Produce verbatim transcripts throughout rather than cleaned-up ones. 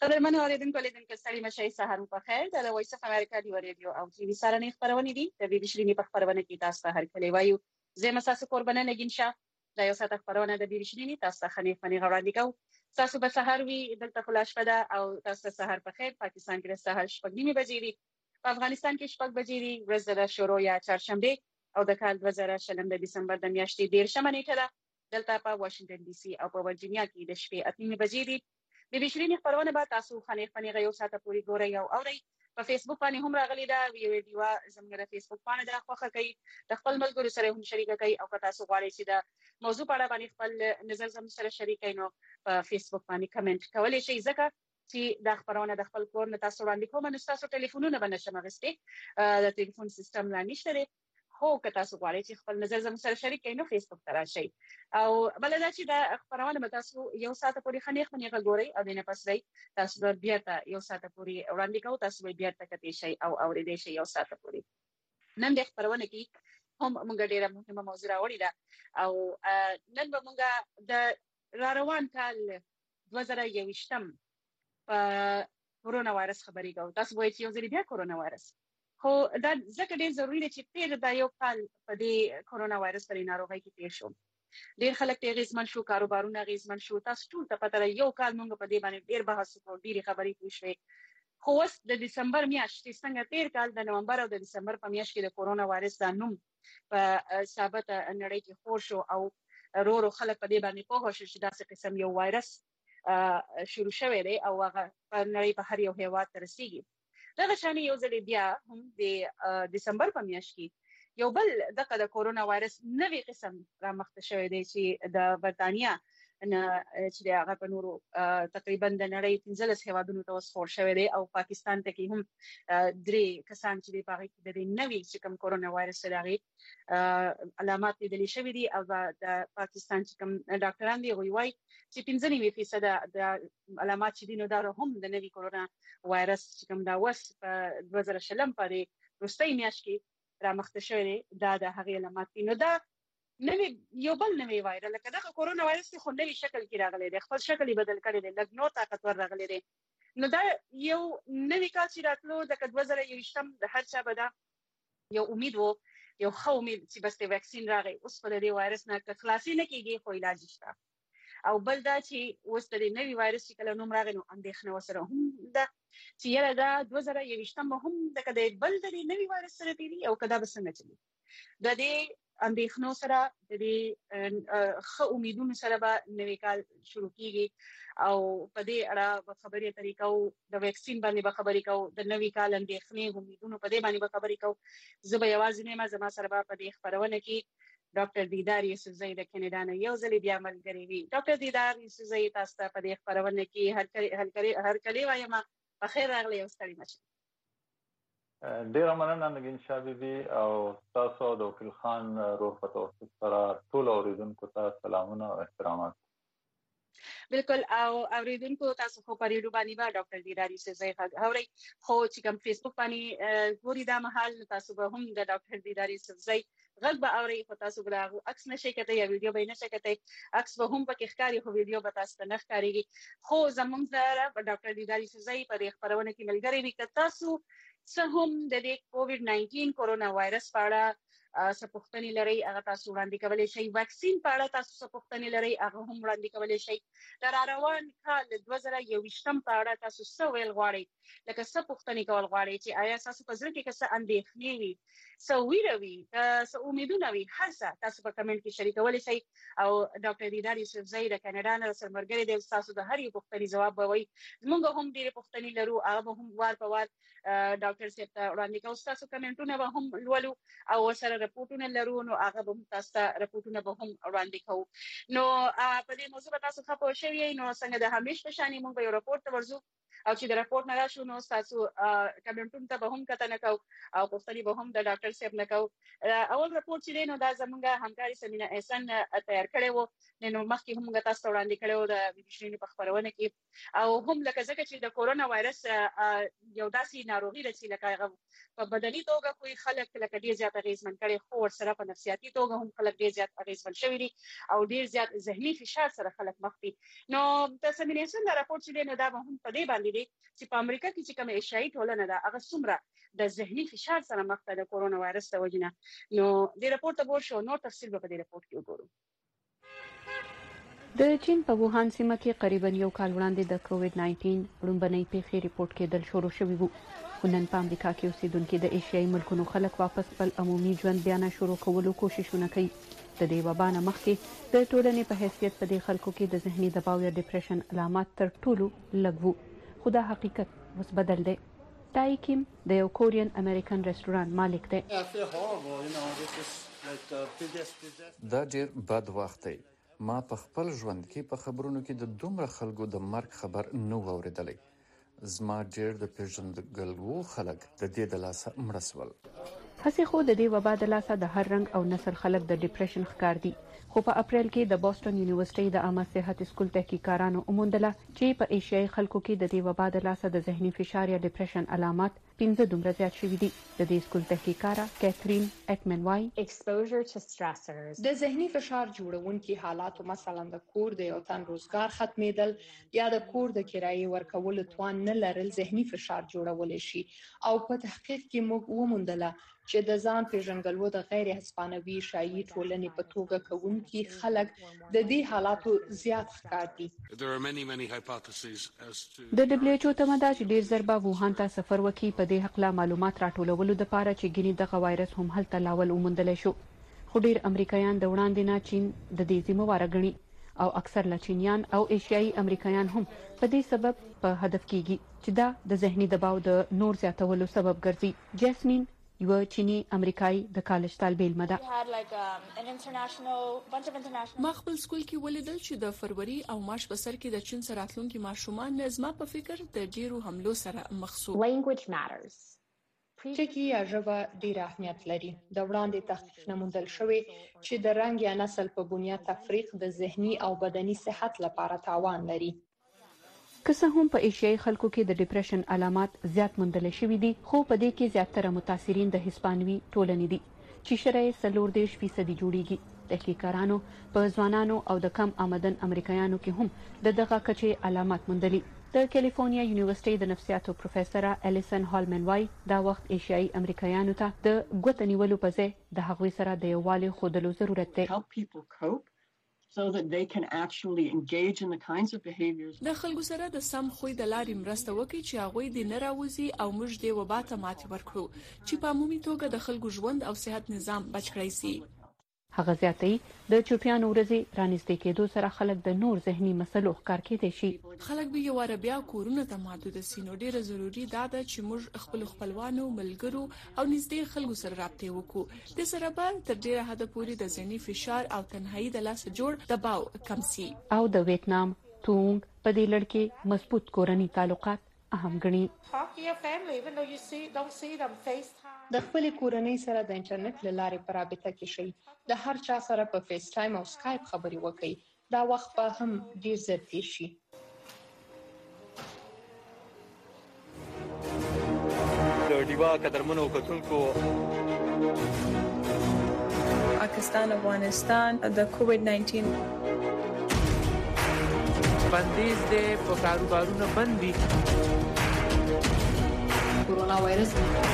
قدرمن اوریدونکو لیدونکو ستړي مشئ سهار په خیر د وایس اف امریکا دی ریډیو او ټي وي سره نه خبرونه دي د بي بي شيرینی په خبرونه کې تاسو ته هر کله وایو زه مساسو قربانه نگین شاه د یو ساعت خبرونه د بي بي شيرینی تاسو ته خني فني غوړاندې کوم تاسو به سهار وي دلته خلاص پده او تاسو ته سهار په خیر پاکستان کې سهار شپږ نیمه بجې دي په افغانستان کې شپږ بجې دي ورځ د شروع یا چهارشنبه او د کال دوه زره شلم د دسمبر د میاشتې دیرشمه نیټه ده دلته په واشنگټن ډي سي او په ورجینیا کې د شپې اته نیمه بجې دي بي بي شيرینی خبرونه به تاسو خني فني غيو ساته پوری ګورئ او اورئ په فیسبوک باندې هم راغلي دا ویډیو زموږ د فیسبوک باندې د خوخه کوي د خپل ملګرو سره هم شریک کوي او که تاسو غواړئ چې د موضوع په اړه باندې خپل نظر زموږ سره شریک کړئ نو په فیسبوک باندې کمنټ کولای شئ ځکه چې د خبرونه د خپل کور نه تاسو وړاندې کوم نو تاسو ټلیفونونه باندې شمغسته د ټلیفون سیستم لا نشته لري خو که تاسو غواړئ چې خپل نظر زموږ سره شریک کړئ نو فیسبوک ته راشئ او بل دا چې د خبرونه به تاسو یو ساعت پورې خنیخ منی غوړئ او دنه پس دی تاسو د بیا ته یو ساعت پورې وړاندې کوو تاسو به بیا ته کتئ شئ او اورېدئ شئ یو ساعت پورې نن د خبرونه کې هم موږ ډیره مهمه موضوع راوړې ده او نن به موږ د را روان کال دوه زره یوویشتم په کورونا وایرس خبرې کوو تاسو وایئ چې یو ځل بیا کورونا وایرس خو دا ځکه ډېر ضروری دی چې تیر دا یو کال په دې کورونا وایرس پرې ناروغي کې تیر شو ډېر خلک ته غیزمن شو کاروبارونه غیزمن شو تاسو ټول ته پته یو کال موږ په دې باندې ډېر بحث وکړو ډېرې خبرې وشوې خو اوس د دسمبر میاشت څنګه تیر کال د نومبر او د دسمبر په میاشت کې د کورونا وایرس دا نوم په ثابت نړۍ کې خور شو او رو رو خلک په دې باندې پوه شو چې داسې قسم یو وایرس شروع شوی دی او هغه په نړۍ په هر یو هیواد ته رسیږي دغه شانې یو ځل بیا هم د دسمبر په میاشت کې یو بل دغه د کورونا وایرس نوې قسم را مخته شوی دی چې د برتانیا نه چې هغه په نورو تقریبا د نړۍ پنځلس هیوادونو ته وسخور شوی دی او پاکستان ته کې هم درې کسان چې په هغه کې د نوې چې کوم کورونا وایرس سره علامات لیدل شوی دي او د پاکستان چې کوم ډاکټران دی وایي چې پنځه نوي فیصد د علامات چې دي نو دا هم د نوې کورونا وایرس چې کوم دا وس په دوه زره شلم پورې وروستۍ میاشت کې را مخته شوی دا د هغې علامات دي نو دا نوې یو بل نوې وایرس لکه دغه کورونا وایرس کې خو نوې شکل کې راغلی دی خپل شکل یې بدل کړی دی لږ نور طاقتور راغلی دی نو دا یو نوې کال چې راتلو د دوه زره یوویشتم د هر چا به دا یو امید و یو ښه امید چې بس د ویکسین راغی اوس په دې وایرس نه که خلاصي نه کېږي خو علاج شته او بل دا چې اوس د نوې وایرس چې کله نوم راغی نو اندېښنه ورسره هم ده چې یاره دا دوه زره یوویشتم هم دغه د بل د نوې وایرس سره تېري او که دا به څنګه چلي د دې اندېښنو سره د دې ښه امیدونو سره به نوی کال شروع کیږي او په دې اړه به خبرې اترې کوو د ویکسین باندې به خبرې کوو د نوي کال اندېښنې امیدونو په دې باندې به خبرې کوو زه به یوازې نه یم زما سره به په دې خپرونه کې ډاکټر دیدار یوسفزۍ د کینیډا نه یو ځل بیا ملګری وي ډاکټر دیدار یوسفزۍ تاسو ته په دې خپرونه کې هر کله وایم په خیر راغلی او ستړي مه شئ ډیره مننه نگین شاه بیبي او تاسو د وکیل خان روح په توسط سره ټول اوریدونکو ته سلامونه او احترامات بالکل او اوریدونکو تاسو خو په ریډیو باندې به ډاکټر دیدار یوسفزۍ غږ اورئ خو چې کوم فیسبوک باندې ګوري دا مهال تاسو به هم د ډاکټر دیدار یوسفزۍ غږ به اورئ خو تاسو به هغه عکس نشئ کتئ یا ویډیو به یې نشئ کتئ عکس به هم پکې ښکاري خو ویډیو به تاسو ته نه ښکارېږي خو زموږ سره ډاکټر دیدار یوسفزۍ په دې خپرونه کې ملګری وي که تاسو څه هم د دې کووډ ناینټین کورونا وایرس په اړه څه پوښتنې لرئ هغه تاسو وړاندې کولی شئ واکسین په اړه تاسو څه پوښتنې لرئ هغه هم وړاندې کولی شئ د را روان کال د دوه زره یوویشتم په اړه تاسو څه ویل غواړئ لکه څه پوښتنې کول غواړئ چې آیا ستاسو په زړه کې که څه اندېښنې وي څه ویره وي څه امیدونه وي هر څه تاسو په کمنټ کې شریکولی شئ او ډاکټر دیدار یوسفزۍ د کاناډا نه سره ملګری دی ستاسو د هر یو پوښتنې ځواب به وایي موږ هم ډېرې پوښتنې لرو هغه به هم وار په وار ډاکټر صاحب ته وړاندې کوو ستاسو کمنټونه به هم لولو او ورسره رپورټونه لرو نو هغه به هم تاسو ته رپورټونه به هم وړاندې کوو نو په دې موضوع به تاسو ښه پوه شوي نو څنګه د همیش په شانې موږ به یو رپورټ ته ورځو او چې د رپورټ نه راشو نو ستاسو کمنټونو ته به هم کتنه کوو او پوښتنې به هم د ډاکټر صاحب نه کوو اول رپورټ چې دی نو دا زموږ همکاري سمینا احسان تیار کړی و نو مخکې هم موږ تاسو ته وړاندې کړی و د بي بي شيرینی په خپرونه کې او هم لکه ځکه چې د کورونا وایرس یو داسې ناروغي ده چې لکه هغه په بدني توګه کوئی خلک لکه ډېر زیات اغېزمن کړي خو ورسره په نفسیاتي توګه هم خلک ډېر زیات اغېزمن شوي دي او ډېر زیات ذهني فشار سره خلک مخ دي نو د سمینا احسان دا رپورټ چې دی نو دا به هم په دې باندې شوې دي چې په امریکا کې چې کوم ایشیایي ټولنه ده هغه څومره د ذهني فشار سره مخ ده د کورونا وایرس د وجې نه. نو د راپور ته ورشو نو تفصیل به په دې راپور کې وګورو. د چین په ووهان سیمه کې قریبا یو کال وړاندې د کووډ نایټین لومبنۍ پیښې ریپورت کېدل شروع شوي وو. خو نن په امریکا کې اوسېدونکي د ایشیایي ملکونو خلک واپس خپل عمومي ژوند بیا نه شروع کولو کوششونه کوي. د دې وبا نه مخکې د ټولنې په حیثیت په دې خلکو کې د ذهني دباو یا ډیپریشن علامات تر ټولو لږ وو. خو دا حقیقت اوس بدل دی. ټای کیم د یو کورین امریکن رستورانت مالک دی. دا ډیر بد وخت دی. ما په خپل ژوند کې په خبرونو کې د دومره خلکو د مرګ خبر نه و اورېدلی. زما ډیر د پیژندګلو خلک د دې د لاسه مړه سول. هسې خو د دې وبا د لاسه د هر رنګ او نسل خلک د ډیپریشن ښکار دي. خو په اپریل کې د بوسټن یونیورسيټي د عامه صحت سکول تحقیقاتانو وموندله چې په ایشیایي خلکو کې د دې وبا د لاسه د ذهني فشار یا ډیپریشن علامات پنځه دومره زیات شوي دي. د دې سکول تحقیقاره کیترین اټمن وايي exposure to stressors د ذهني فشار جوړونکي حالات مثلا د کور د یو تن روزګار ختمېدل یا د کور د کرایې ورکولو توان نه لرل ذهني فشار جوړولی شي. او په تحقیق کې موږ وموندله چې د ځان پیژنګلو د غیر هسپانوي شایي ټولنې په توګه کوونکي خلک د دې حالاتو زیات ښکار دي. د دبليو ایچ او تمه ده چې ډیر ضربه ووهان ته سفر وکړي په دې حقله معلومات راټولولو لپاره چې ګینې دغه وایرس هم هلته لاول وموندلی شو. خو ډیر امریکایان د وړاندې نه چین د دې ذمہواره ګڼي او اکثر لا چینیان او ایشیایي امریکایان هم په دې سبب په هدف کېږي چې دا د ذهني دباو د نور زیاتولو سبب ګرځي. جاسمین یو چینی امریکایي د کالج طالب علم ده. ما خپل سکول کې ولیدل چې د فروری او مارچ په سر کې د چین سره راتلونکي ماشومان زما په فکر د ډیرو حملو سره مخ شو. language matters ټکی یا ژبه ډیر اهمیت لري. د وړاندې تحقیق نه موندل شوی چې د رنګ یا نسل په بنیاد تفریق د ذهني او بدني صحت لپاره تاوان لري. که څه هم په ایشیایي خلکو کې د ډیپریشن علامات زیات موندل شوي دي، خو په دې کې زیاتره متاثرین د هسپانوي ټولنې دي چې شرعي څلور دېرش فیصدي جوړیږي. تحقیقارانو په ځوانانو او د کم آمدن امریکایانو کې هم د دغه کچې علامات موندلي. د کالیفورنیا یونیورسيټي د نفسیاتو پروفیسوره الیسن هالمن وايي دا وخت ایشیایي امریکایانو ته د ګوت نیولو په ځای د هغوی سره د یووالي ښودلو ضرورت دی. so that they can actually engage in the kinds of behaviors. د خلکو سره د سم خوې د لارې مرسته وکړي چې هغه د نه راوځي او موږ د وبا ته ماتې ورکړو چې په عمومي توګه د خلکو ژوند او صحت نظام بچ کړی شي. هغه زیاتې د چوپیانو ورځې رانږدې کېدو سره خلک د نور ذهني مسلو ښکار کېدای شي. خلک به یو واره بیا کورونه ته محدود سي. نو ډیره ضروری ده چې موږ خپل خپلوانو ملګرو او نږدې خلکو سره رابطه وکړو. د سره به تر ډیره حد پورې د ذهني فشار او تنهایی د لاس جوړ دباو کم سي. او د ویتنام تونګ په دې لړ کې مضبوط کورني تعلقات اهم ګڼي. د خپل کورنۍ سره د انټرنیټ له لارې په رابطه کې شي. د هر چا سره په فیس ټایم او سکایپ خبرې وکړي. دا وخت به هم ډیر زر تیر شي. د ډیوا قدرمنو کتونکو پاکستان افغانستان د کووډ نایټین بندیز دې په کاروبارونو بندي. کورونا وایرس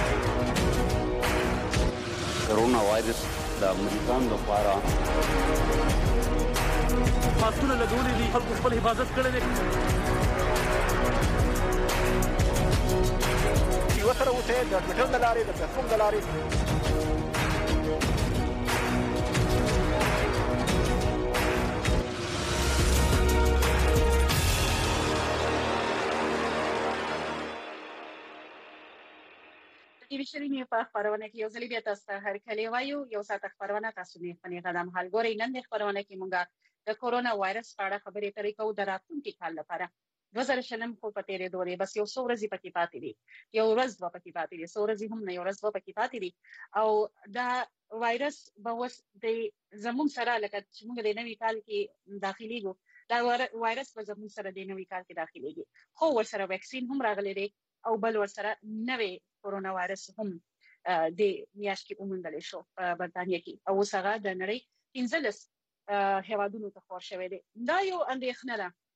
کورونا وایرس د امریکایانو لپاره خاصونه لګولې دي. خلکو خپل حفاظت کړی دی. یو سره اوسه د ټوټل د لارې د فیسبوک د لارې ټي وي شریمې په خبرونه کې یو ځل بیا تاسو ته هرکلی وایو. یو ساعت خبرونه تاسو نه پنې قدم حل ګورئ. نن د خبرونه کې مونږه د کورونا وایرس په اړه خبرې اترې کوو. د راتلونکي کال لپاره دوه زره شلم خو په تیرې دورې بس یو څو ورځې پکې پاتې دي. یو ورځ دوه پکې پاتې دي. څو ورځې هم نه، یو ورځ دوه پکې پاتې دي. او دا وایرس به اوس د زموږ سره لکه چې موږ د نوي کال کې داخليږو، دا وایرس به زموږ سره د نوي کال کې داخليږي. خو ورسره ویکسین هم راغلی دی او بل ورسره نوې کورونا وایرس هم د میاشت کې وموندل شو په برتانیا کې او اوس هغه د نړۍ پنځلس هیوادونو ته خور شوی دی. دا یو اندېښنه ده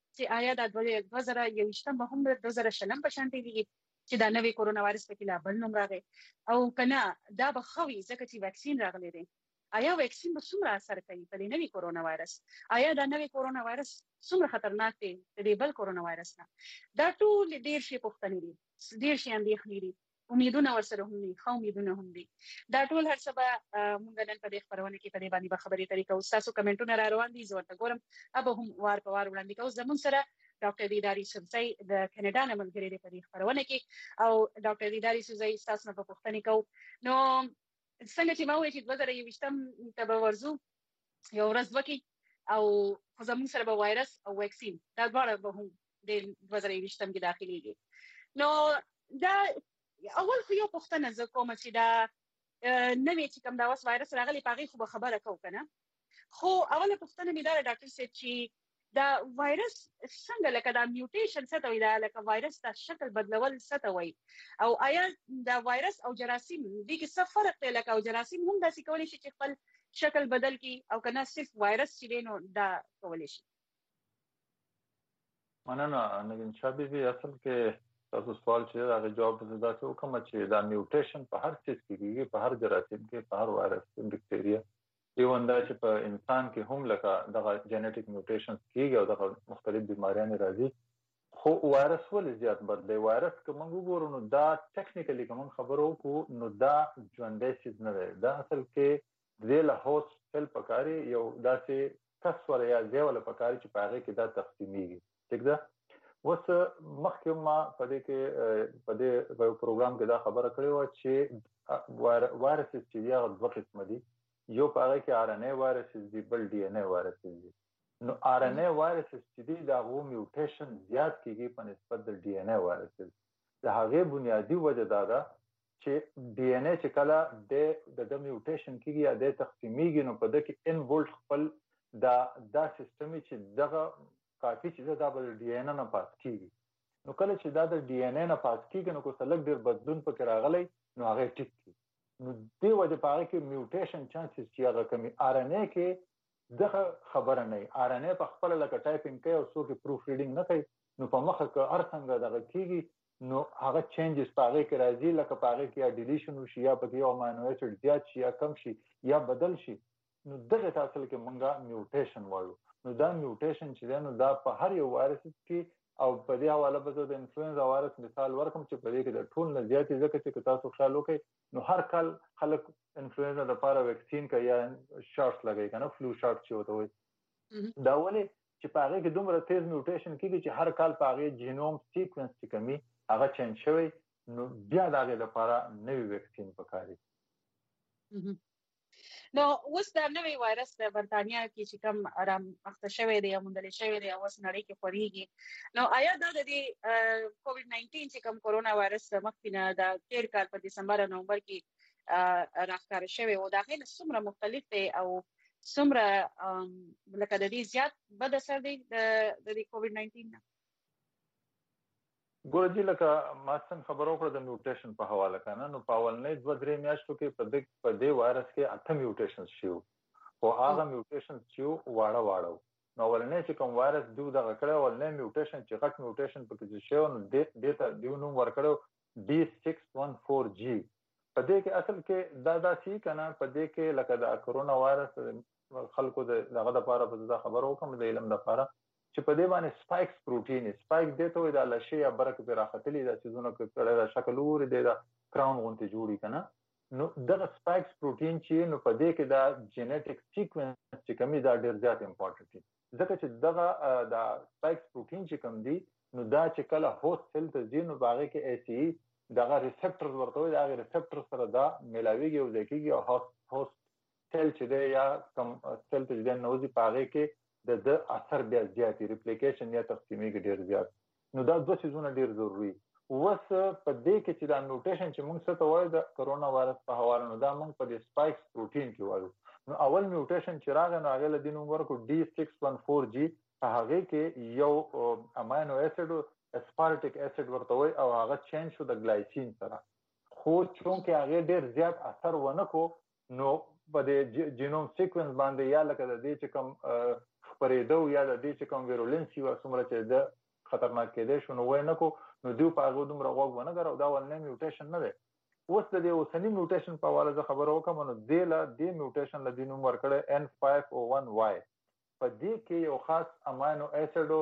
چې آیا د دوه زره یوویشتم به هم د دوه زره شلم په شان دی چې دا نوې کورونا وایرس پکې لا بل نوم راغی او کنه دا به خوي ځکه چې ویکسین راغلی دی. آیا ویکسین به څومره اثر کوي په دې نوې کورونا وایرس؟ آیا دا نوې کورونا وایرس څومره خطرناک دی د دې بل کورونا وایرس نه؟ دا ټول ډیر شي پوښتنې دي، ډیر شي اندېښنې دي، امیدونه ورسره هم دي، خو امیدونه هم دي. دا ټول هر څه به موږ نن په دې خبرونه کې په دې باندې به خبرې اترې کوو. تاسو کمنټونه را روان دي، زه ورته ګورم، ابه هم وار په وار وړاندې کوو. زموږ سره ډاکټر دیدار یوسفزی د کینیډا نه ملګری دی په دې خبرونه کې، او ډاکټر دیدار یوسفزی تاسو نه په پوښتنې کوو. نو څنګه چې ما وایي چې دوه زره یوویشتم ته به ورځو، یو ورځ وکړي او خو زموږ سره به وایرس او ویکسین دا دواړه به هم د دوه زره یوویشتم کې داخليږي. نو دا اول خو یو پوښتنه زه کوم چې دا نوې چې کوم دا اوس وایرس راغلی په هغې خو به خبره کوو که نه، خو اوله پوښتنه مې دا ده ډاکټر صاحب چې دا وایرس څنګه لکه دا میوټیشن څه ته وایي، دا لکه وایرس دا شکل بدلول څه ته وایي، او آیا دا وایرس او جراثیم دې کې څه فرق دی؟ لکه او جراثیم هم داسې کولی شي چې خپل شکل بدل کړي او که نه صرف وایرس چې دی نو دا کولی شي؟ مننه نګین شاه بیبي. اصل کې تاسو سوال چې هغه جواب زه داسې وکړم چې دا میوټیشن په هر څیز کې کېږي، په هر جراثیم کې، په هر وایرس، بکټیریا، ایون دا چې په انسان کې هم لکه دغه جینیټیک میوټیشنز کېږي او دغه مختلف بیماریان راځي. خو وایرس ولې زیات بدلی؟ وایرس که موږ وګورو نو دا ټیکنیکلی که موږ خبرو وکړو نو دا ژوندی څیز نه دی. دا اصل کې د دې له هوسټ سیل پکاري، یو داسې کس ولا یا ځای ولا پکاري چې په هغې کې دا تقسیمیږي. ټیک ده؟ اوس مخکې ما په دې کې په دې پروګرام کې دا خبره کړې وه چې وایرسز چې دي هغه دوه قسمه دي، یو په هغه کې آر ان اے وایرسز دي، بل ډي ان اے وایرسز دي. نو آر ان اے وایرسز چې دي د هغو میوټیشن زیات کېږي په نسبت د ډي ان اے وایرسز. د هغې بنیادي وجه دا ده چې ډي ان اے چې کله د د میوټیشن کېږي یا د تقسیمیږي نو په ده کې ان وولټ خپل دا دا سیستم چې دغه کافي چې دا به د ډي ان اے نه پاس کېږي. نو کله چې دا د ډي ان اے نه پاس کېږي نو که څه لږ ډېر بدلون پکې راغلی نو هغه ټیک کړي. نو دې وجه په هغه کې میوټیشن چانسز چې هغه کمي. آر ان اے کې دغه خبره نه وي. آر ان اے په خپله لکه ټایپینګ کوي او څوک یې پروف ریډینګ نه کوي، نو په مخه که هر څنګه دغه کېږي نو هغه چینجز په هغې کې راځي، لکه په هغې کې یا ډیلیشن وشي یا پکې یو امینو ایسډ زیات شي یا کم شي یا بدل شي. نو دغه ته اصل کې موږ میوټیشن وایو. نو دا میوټیشن چې دی نو دا په هر یو وایرس کې، او په دې حواله به زه د انفلوئنزا وایرس مثال ورکړم چې په دې کې د ټول نه زیات ځکه چې که تاسو خیال وکړئ نو هر کال خلک انفلوئنزا دپاره ویکسین کوي یا شاټس لګوي که نه، فلو شاټ چې ورته وایي. دا ولې چې په هغې کې دومره تیز میوټیشن کېږي چې هر کال په هغې جینوم سیکونس چې کومي هغه چینج شوی، نو بیا د هغې لپاره نوي ویکسین پکار دي. نو اوس دا نوی وایرس د برتانیا کې چې کوم رامخته شوی دی یا موندل شوی دی اوس نړۍ کې خورېږي، نو آیا دا د دې کووډ ناینټین چې کوم کورونا وایرس مخکې نه د تېر کال په دسمبر او نومبر کې راښکاره شوی و، د هغې نه څومره مختلف دی او څومره لکه د دې زیات بد اثر دی د دې کووډ ناینټین نه؟ ګوره جي لکه ما څنګه خبره وکړه د میوټیشن په حواله که نه، نو په اولنۍ دوه درې میاشتو کې په دې په دې وایرس کې اته میوټیشنز شوي وو، خو هغه میوټیشنز چې وو واړه واړه وو. نو اولنۍ چې کوم وایرس دوی دغه کړی اولنۍ میوټیشن چې غټ میوټیشن پکې چې شوی نو دې ته دوی نوم ورکړی ډي سکس ون فور جي. په دې کې اصل کې دا داسې که نه، په دې کې لکه د کرونا وایرس خلکو د دغه دپاره به زه دا خبره وکړم د علم دپاره چې په دې باندې سپایکس پروټین، سپایک دې ته وایي دا لشې یا برک پرې راختلي دا څیزونه کړی دا شکل وګوري دی دا کراون غوندې جوړي که نه، نو دغه سپایکس پروټین چې نو په دې کې دا جینیټیک سیکوینس چې کوم دا ډېر زیات امپورټنټ دي، ځکه چې دغه دا سپایکس پروټین چې کوم دي نو دا چې کله هوسټ سیل ته ځي نو په هغې کې ای سی ای دغه ریسپټرز ورته وایي، د هغې ریسپټر سره دا میلاویږي او ځای کېږي او هوسټ سیل چې دی یا کوم سیل ته چې دی ننوځي په هغې کې د د اثر بیا زیات ریپلیکیشن یا تقسیمیږي ډېر زیات. نو دا دوه څیزونه ډېر ضروري. اوس په دې کې چې دا میوټیشن چې موږ څه ته وایو د کرونا وایرس په حواله نو دا موږ په دې سپایکس پروټین کې وایو. نو اول میوټیشن چې راغی نو هغې له دې نوم ورکړو ډي سکس ون فور جي. په هغې کې یو امینو ایسډ اسپارټیک ایسډ ورته وایي او هغه چینج شو د ګلایسین سره، خو چونکې هغې ډېر زیات اثر ونه کړو نو په دې جینوم سیکوینس باندې یا لکه د دې چې کوم خبرېدو یا د دې چې کوم ویرولنسي و څومره چې د خطرناک کېدای شو نو وای نه کو نو دوی په هغه دومره غوږ ونه غره دا ولنه میوټیشن نه دی اوس د دې اوسنی میوټیشن په اړه زه خبرو کوم نو د لا د میوټیشن له دینو ورکړه ان فایو او ون واي په دې کې یو خاص امینو اسید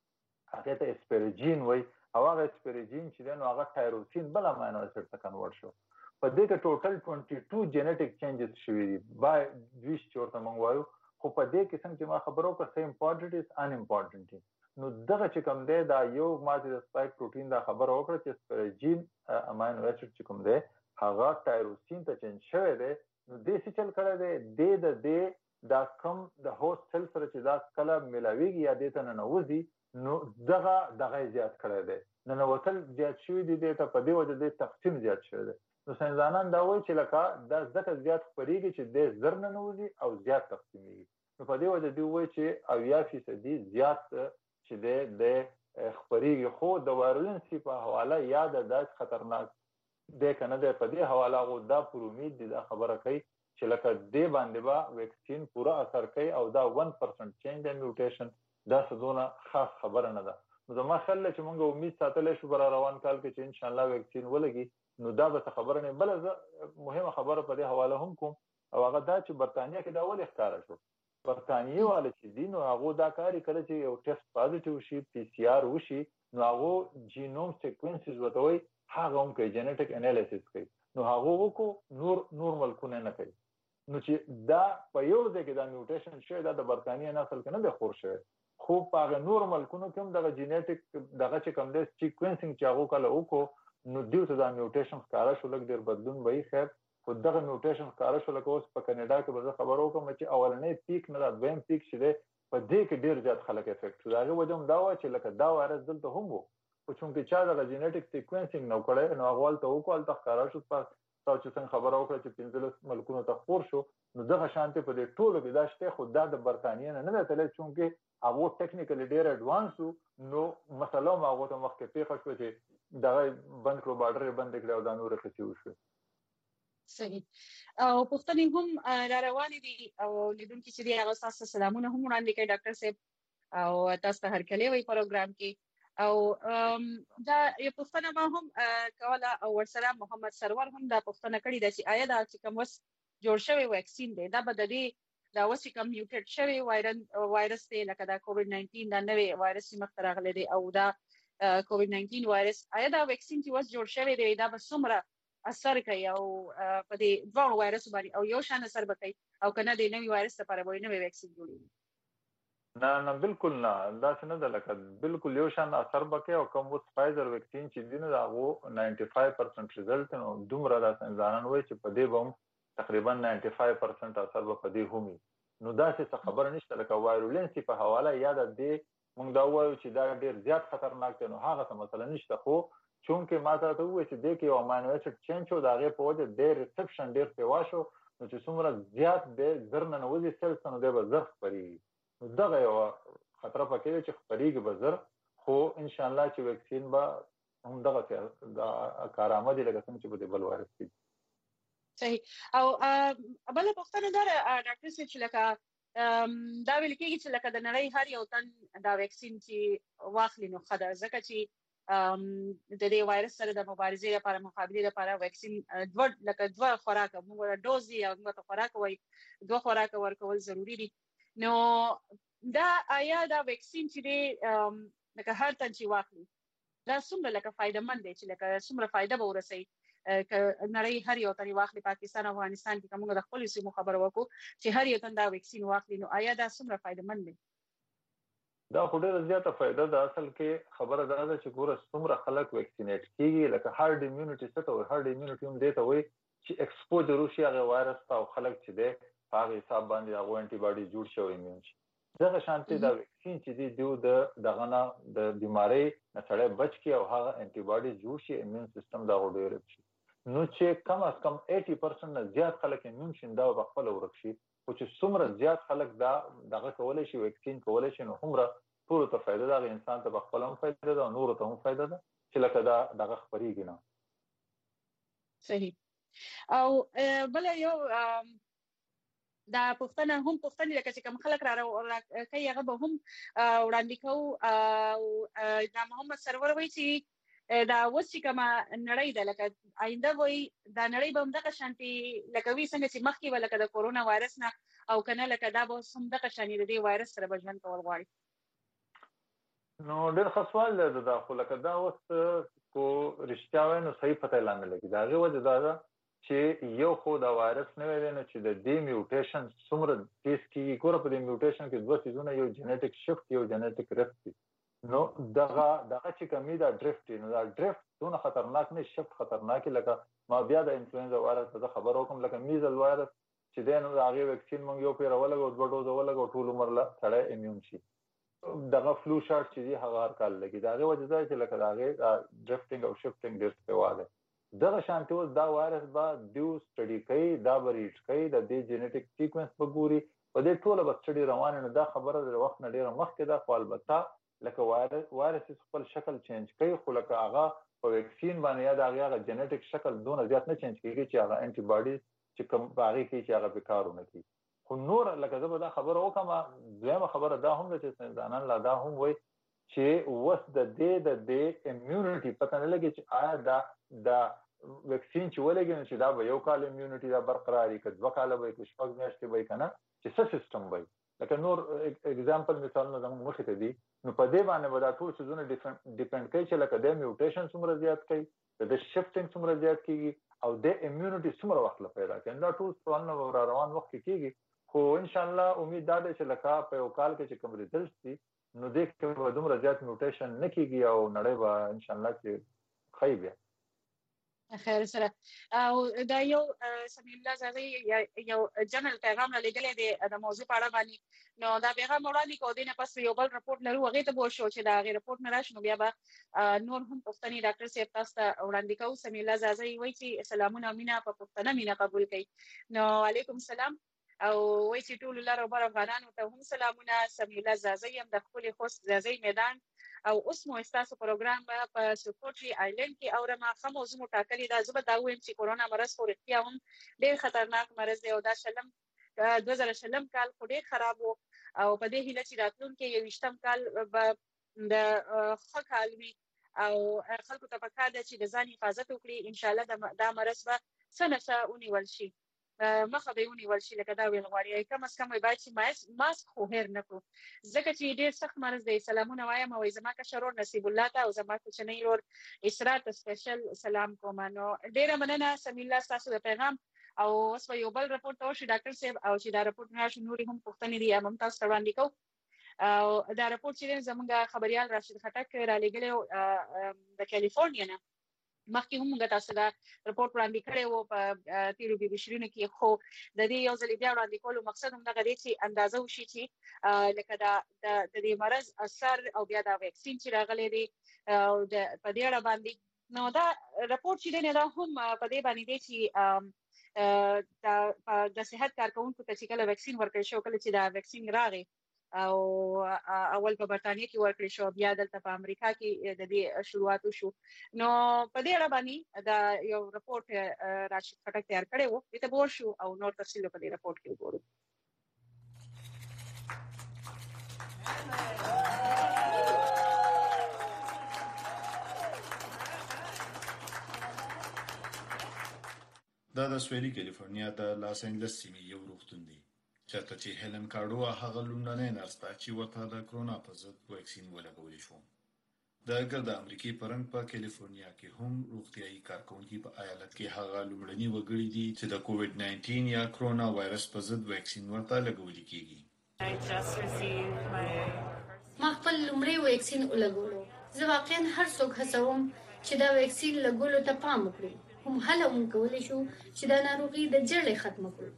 هغه ته اسپریجین وای او هغه اسپریجین چې نو هغه تایروسین بل امینو اسید ته کنورټ شو په دې کې ټوټل باندې دوه جینټیک چینجز شوي دي بای دویش چورته مونږ وایو خو په دې کې څنګه چې ما خبرو کوم سیم امپورټنت از ان امپورټنت نو دغه چې کوم دی دا یو ماده د سپایک پروتین دا خبره وکړه چې اسپریجین امینو اسید چې کوم دی هغه تایروسین ته چینج شوی دی نو دې څه چل کړی دی د دې دا کوم د هوست سل سره چې دا کله ملاویږي یا دې ته ننوځي نو دغه دغه زیات کړی دی ننوتل زیات شوی دی د ته په دې وجه د تقسیم زیات شوی دی نو ساينسدانان دا وایي چې لکه دا ځکه زیات خپرېږي چې د زر ننوځي او زیات تقسیمېږي نو په دې وجه دوی وایي چې اویا فیصدي زیات چې د د خبرېږي خو د وایرولنسي په حواله یا د خطرناک د کنه د په دې حواله غو دا پر امید دي دا خبره کوي چې لکه د باندې با ویکسین پورا اثر کوي او دا one percent چینج ان میوټیشن دا څه خاص خبره نه ده نو زما خل چې موږ امید ساتل شو بر روان کال کې چې ان شاء الله ویکسین ولګي نو دا به خبره نه بل مهمه خبره په دې حواله هم کوم او هغه دا چې برتانیا کې دا ول اختیار شو برتانیې والے چې دین او هغه دا کاری کړی چې یو ټیسټ پازیټیو شي پی سی آر وشي نو هغه جینوم سیکوینسز وتوي هغه هم کوي جینټیک انالیسس کوي نو هغه وکړو نور نورمال کونه نه کوي نو چې دا په یو ځای کې دا میوټیشن شوی دا د برتانیې نسل کې نه دی خور شوی خو په هغه نورمال کونه کوم دغه جینټیک دغه چې کوم د سیکوینسینګ چې هغه کله وکړو نو دیو ته دا میوټیشن ښکارا شو لږ ډیر بدلون وای خیر خو دغه میوټیشن ښکارا شو لکه اوس په کینیډا کې به خبرو کوم چې اولنې پیک نه دا دویم پیک شې په دې کې ډیر زیات خلک افیکټ شو دا وجه هم دا و چې لکه دا وایرس دلته هم وو خو چې چا دغه جینټیک سیکوینسینګ نو کړی نو هغه ولته وکول ته ښکارا شو په تاسو چې څنګه خبرو وکړه چې پنځلس ملکونو ته خور شو نو دغه شانتي په دې ټولو کې دا شته خو دا د برتانیې نه نه تل چې هغه ټیکنیکلی ډیر اډوانس نو مثلا هغه ته وخت پیښ شو چې دغه بند کړو بارډر بند کړو او دا نور څه وشو صحیح او پښتني هم را روان دي او لیدونکو چې دی هغه تاسو سلامونه هم وړاندې کوي ډاکټر صاحب او تاسو ته هر کله وی پروګرام کې او دا یو پښتنه ما هم کوله او ورسره محمد سرور هم دا پښتنه کړی د چې آیا دا چې کوم وس جوړ شوی ویکسین دی دا به د دې دا وس کوم میوټیټ شوی وایرن وایرس دی لکه دا کووډ ناینټین دا نوې وایرس چې مخ راغلی دی او دا کووډ ناینټین وایرس آیا دا ویکسین چې وس جوړ شوی دی دا به څومره اثر کوي او په دې دوه وایرس باندې او یو شان اثر وکړي او کنه د نوې وایرس لپاره به نوې ویکسین جوړي نه نه بالکل نه دا څنګه ده لکه بالکل یو شان اثر وکړي او کوم وس فایزر ویکسین چې دینه دا غو نایන්ټي فایو پرسنټ ریزلټ نو دومره دا ځانان وایي چې په دې بم تقریبا نایන්ټي فایو پرسنټ اثر به په دې همي نو دا څه خبره نشته لکه وایرولنسي په حواله یاد دې موږ دا وایو چې دا ډیر زیات خطرناک دی نو هغه څه مثلا نشته خو چونکه ما ته ته وایي چې د کې یو امینو اسید چینج شو دا غي په وجه د ریسپشن ډیر پیوا شو نو چې څومره زیات د زر نه نوځي سلس نو د به زر خبري نو دغه یو خطر پکې چې خبريږي به زر خو ان شاء الله چې ویکسین به هم دغه دا کارآمد لګه څنګه چې په بل وایرس کې صحیح او بل پښتنه دا ډاکټر صاحب چې لکه دا ویل کېږي چې لکه د نړۍ هر یو تن دا ویکسین چې واخلي نو خدای ځکه چې د دې وایرس سره د مبارزې لپاره مقابله لپاره ویکسین دوه لکه دوه خوراک موږ ډوز یا موږ خوراک وای دوه خوراک ورکول ضروری دي نو دا آیا دا ویکسین چې دی لکه هر تن چې واخلي دا څومره لکه فائدہ مند دی چې لکه څومره فائدہ به ورسي ک نړۍ هر یو تن واخلي پاکستان افغانستان کې کومه د خپل سیمو خبر وکړو چې هر یو تن دا ویکسین واخلي نو آیا دا څومره فائدہ مند دی دا خو ډېره زیاته فائدہ ده اصل کې خبره ده چې ګوره څومره خلک ویکسینیټ کیږي لکه هارد ایمیونټي څه ته وایي هارد ایمیونټي هم دې ته وایي چې ایکسپوجر وشي هغه وایرس ته او خلک چې دی په هغه حساب باندې هغه انټي باډي جوړ شي او ایمیون شي دغه شانتي دا ویکسین چې دی دیو د دغه نه د بیماری نه سړی بچ کی او هغه انټي باډي جوړ شي ایمیون سیستم دا ډېر شي نو چې کم از کم اسی پرسنټ نه زیات خلک ایمیون شي دا په خپل ورک شي او چې څومره زیات خلک دا دغه کولای شي ویکسین کولای شي نو همره ټول ته فائدہ ده انسان ته خپل هم فائدہ ده نور ته هم فائدہ ده چې لکه دا دغه خبريږي نه صحیح او بل یو دا پښتنه هم پښتني لکه چې کوم خلک را کوي هغه به هم وړاندې کوو او دا محمد سرور وایي چې دا اوس چې کومه نړۍ ده لکه آینده وایي دا نړۍ به همدغه شانتي لکه وي څنګه چې مخکې به لکه د کورونا وایرس نه او کنه لکه دا به همدغه شانې د دې وایرس سره به ژوند کول غواړي. نو ډېر ښه سوال دی دا خو لکه دا اوس کو رښتیا وایي نو صحیح پته اعلان نه لګي. د هغې وجه دا ده چې یو خو دا وایرس نوی دی نو چې د دې میوټیشن څومره تیز کېږي. ګوره په دې میوټیشن کې دوه څیزونه یو جینیټک شفت یو جینیټک رفت دی. نو دغه دغه چې کمی دا ډرفت دی نو دا ډرفت دونه خطرناک نه شفت خطرناک لکه ما بیا د انفلوئنزا وایرس ته خبر وکم لکه میزل وایرس چې دی نو هغې ویکسین مونږ یو پېره ولګو دوه ډوزه ولګو ټول عمر له سړی امیون شي. دغه فلو شاټ چې دی هغه هر کال لګي. د هغې وجه دا چې لکه د هغې ډرفټینګ او شفټینګ ډېر سپېوا دی. دغه شانتي اوس دا وایرس به دیو سټډي کوي دا به ریډ کوي د دې جینیټک سیکوینس به ګوري په دې ټوله به سټډي روانه نه دا خبره د وخت نه ډېره مخکې ده خو البته لکه وایرس وایرس خپل شکل چینج کوي خو لکه هغه په ویکسین باندې یا د هغې هغه جینیټک شکل دونه زیات نه چینج کېږي چې هغه انټي باډي چې کوم په هغې کې چې هغه به کار ونه کړي. خو نور لکه زه به دا خبره وکړم دویمه خبره دا هم ده چې ساینسدانان لا دا هم وایي چې اوس د دې د دې امیونټي پته نه لګي چې آیا دا دا ویکسین چې ولګي نو چې دا به یو کال امیونټي دا برقراري که دوه کاله به که شپږ میاشتې به که نه چې څه سیسټم به لکه نور اګزامپل مثالونه زموږ مخې ته دي نو په دې باندې به دا ټول څیزونه ډیپینډ کوي چې لکه د میوټیشن څومره زیات کوي د شفټینګ څومره زیات کېږي او د امیونټي څومره وخت له پیدا کوي. دا ټول سوالونه به را روان وخت کې کېږي خو انشاءالله امید دا دی چې لکه په یو کال کې چې کوم ریزلټس دي نو دې کې به دومره زیات میوټیشن نه کېږي او نړۍ به انشاءالله چې ښایي بیا خیر سره او دا یو سمیر الله زاده یو جنرال پیغام را لګلې دی د موضوع په اړه باندې نو دا پیغام وړاندې کوو دینه پس یو بل رپورټ لرو هغه ته به شو چې دا غیر رپورټ نه راشي نو بیا به نور هم پښتني ډاکټر صاحب تاسو ته وړاندې کوو. سمیر الله زاده وایي چې سلامونه مینا په پښتنه مینا قبول کړئ. نو علیکم السلام او وایي چې ټول لاره بار افغانانو ته هم سلامونه. سمیر الله زاده یم د خپل خوست زاده میدان او اوس مو استاسو پروګرام په سپورټي آیلند کې اورمه خو موضوع مو ټاکلې دا زبر دا وایم چې کورونا مرض خو رښتیا هم ډېر خطرناک مرض دی او دا شلم دوه زره شلم کال خو ډېر خراب وو او په دې هیله چې راتلونکي یو ویشتم کال د ښه کال وي او خلکو ته پکار ده چې د ځان حفاظت وکړي. ان شاء الله دا مرض به څه نه څه ونیول شي مخه به ونیول شي لکه دا ویل غواړي کم از کم باید چې ماسک خو هیر نه کړو ځکه چې ډېر سخت مرض دی. سلامونه وایم او زما کشرور نصیب الله ته او زما کوچنۍ ورور اسرا ته سپیشل سلام کوم. نو ډېره مننه سمیر الله ستاسو د پیغام او اوس به یو بل رپورټ ته وشي ډاکټر صاحب او چې دا رپورټ نه راشي نورې هم پوښتنې دي هم تاسو ته وړاندې کوو. او دا رپورټ چې زموږ خبريال راشد خټک را لېږلی د کالیفورنیا نه مخکې هم موږ تاسو دا رپورټ وړاندې کړی وو په تیرو بي بي شیرینو کې خو د دې یو ځل بیا وړاندې کولو مقصد هم دغه دی چې اندازه وشي چې لکه دا د دې مرض اثر او بیا دا ویکسین چې راغلی دی او د په دې اړه باندې نو دا رپورټ چې دی دا هم په دې باندې دی چې د صحت کارکونکو ته چې کله ویکسین ورکړل شو کله چې دا ویکسین راغی او اول په برتانیې کې ورکړل شو بیا دلته په امریکا کې د دې شروعات شو. نو په دې اړه باندې دا یو رپورټ راشد خټک تیار کړی وو دې ته به ورشو او نور تفصیل په دې رپورټ کې وګورو. دا د سویلي کالیفورنیا د لاس انجلس سیمې یو روغتون دی چېرته چې هیلن کارډو هغه لومړنی نرس ده چې ورته د کرونا په ضد واکسین ولګولی شو. د ګرد امریکې په رنګ په کالیفورنیا کې هم روغتیایي کارکونکي په ایالت کې هغه لومړني وګړي دي چې د کووډ ناینټین یا کرونا وایرس په ضد واکسین ورته لګولی کېږي. ما خپل لومړی واکسین ولګولو. زه واقعا هر څوک هڅوم چې دا واکسین لګولو ته پام وکړي. هم هله هم کولی شو چې دا ناروغي د جړې ختمه کړو.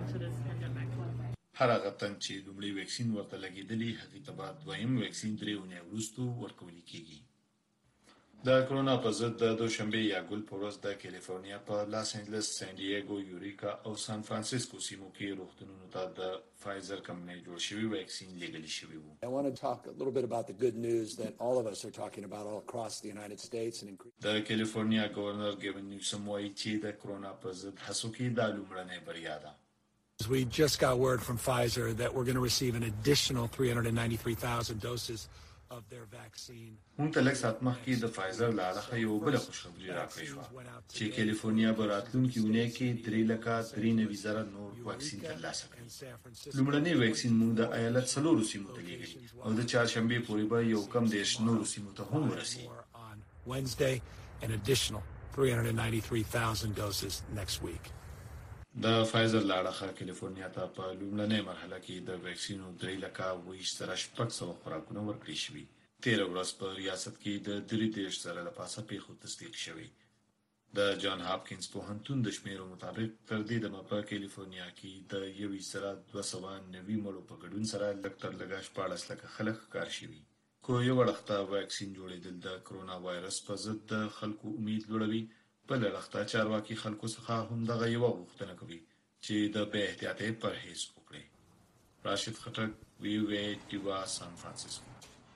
هر هغه تن چې لومړی واکسین ورته لګېدلی هغې ته به دویم واکسین درې اونۍ وروستو ورکولی کېږي. د کرونا په ضد د دوشنبې یا ګل په ورځ د کالیفورنیا په لاس انجلس، سان ډیېګو، یوریکا او سان فرانسیسکو سیمو کې روغتونونو ته د فایزر کمپنۍ جوړ شوي واکسین لېږلی شوي وو. I want to talk a little bit about the good news that all of us are talking about all across the United States and د کالیفورنیا گورنر ګیون نیوسم وایي چې د کرونا په ضد هڅو کې دا لومړنۍ بریا ده. We just got word from Pfizer that we're going to receive an additional three hundred ninety-three thousand doses of their vaccine. مونږ ته لږ ساعت مخکې د فایزر له اړخه یو بل خوشخبري راکړې شوه چې کالیفورنیا به راتلونکي اونۍ کې درې لکه درې نوي زره نور واکسین ترلاسه کړي. لومړنی واکسین مونږ د ایالت څلورو سیمو ته لېږلی او د چهارشنبې پورې به یو کم دېرش نورو سیمو ته هم ورسي. Wednesday, an additional three hundred ninety-three thousand doses next week. د فایزر له اړخه کالیفورنیا ته په لومړنۍ مرحله کې د واکسینو درې لکه اووه زره شپږ سوه خوراکونه ورکړل شوي. تېره ورځ په ریاست کې د درې دېرش زره له پاسه پیښو تصدیق شوي. د جان هاپکینز پوهنتون د شمیرو مطابق تر دې دمه په کالیفورنیا کې د یو زره دوه سوه نوي مړو په ګډون سره لږ تر لږه شپاړس لکه خلک ښکار شوي. خو یو اړخته واکسین جوړېدل د کرونا وایرس په ضد د خلکو امید لوړوي. بل اړخته چارواکي خلکو څخه هم دغه یوه غوښتنه کوي چې د بې احتیاطۍ پرهیز وکړي. راشد خټک، وی او اے ټیوا، سان فرانسیسکو.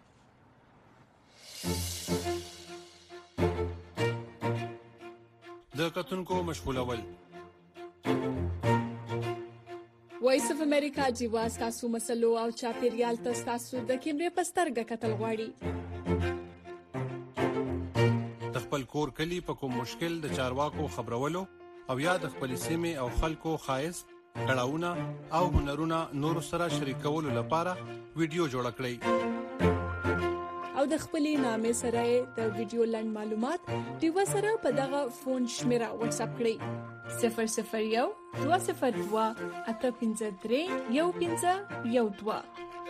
د کتونکو مشغولول وایس اف امریکا جیواز تاسو مسلو او چاپیریال تاسو د کیمرې پسترګه کتل غواړي. خپل کور کلی په کوم مشکل د چارواکو خبرولو او یا د خپل سیمه او خلکو خایس کړهونه او هنرونه نور سره شریکولو لپاره ویډیو جوړ کړئ او د خپل نامې سره د ویډیو لاند معلومات دیو سره په دغه فون شمیره واتس اپ کړئ صفر صفر یو دوه صفر دوه اته پنځه درې یو پنځه یو دوه.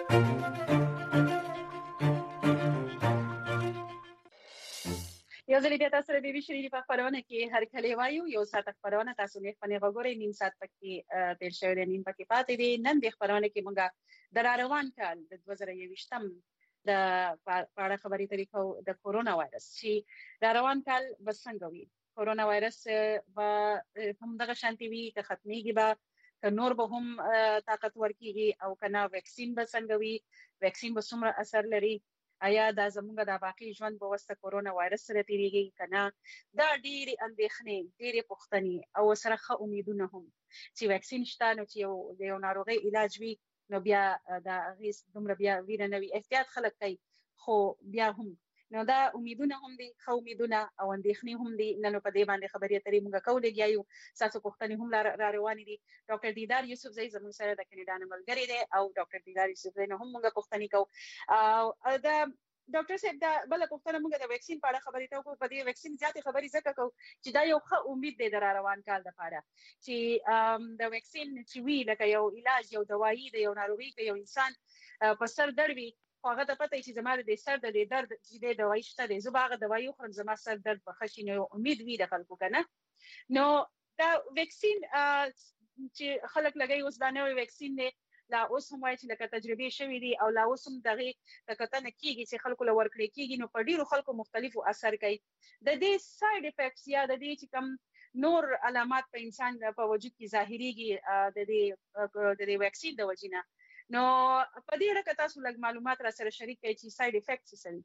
یو ځل بیا تاسو د بي بي شيرینی په خبرونه کې هر کله وایو یو ساعت خبرونه تاسو نه خپل غوړې نیم ساعت پکې تیر شوی دی نیم پکې پاتې دی. نن د خبرونه کې مونږه د روان کال د دوه زره یوویشتم د پاړه خبرې طریقو د کورونا وایرس چې روان کال بسنګ وي. کورونا وایرس به هم دغه شانتي وي که ختميږي به که نور به هم طاقت ورکیږي او کنه ویکسین به څنګه وي، ویکسین به څومره اثر لري، آیا دا زموږ د باقی ژوند په واسطه کورونا وایرس سره تیریږي کنه. دا ډېری اندېښنې، ډېری پوښتنې او سره ښه امیدونه هم چې ویکسین شته نو چې یو د یو ناروغي علاج وي نو بیا دا غیس دومره بیا ویره نه وي. احتیاط خلک کوي خو بیا هم نو دا امیدونه هم دي، ښه امیدونه او اندېښنې هم دي. نن په دې باندې خبرې اترې موږ کولې یو ساسو پوښتنې هم را روانې دي. ډاکټر دیدار یوسف زئی زموږ سره د کینیډا نه ملګری دی او ډاکټر دیدار یوسف زئی نه هم موږ پوښتنې کوو. او دا ډاکټر صاحب دا بل پوښتنه موږ د ویکسین په اړه خبرې ته کوو. په دې ویکسین ځاتې خبرې ځکه کوو چې دا یو ښه امید دی د روان کال لپاره چې د ویکسین چې وی لکه یو علاج، یو دوايي د یو ناروغي کې یو انسان په سر درد وي خو هغه ته پته چې زما د سر د درد چې د دوايي شته دی، زه به هغه دوايي وخورم زما سر درد به ښه شي. نو امید وي د خلکو کنه. نو دا ویکسین چې خلک لګي اوس دا نوې ویکسین دی لا اوس هم وایي چې لکه تجربې شوي دي او لا اوس هم دغه کتنه کیږي چې خلکو له ورکړې کیږي نو په ډیرو خلکو مختلفو اثر کوي. د دې ساید افیکټس یا د دې چې کوم نور علامات په انسان په وجود کې ظاهريږي د دې د دې ویکسین د وجینه، نو په دې اړه تاسو لږ معلومات را سره شریک کړئ چې ساید افیکټس څه دي.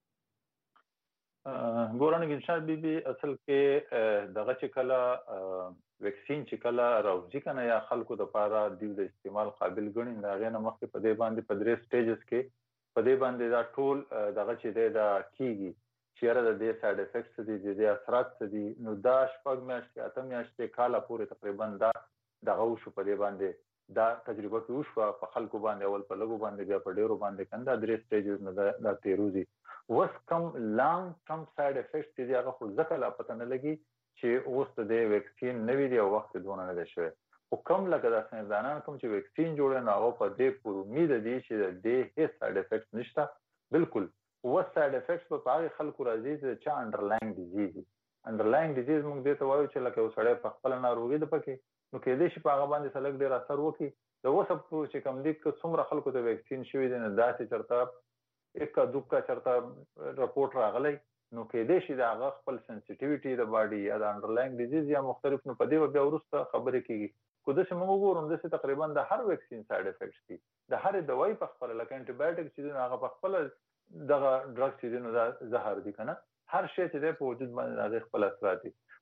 ګورانه ګنشاد بي بي اصل کې دغه چې کله ویکسین چې کله راوځي کنه یا خلکو د لپاره د استعمال قابل ګڼي دا غنه مخکې په دې باندې په درې سټیجز کې په دې باندې دا ټول دغه چې دا کیږي چې را د دې ساید افیکټس دي د اثرات دي نو دا شپږ میاشتې اته میاشتې کاله پورې تقریبا دا دغه شو په دې باندې دا تجربه کې وشو په خلکو باندې اول په لګو باندې بیا په ډیرو باندې کنده درې سټیجز نه دا تیروزي وس کم لانګ ټرم ساید افیکټس دي هغه خو ځکه لا پته نه لګي چې اوس د ویکسین نوی دی او وخت دونه نه شوی او کم لګا د سندانان کوم چې ویکسین جوړ نه او په دې پور امید دي چې د هیڅ ساید افیکټس نشته. بالکل وس ساید افیکټس په هغه خلکو راځي چې چا انډرلاین ډیزیز انډرلاین ډیزیز موږ دې ته وایو چې لکه وسړی په خپل ناروغي د پکې نو کې دې شي په هغه باندې سلګ ډیر اثر وکړي. د اوسه چې کوم دي که څومره خلکو ته ویکسین شوی دي نه داسې چرته اکا دوکا چرته رپورټ راغلی نو کې دې شي د هغه خپل سنسټیویټي د باډي یا د انډرلاین ډیزیز یا مختلف نو په دې بیا ورسته خبرې کیږي. کو د څه موږ وګورم د څه تقریبا د هر ویکسین ساید افیکټس دي د هر دوايي په خپل لکه انټي بایوټیک چې هغه په خپل دغه ډرګ چې نو زهر دي کنه هر شی چې په وجود باندې هغه خپل اثرات دي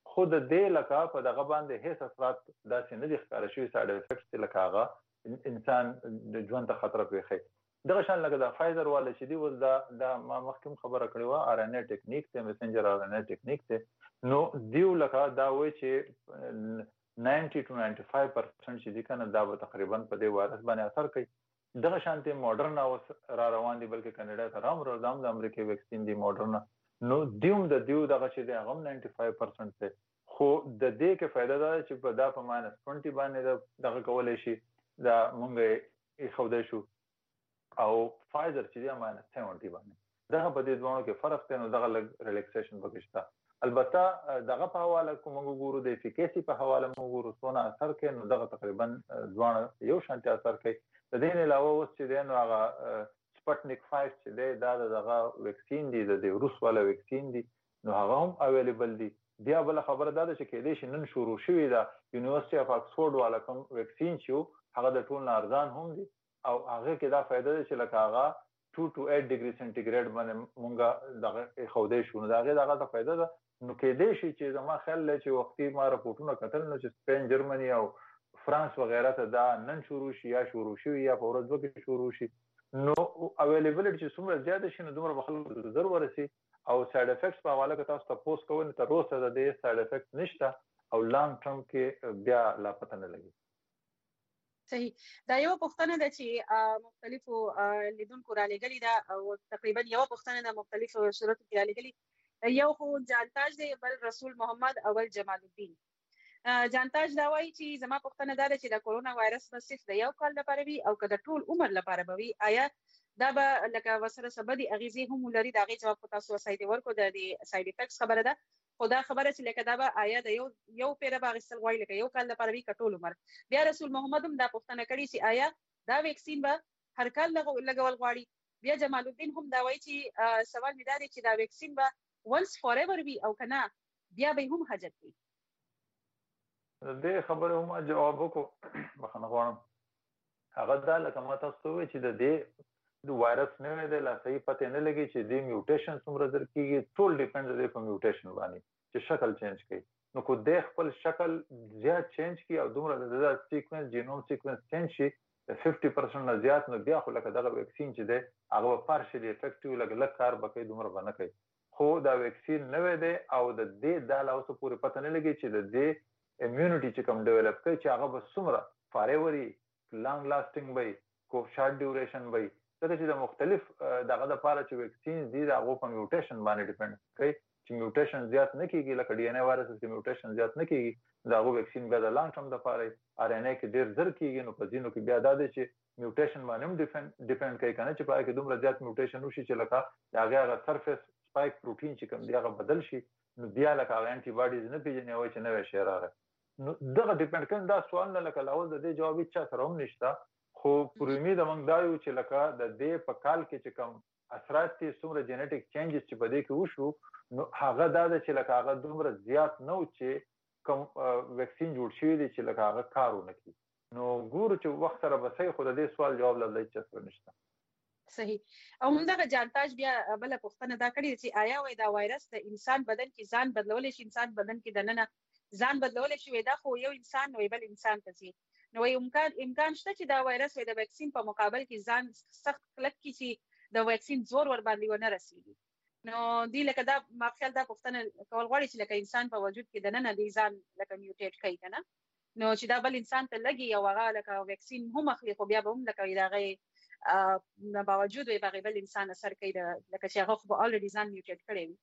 خو د دې لکه په دغه باندې هیڅ اثرات داسې نه دي ښکاره شوي سایډ افیکټس لکه هغه انسان د ژوند ته خطر پېښوي. دغه شان لکه د فایزر والا چې دی اوس دا دا ما مخکې خبره کړې وه ار ان اے ټیکنیک دی میسنجر ار ان اے ټیکنیک دی نو دیو لکه دا وایي چې ناینټي ټو ناینټي فایو پرسنټ چې دي که نه دا به تقریبا په دې وایرس باندې اثر کوي. دغه شانتې موډرن اوس را روان دي بلکې کاناډا ته هم دا هم د امریکې ویکسین دی موډرن نو دیوم د دیو دغه چې دی هغه هم ناینټي فایو پرسنټ دی خو د دې کې فایده دا ده چې په دا په ماینس ټونټي باندې دغه کولی شي دا مونږ یې ایښودی شو او فایزر چې دی ماینس سیونټي باندې دغه په دې دواړو کې فرق دی نو دغه لږ ریلیکسیشن پکې شته. البته دغه په حواله کوم موږ ګورو د افیکیسي په حواله موږ ګورو څونه اثر کوي نو دغه تقریبا دواړه یو شانتي اثر کوي. د دې نه علاوه اوس چې دی نو هغه سپټنیک فایو چې دی دا دغه ویکسین دی د روس والا ویکسین دی نو هغه هم اویلیبل دی. بیا بله خبره دا ده چې کېدای شي نن شروع شوې ده یونیورسټي اف اکسفورډ والا کوم ویکسین چې هغه د ټول نه ارزان هم دی او هغه کې دا فایده ده چې لکه هغه ټو ټو ایټ ډیګري سنټیګریډ باندې مونږ دغه ایښودی شو نو د هغې دغه ته فایده ده. نو کېدای شي چې زما خیال دی چې وختي ما رپورټونه کتل نو چې سپین جرمني او فرانس وغیره ته دا نن شروع شي یا شروع شوي یا په ورځ دوه کې شروع شي نو اویلیبلیټي چې څومره زیاته شي نو دومره به خلکو ته زر ورسي او سایډ افیکټس په حواله کې تاسو تپوس کوئ نو تر اوسه د دې سایډ افیکټ نشته او لانګ ټرم کې بیا لا پته نه لګي. صحیح. دا یو پوښتنه ده چې مختلفو لیدونکو را لېږلې ده او تقریبا یو پوښتنه ده مختلفو صورتو کې را لېږلې یو خو جانتاج دی بل رسول محمد اول جمال الدین. جانتاج دا وایي چې زما پوښتنه دا ده چې د کورونا وایرس به صرف د یو کال لپاره وي او که د ټول عمر لپاره به وي آیا دا به لکه ورسره څه بدې اغېزې هم ولري د هغې جواب خو تاسو سایډ ورکړو د دې سایډ افیکټس خبره ده خو دا خبره چې لکه دا به آیا د یو یو پیره به اخیستل غواړي لکه یو کال لپاره وي که ټول عمر. بیا رسول محمد هم دا پوښتنه کړې چې آیا دا ویکسین به هر کال لګول غواړي. بیا جمال الدین هم دا وایي چې سوال مې دا دی چې دا ویکسین به ونس فار ایور وي او که نه بیا به هم حاجت وي. د دې خبرې هم جواب وکړو بخښنه غواړم هغه دا لکه ما تاسو ته وویل چې د دې وایرس نوی دی لا صحیح پته نه لګي چې دې میوټیشن څومره زر کېږي ټول ډیپینډ دی په میوټیشن باندې چې شکل چینج کوي نو کو د خپل شکل زیات چینج کوي او دومره د سیکوینس جینوم سیکوینس چینج شي ففټي پرسنټ نه زیات نو بیا خو لکه دغه ویکسین چې دی هغه به پارشلی افیکټیو لږ لږ کار به کوي دومره به نه کوي خو دا ویکسین نوی دی او د دې دا لا اوسه پورې پته نه لګي چې د دې اميونټي چې کوم ډیولپ کوي چې هغه به څومره فاریوري لانګ لاسټینګ وي کو شارټ ډیوریشن وي ځکه چې د مختلف دغه د پاره چې ویکسین دي د هغو په میوټیشن باندې ډیپینډ کوي چې میوټیشن زیات نه کیږي لکه ډي ان اے وایرس کې میوټیشن زیات نه کیږي د هغو ویکسین بیا د لانګ ټرم د پاره ار ان اے کې ډیر زر کیږي نو په ځینو کې بیا دا دی چې میوټیشن باندې هم ډیپینډ کوي کنه چې پای کې دومره زیات میوټیشن وشي چې لکه د هغه هغه سرفیس سپایک پروتین چې کوم دی هغه بدل شي نو بیا لکه هغه انټي باډیز نه پیژني او چې نوې شی راغی نو دغه ډیپینډ کوي دا سوال نه لکه لاول د دې جواب چا سره هم نشته خو پرېمې د موږ دا یو چې لکه د دې په کال کې چې کوم اثرات دي څومره جینیټیک چینجز چې په دې کې وشو نو هغه دا ده چې لکه هغه دومره زیات نه و چې کوم ویکسین جوړ شوی دی چې لکه هغه کار ونه کړي نو ګورو چې وخت سره به صحیح خو د دې سوال جواب لا چا سره نشته. صحیح او همدغه جانتاج بیا بله پوښتنه دا کړې چې آیا وایي دا وایرس د انسان بدن کې ځان بدلولی شي انسان بدن کې دننه ځان بدلولی شي دا خو یو انسان وایي بل انسان ته ځي نو وایي امکان امکان شته چې دا وایرس وایي د ویکسین په مقابل کې ځان سخت کلک کړي چې د ویکسین زور ور باندې ونه رسېږي نو دی لکه دا ما خیال دا پوښتنه کول غواړي چې لکه انسان په وجود کې دننه دی ځان لکه میوټیټ کوي که نه نو چې دا بل انسان ته لګي او هغه لکه ویکسین هم اخلي خو بیا به هم لکه د هغې نه باوجود وایي په هغې بل انسان اثر کوي لکه چې هغه خو به الریډي ځان میوټیټ کړی وي.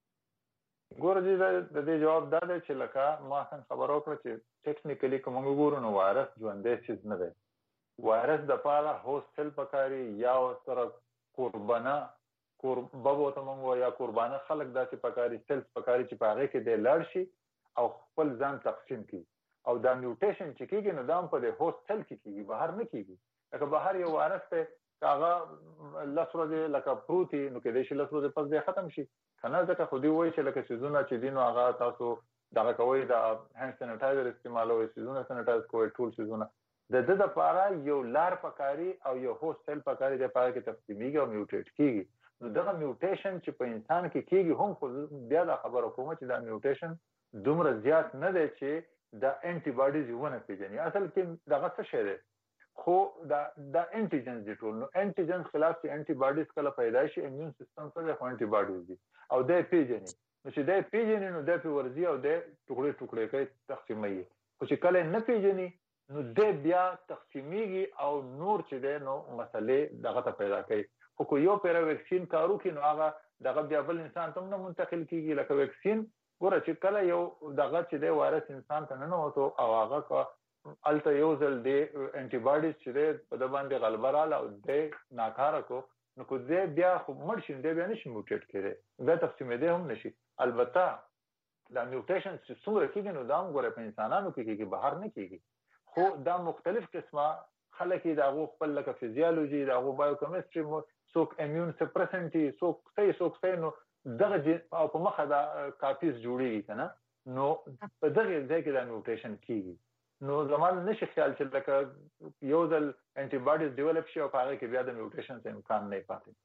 ګوره دې د دې جواب دا دی چې لکه ما څنګه خبره وکړه چې ټیکنیکلي که موږ وګورو نو وایرس ژوندی څیز نه دی وایرس دپاره هوست سیل پکاري یا ورسره کوربانه کوربه به ورته موږ وایو یا کوربانه خلک داسې پکاري سیلز پکاري چې په هغې کې دی لاړ شي او خپل ځان تقسیم کړي او دا میوټیشن چې کېږي نو دا هم په دې هوست سیل کې کېږي بهر نه کېږي لکه بهر یو وایرس دی که هغه لس ورځې لکه پروت وي نو کېدای شي لس ورځې پس دی ختم شي که نه ځکه خو دوی وایي چې لکه څیزونه چې دي نو هغه تاسو دغه کوئ د هینډ سینیټایزر استعمالوئ څیزونه سینیټایز کوئ ټول څیزونه د ده دپاره یو لار پکاري او یو هوست سیل پکاري دی په هغه کې تقسیمیږي او میوټیټ کېږي نو دغه میوټیشن چې په انسان کې کېږي هم خو بیا دا خبره کومه چې دا میوټیشن دومره زیات نه دی چې د انټي باډیز ونه پیژني. اصل کې دغه څه شی دی خو دا د انټیجنز دي ټول. نو انټیجنز خلاف چې انټي باډیز کله پیدا شي ایمیون سیستم سره خو انټي باډیز دي او د پیژني. نو چې د پیژني نو د په ورزي او د ټوکړې ټوکړې کوي تقسیمي. خو چې کله نه پیژني نو د بیا تقسیمیږي او نور چې دی نو مسلې دغه ته پیدا کوي. خو کو یو پیره ویکسین کارو کې نو هغه دغه بیا بل انسان ته نه منتقل کیږي. لکه ویکسین ګوره چې کله یو دغه چې دی وایرس انسان ته نه وته او هغه الته یو ځل دی انټي باډیز چې دی په د باندې غلبه رااله او د ناکاره کو نو کو دی بیا خو مړ شي دی بیا نشي موټیټ کېږي بیا تقسیمېدی هم نشي. البته دا میوټیشن چې څومره کېږي نو دا هم ګوره په انسانانو کې کېږي بهر نه کېږي. خو دا مختلف قسمه خلک یې د هغو خپل لکه فزیالوجي د هغو بایوکیمستري څوک امیون سپرسنټ دي څوک څه څوک څه نو دغه او په مخه دا کاپیز جوړېږي که نه نو په دغه ځای کې دا میوټیشن کېږي. نو زمان نشي خیال چې لکه یو ځل انټي باډیز ډیولپ شي او په هغه کې بیا د میوټیشن څه امکان نه پاتې.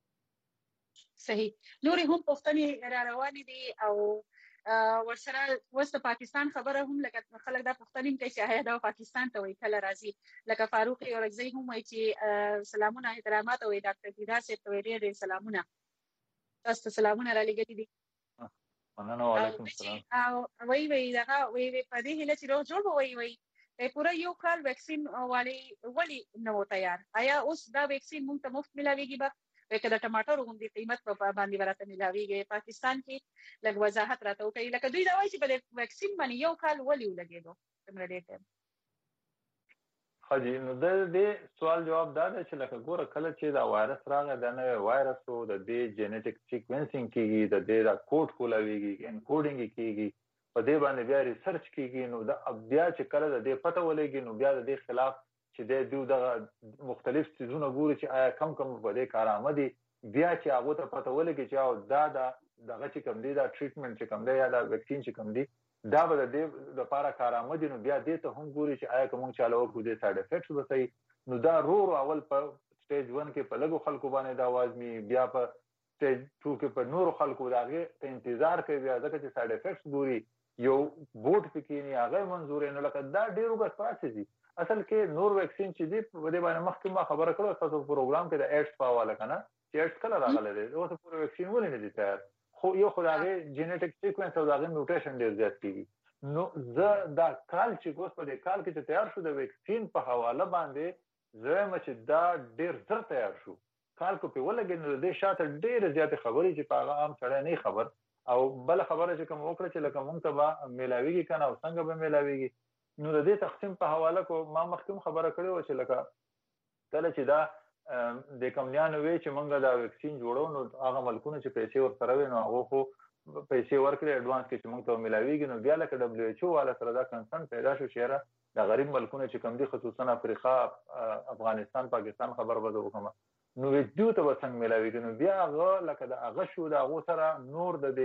صحیح. نورې هم پوښتنې را روانې دي او ورسره اوس د پاکستان خبره هم لکه خلک دا پوښتنې کوي چې آیا دا پاکستان ته وایي کله راځي. لکه فاروق یورکزی هم وایي چې سلامونه احترامات او ډاکټر دیدار صاحب ته ویلي ډېر سلامونه. تاسو ته سلامونه را لېږلي دي. مننه. وعلیکم السلام. او وایي وایي دغه وایي په دې هیله چې روغ جوړ به وایي وایي پوره یو کال ویکسین والی ولې نه و تیار. آیا اوس دا ویکسین موږ ته مفت ملاویږي به که د ټماټرو غوندې قیمت په باندې به راته ملاویږي؟ پاکستان کې لږ وضاحت راته وکړئ. لکه دوی دا وایي چې په ویکسین باندې یو کال ولې ولګېدو دومره ډېر ټایم؟ ښه جي. نو د دې سوال جواب دا دی چې لکه ګوره کله چې دا وایرس راغی دا نوی وایرس و د دې جینیټک سیکوینسینګ کېږي د دې دا کوډ کولاویږي انکوډینګ یې کېږي په دې باندې بیا ریسرچ کېږي. نو دا بیا چې کله د دې پته ولګي نو بیا د دې خلاف چې دی دوی دغه مختلف څیزونه ګوري چې آیا کم کم په دې کارآمد دي بیا چې هغو ته پته ولګي چې او دا دغه چې کوم دی دا ټریټمنټ چې کوم دی یا دا ویکسین چې کوم دی دا به د دې لپاره کارآمد دي نو بیا دې ته هم ګوري چې آیا که موږ چاله وکړو دې سایډ افیکټس به صحیح. نو دا رو رو اول په سټیج ون کې په لږو خلکو باندې دا وازمي بیا په سټیج ټو کې په نورو خلکو د هغې ته انتظار کوي بیا ځکه چې سایډ افیکټس ګوري یو بوټ پکې کېني هغه منظور نو لکه دا ډېر اوږد پروسس دي. اصل کې نور ویکسین چې دي په دې باندې مخکې ما خبره کړې ستاسو پروګرام کې د ایډز په حواله که نه چې ایډز کله راغلی دی اوس پورې ویکسین ولې نه دي تیار. خو یو خو د هغې جینیټک سیکوینس او د هغې میوټیشن ډېر زیات کېږي. نو زه دا کال چې اوس په دې کال کې چې تیار شو د ویکسین په حواله باندې زه وایم چې دا ډېر زر تیار شو. کال کو پې ولګېد نو د دې شاته ډېرې زیاتې خبرې چې په هغه عام سړی نه خبر. او بله خبره چې کوم وکړه چې لکه موږ ته به میلاویږي که نه او څنګه به میلاویږي نو د دې تقسیم په حواله کو ما مخکې هم خبره کړې وه چې لکه کله چې دا د کمپنیانو وی چې موږ دا ویکسین جوړو نو هغه ملکونه چې پیسې ورسره وي نو هغو خو پیسې ورکړي اډوانس کې چې موږ ته میلاویږي. نو بیا لکه ډبلیو ایچ او والا سره دا کنسرن پیدا شو چې یاره د غریب ملکونه چې کوم دي خصوصا افریقا افغانستان پاکستان خبر به زه وکړم نو دوی ته به څنګه میلاویږي. نو بیا هغه لکه د هغه شو د هغو سره نور د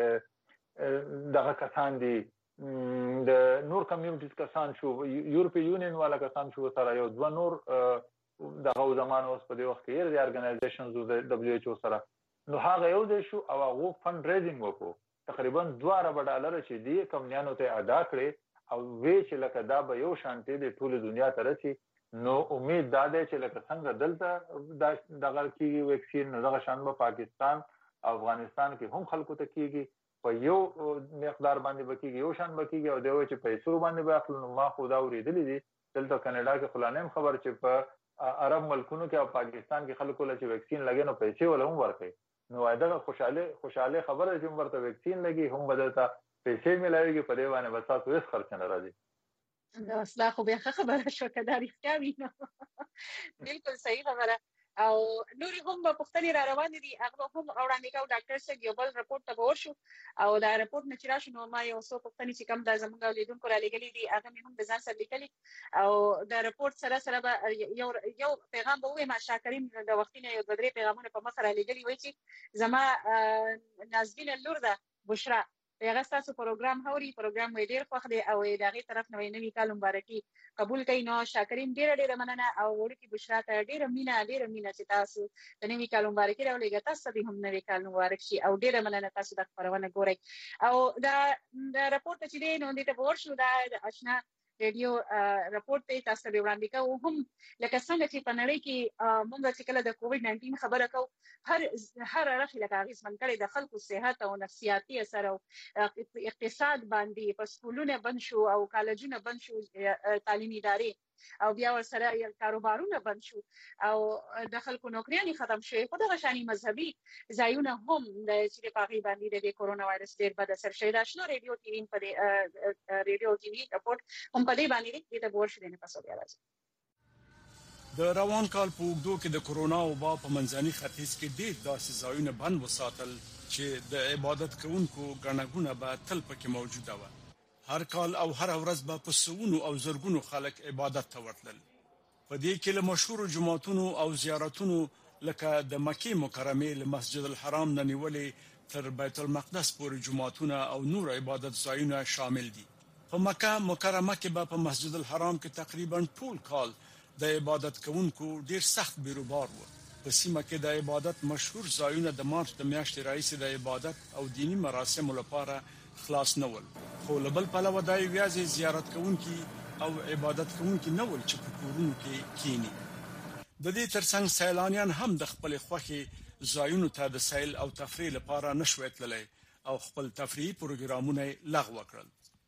دې دغه کسان دي د نور کمیونټیز کسان شو یورپی یونین والا کسان شو سره یو دوه نور دغه زمانه اوس په دې وخت کې یې د ارګنایزیشنز د ډبلیو ایچ او سره نو هغه یو ځای شو او هغو فنډ ریزینګ وکړو تقریبا دوه اربه ډالره چې دي کمپنیانو ته ادا کړې او وی چې لکه دا به یو شانتې د ټولې دنیا ته رسي. نو امید دا دی چې لکه څنګه دلته دغه کېږي ویکسین نو دغه شان به پاکستان او افغانستان کې هم خلکو ته کېږي په یو مقدار باندې به کېږي یو شان به کېږي. او دی وایي چې پیسو باندې به اخلو نو ما خو دا اورېدلي دي دلته کاناډا کې خو لا نه یم خبر چې په عرب ملکونو کې او پاکستان کې خلکو له چې ویکسین لګي نو پیسې ولا هم ورکوي. نو دغه خوشاله خوشاله خبره چې ورته ویکسین لګي هم به درته پیسې میلاویږي په دې باندې به تاسو هېڅ خرچ نه راځي. دا خو بیا ښه خبره شوه که دا رښتیا وي نو بلکل صحیح خبره. او نورې هم پوښتنې را روانې دي هغه هم وړاندې کوو. ډاکټر صاحب یو بل رپورټ ته به ورشو او دا رپورټ نه چې راشو نو ما یو څو پوښتنې چې کوم دا زموږ لیدونکو را لېږلي دي هغه مې هم د ځان سره لیکلي او د رپورټ سره سره به یو یو پیغام به ووایم. شاکرین د وختي نه یو دوه درې پیغامونه په مخه را لېږلي وایي چې زما نازنینه لور ده بشرا هغه تاسو پروګرام هوري پروګرام وی ډیر خوښ دی او دغه طرف نوې نوې کال مبارکي قبول کړئ. نو شاکرین ډیر ډیر مننه او ورکی بشرا ته ډیر مینا ډیر مینا چې تاسو د نوې کال مبارکي راولېږئ. تاسو ته هم نوې کال مبارک شي او ډیر مننه تاسو د خبرونه ګورئ. او دا د راپورټ چې دی نو د ته ورشو دا آشنا ریډیو راپورټ ته تاسو به وړاندې کوو. هم لکه څنګه چې په نړۍ کې موږ چې کله د کووډ ناینټین خبره کوو هر هر اړخ لکه اغیزمن کړي د خلکو صحت او نفسیاتي اثر او اقتصاد باندې په سکولونه بند شو او کالجونه بند شو تعلیمي ادارې او بیا ورسره کاروبارونه بند شو او د خلکو نوکریانې ختم شوې. خو دغه شانې مذهبي ځایونه هم د چې په هغې باندې د کورونا وایرس ډېر بد اثر شوی. د اشنا ریډیو ټي وي په دې ریډیو ټي وي راپورټ هم په دې باندې دی د بور شوی نه پسو بیا راځي. د روان کال په اوږدو کې د کورونا وبا په منځني ختیځ کې ډېر داسې ځایونه بند وساتل چې د عبادت کوونکو ګڼه به تل پکې موجوده وه. هر کال او هر ورځ به په سوونو او زرګونو خلک عبادت ته ورتلل. په دې کې له مشهور جماعتونو او زیارتونو لکه د مکې مکرمه له مسجد الحرام نه نیولې تر بیت المقدس پورې جماعتونه او نور عبادت ځایونه شامل دي. په مکه مکرمه کې به په مسجد الحرام کې تقریبا ټول کال د عبادت کوونکو ډیر سخت بیروبار و. په سیمه کې د عبادت مشهور ځایونه د مارچ د میاشتې راهیسې د عبادت او دینی مراسمو لپاره خلاص نه ول. خو له بل پلوه د یوازې زیارت کوونکي او عبادت کوونکي نه ول چې په کورونو کې کینی. د دې ترڅنګ سیلانیان هم د خپل خوښي ځایونو ته د سیل او تفریح لپاره نشوي تللی او خپل تفریحي پروګرامونه لغوه کړل.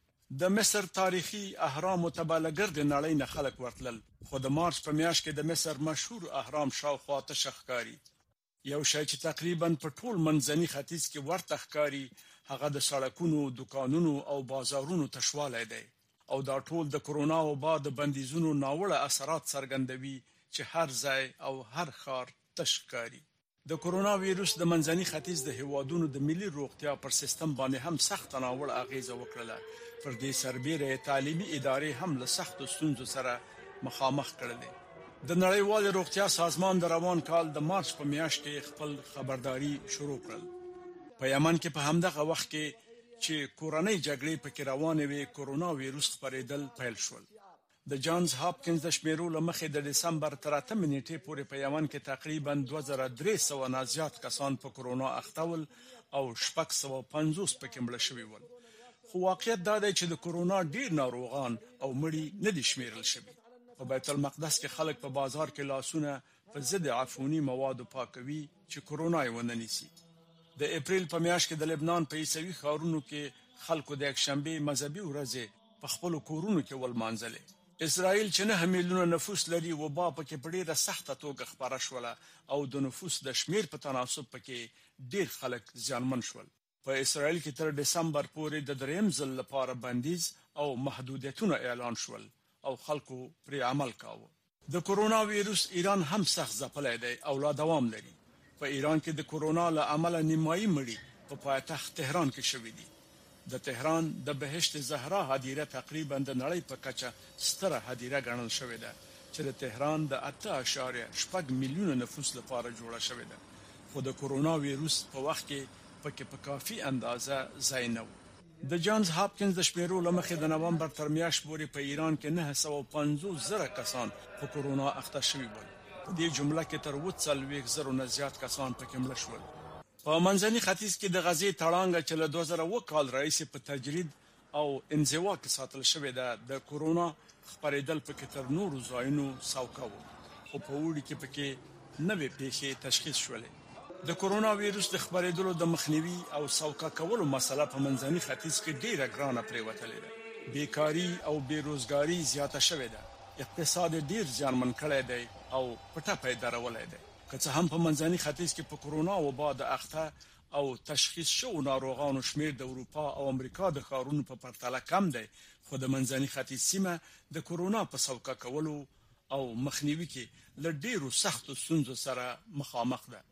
د مصر تاریخي اهرام متبلګر د نړۍ نه خلک ورتلل. خو د مارچ په میاشت کې د مصر مشهور اهرام شاوخوا تشخکاری یو شی چې تقریبا په ټول منځني ختیځ کې ورته ښکاری هغه د سړکونو، دکانونو او بازارونو تشواله دی او دا ټول د کورونا وبا د بندیزونو ناوړه اثرات څرګندوي چې هر ځای او هر ښار تشکاری. د کورونا وایرس د منځني ختیځ د هیوادونو د ملي روغتیا پر سیستم باندې هم سخت ناوړه اغیزه وکړه. پر دې سربېره تعلیمي ادارې هم له سختو ستونزو سره مخامخ کړلې. د نړیوال روغتیا سازمان د روان کال د مارچ په میاشت کې خپل خبرداري شروع کړل. په یمن کې په همدغه وخت کې چې کورنۍ جګړې پکې روانې وي کورونا وایرس خپرېدل پیل شول. د جانز هاپکینز د شمیرو لمخې د دسمبر تر اتمه نیټې پورې په یمن کې تقریبا دوه زره درې سوه نه زیات کسان په کورونا اخته ول او شپږ سوه پنځوس پکې مړه شوي ول. خو واقعیت دا دی چې د کورونا ډیر ناروغان او مړي نه دي شمیرل شوي. په بیت المقدس کې خلک په بازار کې لاسونه په ضد عفونی موادو پاکوي چې کورونا یې ونه نیسي. د اپریل په میاشت کې د لبنان په عیسوي ښارونو کې خلکو د یکشنبه مذهبي ورځې په خپل کورونو کې ولمانځلې. اسرائیل چې نه میلیونه نفوس لري وبا پکې په ډیره سخته توګه خبره شوله او د نفوس د شمیر په تناسب پکې ډیر خلک زیانمن شول. په اسرائیل کې تر دسمبر پورې د دریم ځل لپاره بندیز او محدودیتونه اعلان شول او خلکو پر عمل کاوه. د کورونا وایرس ایران هم سخت ځپلی دی او لا دوام لري. په ایران کې د کورونا له امله نیمایي مړي په پایتخت تهران کې شوي دي. د تهران د بهشت زهرا هدیره تقریبا د نړۍ په کچه ستره هدیره ګڼل شوې ده چې د تهران د اته اعشاریه شپږ میلیونه نفوس لپاره جوړه شوې ده. خو د کورونا وایرس په وخت کې پکې په کافي اندازه ځای نه و. د جانز هاپکینز د شمیرو لمخې د نومبر تر میاشت پورې په ایران کې نه سوه پنځوس زره کسان په کورونا اخته شوي ول. په دې جمله کې تر اووه څلوېښت زرو نه زیات کسان پکې مړه شول. په منځني ختیځ کې د غزې تړانګه چې له دوه زره اووه کال راهیسې په تجرید او انزوا کې ساتل شوې ده د کورونا خپرېدل پکې تر نورو ځایونو سوکه و. خو په اوړي کې پکې نوې پیښې تشخیص شولې. د کورونا وایرس د خپرېدلو د مخنیوي او سوکه کولو مسله په منځني ختیځ کې ډیره ګرانه پرېوتلې ده. بیکاری او بیروزګاری زیاته شوې ده. اقتصاد ډیر زیانمن کړی دی او پټه پیدا راولای دی. که څه هم په منځني ختیځ کې په کورونا وبا د اخته او تشخیص شوو ناروغانو شمیر د اروپا او امریکا د ښارونو په پرتله کم دی، خو د منځني ختیځ سیمه د کورونا په سوکه کولو او مخنیوي کې له ډیرو سختو ستونزو سره مخامخ ده.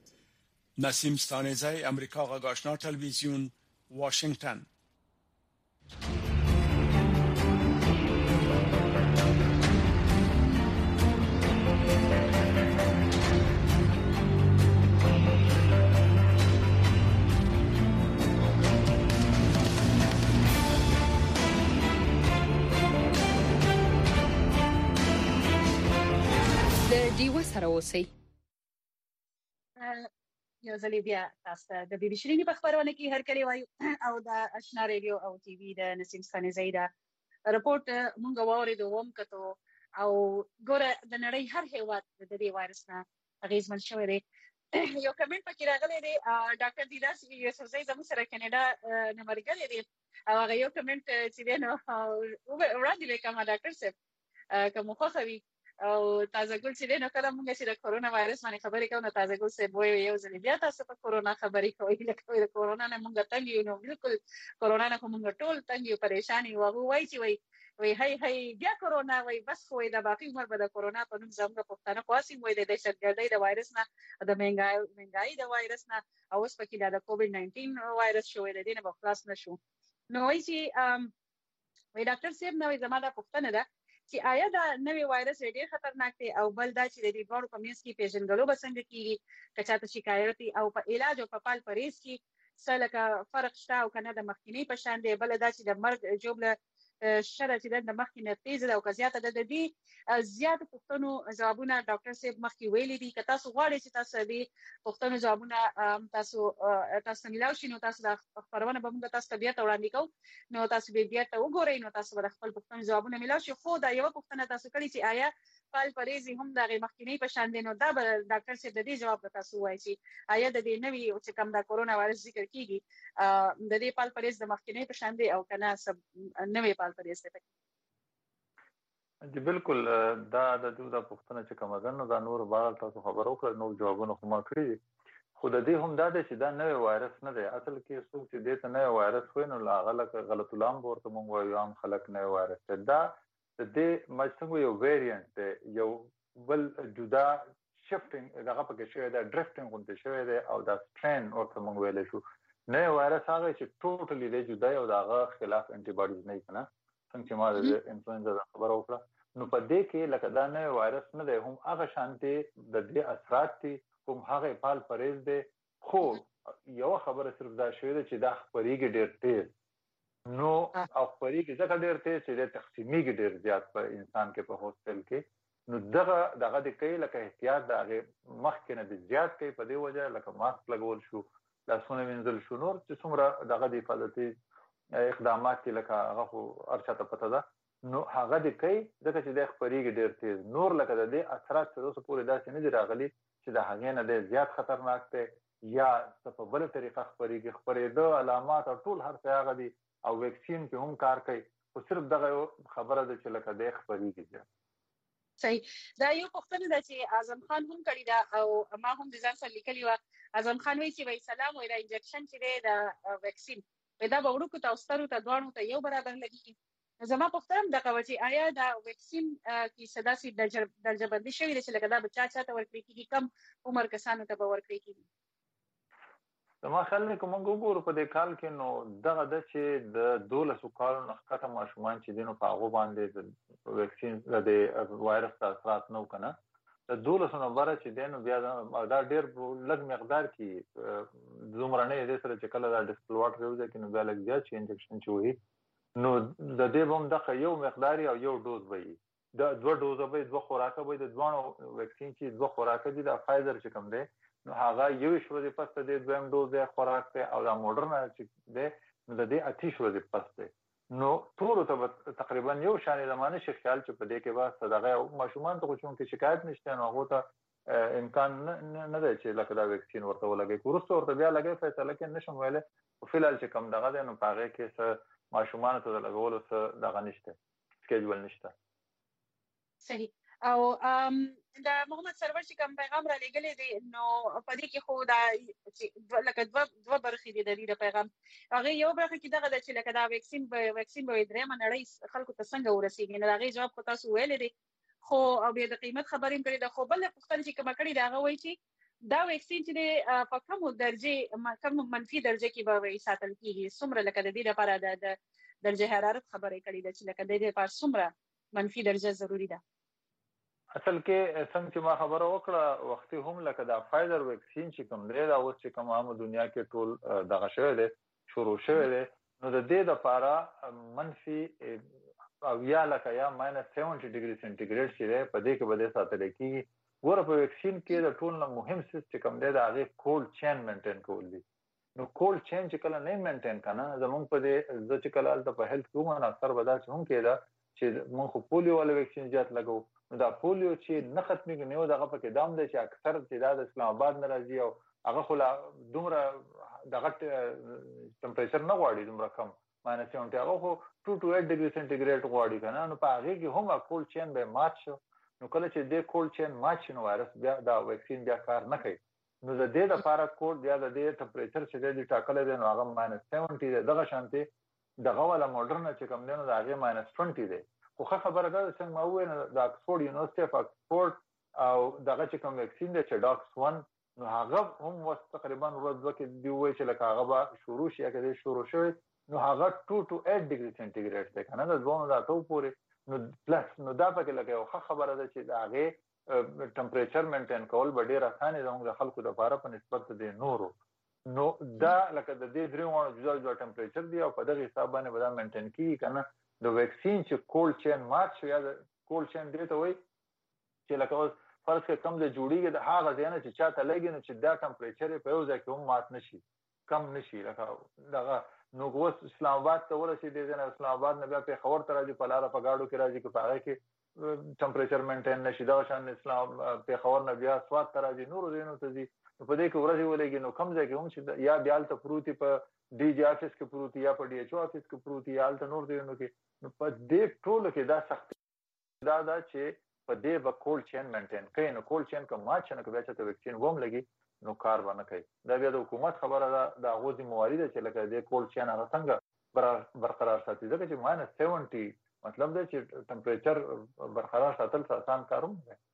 نسیم ستانزی، امریکا غږ آشنا ټلویزیون، واشنگټن. ډیوه سره اوسئ. یو ځل بیا تاسو ته د بي بي شيرینی په خبرونه کې هرکلی وایو او د آشنا ریډیو او ټي وي د نسیم ستانزی دا رپورت مونږ واورېدو ووم کتو او ګوره د نړۍ هر هیواد د دې وایرس نه اغېزمن شوی دی. یو کمنټ پکې راغلی دی ډاکټر دیداس یوسفزۍ زموږ سره کینیډا نه ملګری دی او هغه یو کمنټ چې دی نو وړاندې به کومه ډاکټر صاحب که مو خوښه وي او تازه ګل چې دی نو کله مونږ چې د کورونا وایرس باندې خبرې کوو نو تازه ګل صاحب وایي یو ځل بیا تاسو په کورونا خبرې کوئ لکه د کورونا نه مونږ تنګ یو نو بالکل کورونا نه خو مونږ ټول تنګ یو پریشان یو هغه وایي چې وایي وای هی هی بیا کورونا وای بس خو د باقي عمر به د کورونا په نوم زموږ پښتانه خاصي وای د دهشتګردۍ د وایرس نه د منګای منګای د وایرس نه او اوس پکې د کووډ ناینټین وایرس شوې د دې نه په خلاص نشو. نو وای چې وای ډاکټر صاحب نو زما د پښتنه ده چې آیا دا نوې وایرس ډېر خطرناک دی او بل دا چې د دې ډول په منځ کې پیژنګلو به څنګه کیږي که چاته شکایت او په علاج او په پال پرهیز کې څه لکه فرق شته او کنه د مخکینی په شان دی بل دا چې د مرګ جوړه شره چې د مخکې نه تیز ده او که زیاته ده د دې زیات پوښتنو ځوابونه ډاکټر صاحب مخکې ویلي دي که تاسو غواړئ چې تاسو دې پوښتنو ځوابونه تاسو تاسو ملاو شي نو تاسو د خبرونه به موږ تاسو ته بیا وړاندې کوو نو تاسو به بیا ته وګورئ نو تاسو به خپل پوښتنو ځوابونه ملاو شي. خو دا یو پوښتنه تاسو کړی چې آیا پال پرهیزي هم د مخکینی په شان دی نو دا به ډاکټر صاحب د دې جواب به تاسو وایي چې آیا د دې نوې چې کوم د کورونا وایرس ذکر کیږي د دې پال پرهیز د مخکینی په شان دی او کنه سب نوې پال پرهیز دی. جی بالکل دا د دوه د پښتنه چې کومه ده نو دا نور بار تاسو خبرو کړل نو جوابونه خو ما کړی خو د دې هم دا دی چې دا نوې وایرس نه دی اصل کې څوک چې دې ته نوې وایرس وای نو لا غلط غلط لام ورته مونږ وایو عام خلک نوې وایرس دا د دې مڅنګ یو ویریانت دی یو بل جدا شفټینګ دغه پکې شوی دا ډریفټینګ غونډه شوی دی او دا سټرین ورته مونږ ویل شو نوې وایرس هغه چې ټوټلی دی جدا یو دغه خلاف انټي باډیز نه کنه څنګه چې ما د انفلوئنزا خبر وکړه نو په دې کې لکه دا نوې وایرس نه دی هم هغه شانتي د دې اثرات دي کوم هغه پال پرهیز دی خو یو خبره صرف دا شوی دی چې دا خبرېږي ډېر تیز نو او خبرېږي ځکه ډېر تیز چې د تقسیمیږي ډېر زیات په انسان کې په هوسټل کې نو دغه دغه د کوي لکه احتیاط د هغه مخکې نه د زیات کوي په دې وجه لکه ماسک لګول شو لاسونه وینځل شو نور چې څومره دغه د حفاظتي اقدامات لکه هغه ارچاته پته ده نو هغه د کوي ځکه چې د خبرېږي ډېر تیز نور لکه د دې اثرات څه اوس پورې داسې نه دي راغلي چې د هغې نه د زیات خطرناک دی یا په بل طریقه خبرېږي خبرېده علامات او ټول هر څه هغه دي او ویکسین کې هم کار کوي خو صرف دغه خبره ده چې لکه د خبرېږي. صحیح دا یو پوښتنه ده چې اعظم خان هم کړې ده او ما هم د ځان سره لیکلي وه اعظم خان وایي چې وایي سلام وایي دا انجکشن چې دی د ویکسین وایي دا به وړوکو ته او سترو ته دواړو ته یو برابر لګېږي. زما پوښتنه دغه وه چې آیا دا ویکسین کې څه داسې درجه بندي شوې ده چې لکه دا به چا چا ته ورکړی کېږي کم عمر کسانو ته به ورکړی کېږي؟ زما خیال دی که موږ وګورو په دې کال کې نو دغه ده چې د دولسو کالو نه ښکته ماشومان چې دي نو په هغو باندې د ویکسین د وایرس د اثرات نه و که نه د دولسو نه بره چې دی نو بیا دا ډېر لږ مقدار کې دومره نه یې دې سره چې کله دا ډسپل واټر یو ځای کې نو بیا لږ زیات چې انجکشن چې وهي نو د دې به هم دغه یو مقدار او یو ډوز به وي د دوه ډوزه به دوه خوراکه به د دواړو ویکسین چې دوه خوراکه دي د فایزر چې کوم دی نو هغه یویشت ورځې پس ته دی دویم ډوز دی خوراک دی او دا موډرنا چې دی نو د دې اتیش ورځې پس دی نو ټولو ته به تقریبا یو شانې زما نشي خیال چې په دې کې به څه دغه ماشومان ته خو چونکې شکایت نشته نو هغو ته امکان نه دی چې لکه دا ویکسین ورته ولګوي که وروسته ورته بیا لګوي فیصله کې نشم ویلی خو فلحال چې کم دغه دی نو په هغې کې څه ماشومان ته د لګولو څه دغه نشته سکیجول نشته. صحیح او د محمد سرور چې کوم پیغام را لېږلی دی نو په دې کې خو دا لکه دوه دوه برخې دي د دې د پیغام هغې یو برخه کې دغه ده چې لکه دا ویکسین به ویکسین به درېیمه نړۍ خلکو ته څنګه ورسېږي نو د هغې جواب خو تاسو ویلی دی خو او بیا د قیمت خبرې هم کړې ده خو بله پوښتنه چې کومه کړې ده هغه وایي چې دا ویکسین چې دی په کومو درجې کوم منفي درجه کې به ساتل کېږي څومره لکه د دې لپاره د درجه حرارت خبرې کړې ده چې لکه د دې لپاره څومره منفي درجه ضروري ده؟ اصل کې څنګه چې ما خبره وکړه وختي هم لکه دا فایزر ویکسین چې کوم دی دا اوس چې کوم عامه دنیا کې ټول دغه شوی دی شروع شوی دی نو د دې لپاره منفي او یا لکه یا ماینس سیونټي ډیګري سنټیګریډ چې دی په دې کې به دې ساتل کېږي ګوره په ویکسین کې د ټول نه مهم څه چې کوم دی د هغې کولډ چین مینټین کول دي. نو کولډ چین چې کله نه مینټین کنه زمونږ په دې زه چې کله هلته په هیلث کې وم اثر به دا چې هم کېده چې مونږ خو پولیو والا ویکسین زیات لګو. نو دا پولیو چې نه ختمېږي نو دغه پکې دام دی چې اکثر چې دا د اسلام آباد نه راځي او هغه خو لا دومره دغه ټمپریچر نه غواړي دومره کم ماینس سیونټي هغه خو ټو ټو ایټ ډګري سینټیګریډ غواړي که نه. نو په هغې کې هم کولډ چین به مات شو. نو کله چې دې کولډ چین مات شي نو وایرس بیا دا ویکسین بیا کار نه کوي. نو د دې دپاره کوډ یا د دې ټمپریچر چې دی ټاکلی دی نو هغه ماینس سیونټي دی. دغه شانتې دغه والا موډرن چې کوم دی نو د هغې ماینس ټونټي دی. خو ښه خبره ده څنګه ما وویل د اکسفورډ یونیورسټي اف اکسفورډ او دغه چې کوم ویکسین دی چې ډاکس ون نو هغه هم اوس تقریبا ورځ دوه کې دوی وایي چې لکه هغه به شروع شي یا که دی شروع شوی نو هغه ټو ټو ایټ ډګري سینټیګریډ دی که نه د دوه نه د اتو پورې. نو پلس نو دا پکې لکه یو ښه خبره ده چې د هغې ټمپریچر مینټین کول به ډېر اسانه دی زموږ د خلکو دپاره په نسبت د دې نورو. نو دا لکه د دې درې واړو جدا جدا ټمپریچر دی او په دغه حساب باندې به دا مینټین کېږي که نه. د ویکسین چې کولډ چین مات شو یا د کولډ چین دې ته وایي چې لکه اوس فرض کړه کم د جوړېږي د هغه ځای نه چې چا ته لګي نو چې دا ټمپریچر یې په یو ځای کې هم مات نه شي کم نه شي لکه دغه. نو اوس اسلام آباد ته ورسېدې دې نه اسلام آباد نه بیا پېښور ته راځي په لاره په ګاډو کې راځي که په هغې کې ټمپریچر مینټین نه شي. دغه شان اسلام پېښور نه بیا سوات ته راځي نورو ځایونو ته ځي نو په دې کې ورځې ولګي نو کم ځای کې هم چې یا بیا هلته پروت په ډي جي آفس کې پروت یا په ډي ایچ او آفس کې پروت یا هلته نور ځایونو کې. نو په دې ټولو کې دا سختي دا ده چې په دې به کولډ چین مینټین کوي. نو کولډ چین که مات شي نو که بیا چېرته ویکسین وم لګي نو کار به نه کوي. دا بیا د حکومت خبره ده د هغو ذمهواري ده چې لکه دې کولډ چین هغه څنګه برقرار ساتي ځکه چې ماینس سیونټي مطلب دی چې ټمپریچر برقرار ساتل آسان کار هم دی.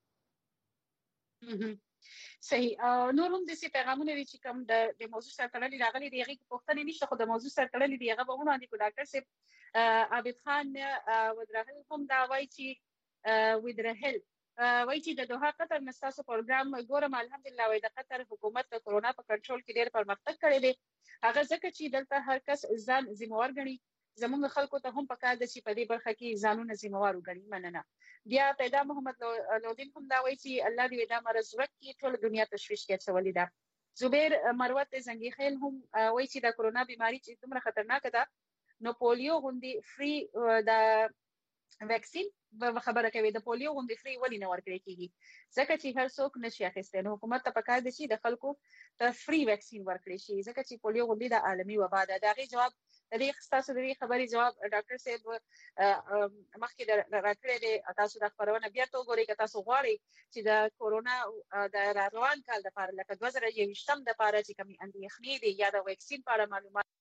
صحیح. نور هم داسې پیغامونه دي چې کوم د موضوع سره تړلي راغلي دي هغې کې پوښتنې نشته خو د موضوع سره تړلي دي هغه به وړاندې کړو. ډاکټر صاحب عابد خان ودرهل هم دا وایي چې ودرهل وایي چې د دوحه قطر نه ستاسو پروګرام ګورم الحمدلله وایي د قطر حکومت د کرونا په کنټرول کې ډېر پرمختګ کړی دی هغه ځکه چې دلته هر کس ځان ذمهوار ګڼي. زموږ خلکو ته هم پکار ده چې په دې برخه کې ځانونه ذمهوار وګڼي. مننه. بیا پیدا محمد لودین هم دا وایي چې الله دې دا مرض ورک کړي ټوله دنیا تشویش کې اچولې ده. زبیر مروت زنګي خیل هم وایي چې د کرونا بیماری چې دومره خطرناکه ده نو پولیو غوندې فری د ویکسین به خبره کوي د پولیو غوندې فری ولې نه ورکړی کېږي ځکه چې هر څوک نشي اخیستی. نو حکومت ته پکار دی چې د خلکو ته فری ویکسین ورکړی شي ځکه چې پولیو غوندې د عالمي وبا ده. د هغې جواب د دې ستاسو د دې خبرې جواب ډاکټر صاحب مخکې راکړی دی. تاسو دا خپرونه بیا ته وګورئ که تاسو غواړئ چې د کورونا د روان کال دپاره لکه دوه زره یوویشتم دپاره چې کومې اندېښنې دي یا د ویکسین په اړه معلومات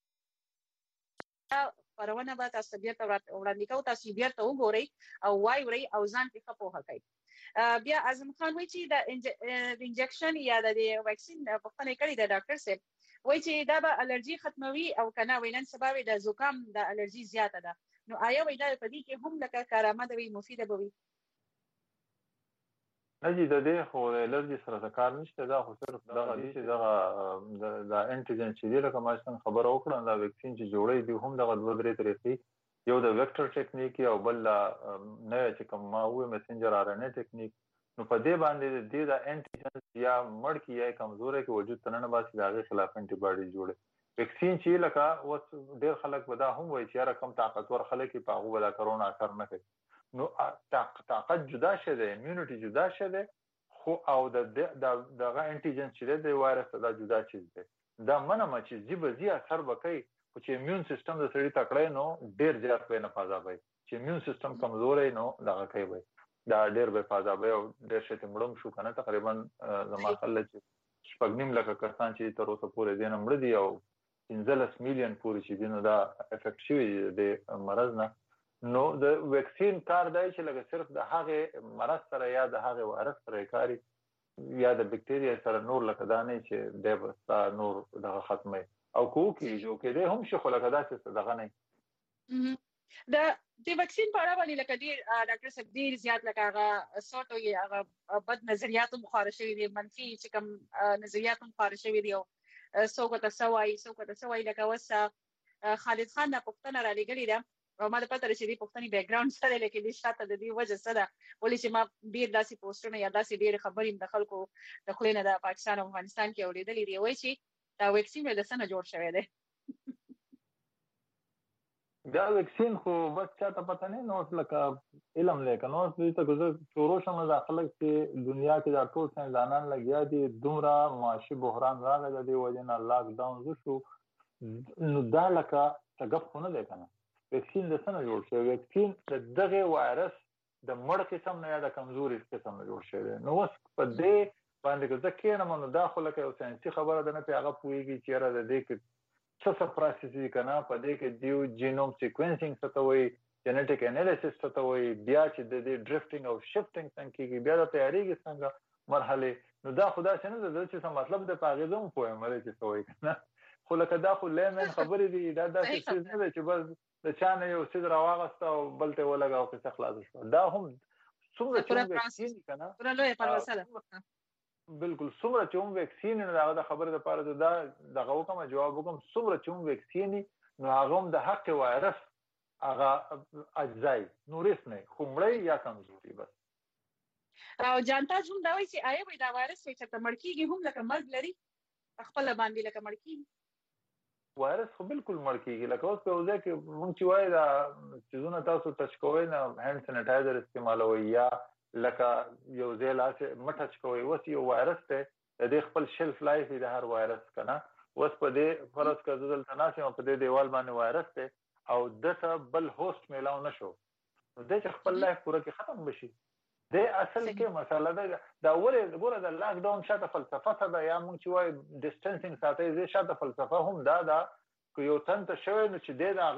خپرونه به تاسو بیرته وړاندې کوو. تاسو بیرته وګورئ او واورئ او ځان پرې ښه پوهه کوئ. بیا اعظم خان وایي چې د انجکشن یا د ویکسین پوښتنه یې کړې ده ډاکټر صاحب وایي چې دا به الرجي ختموي او که نه وایي نن سبا وایي د زکام د الرجي زیاته ده. نو آیا وایي دا په دې کې هم لکه کارآمده وي مفیده به وي؟ نه جي د دې خو د الرجي سره څه کار نشته. دا خو صرف دغه دي چې دغه د انټيجن چې دی لکه ما څنګه خبره وکړم دا ویکسین چې جوړوي دي هم دغه دوه درې طریقې یو د ویکټر ټیکنیک او بل نه چې کوم ما وایي مسنجر آر ان اے ټیکنیک. نو په دې باندې دې د انټيجن یا مړ کی یا کمزوري کې وجود تننه باسي د هغې خلاف انټي باډي جوړي. ویکسین چې لکه اوس ډېر خلک به دا هم وایي چې یاره کم طاقتور خلک یې په هغو به دا کرونا اثر نه کوي. نو طاقت جدا شه ده امیونټي جدا شه ده خو او د دغه انټيجن چې دی د وایرس دا جدا چیز دی. دا منمه چې زی به زی اثر وکړي خو چې امیون سیستم د سړي تکړه نو ډېر زیات به نه فاضابوي. چې امیون سیستم کمزوری نو دغه کوي دا ډېر به فاضابوي او ډېر شي مړم شو کنه. تقریبا زما خل چې شپږ نیم لکه کسان چې تر اوسه پورې دین مړ دي او پنځلس میلیون پورې چې دین دا افیکټ شوی د مرض نه. نو د ویکسین کار دی چې لکه صرف د هغې مرض سره یا د هغې وایرس سره کاري یا د بکټریا سره نور لکه دا نه چې دی به ستا نور دغه ختموي او که وکړي جو کېدی هم شي خو لکه داسې دغه نه. د د ویکسین په اړه باندې لکه ډېر ډاکټر صاحب ډېر زیات لکه هغه سوټ وي هغه بد نظریات هم خپاره شوي دي منفي چې کوم نظریات هم خپاره شوي دي او څوک ورته څه وایي څوک ورته څه وایي. لکه اوس خالد خان نه پوښتنه رالېږلې ده او ما د پته لري چې د پښتني بیک ګراوند سره لکه د شاته د دې وجه سره ولې چې ما ډیر داسې پوسټونه یا داسې ډیر خبرې د خلکو د خلینو د پاکستان او افغانستان کې اوریدلې دی وایي چې دا ویکسین د څه نه جوړ شوی دی دا ویکسین خو بس چاته پته نه نو لکه علم لیکه نو دې ته ګذر شروع شوم د خلک چې دنیا کې دا ټول ساينسدانان لګیا دي دومره معاشي بحران راغی د دې وجه نه لاک ډاون وشو نو دا لکه څنګه خو نه دی کنه ویکسین د څه نه جوړ شوی ویکسین د دغه وایرس د مړ قسم نه یا د کمزوري قسم نه جوړ شوی نو اوس په دې باندې ځکه نه مونږ دا خو لکه یو ساينسي خبره ده نه پیغه پويږي چې را د دې کې څه څه پروسس دي کنه په دې کې دیو جینوم سیکوینسینګ څه ته وایي جنټیک انالیسس څه ته وایي بیا چې د دې ډریفټینګ او شفټینګ څنګه کیږي بیا د تیاریږي څنګه مرحله نو دا خدا څنګه د څه مطلب د پاغیزم پوهه مله چې څه وایي کنه خو لکه دا خو لیمن خبرې دي دا داسې څه نه ده چې بس د چا نه یو څه راواغسته او بل ته ولګاو چې څه خلاص شو دا هم څومره چې ویکسین کنه پوره لوی پروسه ده بالکل څومره چې هم ویکسین نه دا خبره د پاره دا دغه کوم جواب وکم څومره چې هم ویکسین نو هغه د حق وایرس هغه اجزای نورس نه خمړی یا کمزوري بس او جانتا هم دا وایي چې آیا دا وایرس چې تمړکیږي هم لکه مرګ لري خپل باندې لکه مړکیږي وایرس خو بالکل مړ کیږي لکه اوس په وځه کې مونږ چې وایي دا چیزونه تاسو ټچ کوئ نه هاند سینیټایزر استعمالوي یا لکه یو ځل اسه مټچ کوي وس یو وایرس ته د دې خپل شلف لایف د هر وایرس کنه وس په دې فرض کړه دل تناسب په دې دیوال باندې وایرس ته او دته بل هوست میلاو نشو د دې خپل لایف پوره کې ختم بشي د اصل کې مسله ده دا ولې ګوره د لاک ډاون شاته فلسفه ده یا مونږ چې وایي ډیسټنسینګ ساتي زه شاته فلسفه هم دا دا کو یو تن ته شوی نو چې د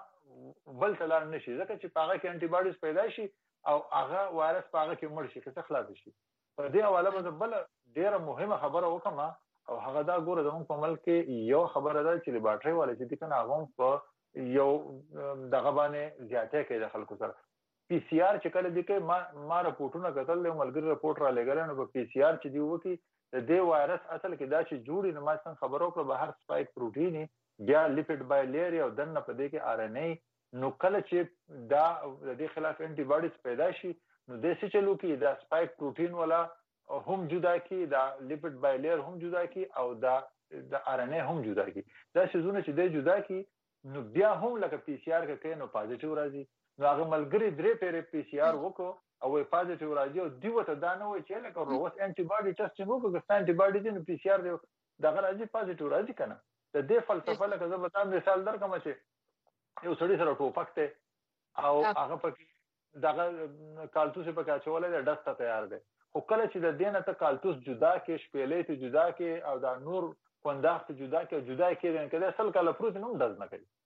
هغه بل تلار نشي ځکه چې پاغه کې انټي باډیز پیدا شي او هغه وایرس پاغه کې مړ شي که څه خلاص شي په دې حواله به بل ډیره مهمه خبره وکم او هغه دا ګوره زموږ په ملک کې یو خبره ده چې لیبارټري والے چې کنه هغه په یو دغه باندې زیاته کې د خلکو سره پی سی آر چې کله دې کې ما ما راپورټونه کتل له ملګری راپورټ را لګل نو په پی سی آر چې دی وکی د دې وایرس اصل کې دا چې جوړي نو ما څنګه خبرو کړ به هر سپایک پروتین بیا لیپید بایلیر او دنه په دې کې آر ان اے نو کله چې دا د دې خلاف انټي باډیز پیدا شي نو د څه چلو کې دا سپایک پروتین ولا هم جدا کی دا لیپید بایلیر هم جدا کی او دا د آر ان اے هم جدا کی دا شزونه چې د جدا کی نو بیا هم لکه پی سی آر کې نو پازیټیو راځي نو هغه ملګری درې پیره پی سی آر وکړو او وای پازیټیو راځي او دیو ته دا نه وای چې لکه روس انټي باډي ټیسټینګ وکړو که انټي باډي نو پی سی آر دی دا راځي پازیټیو راځي کنه د دې فلسفه لکه زه به تاسو مثال درکم چې یو سړی سره ټوپک ته او هغه پکې دغه کالتوس په کاچولې د ډسته تیار دی خو کله چې د دینه ته کالتوس جدا کې شپېلې ته جدا کې او دا نور کونداخ ته جدا کې جدا کې دین کله اصل کله پروت نه دز نه کوي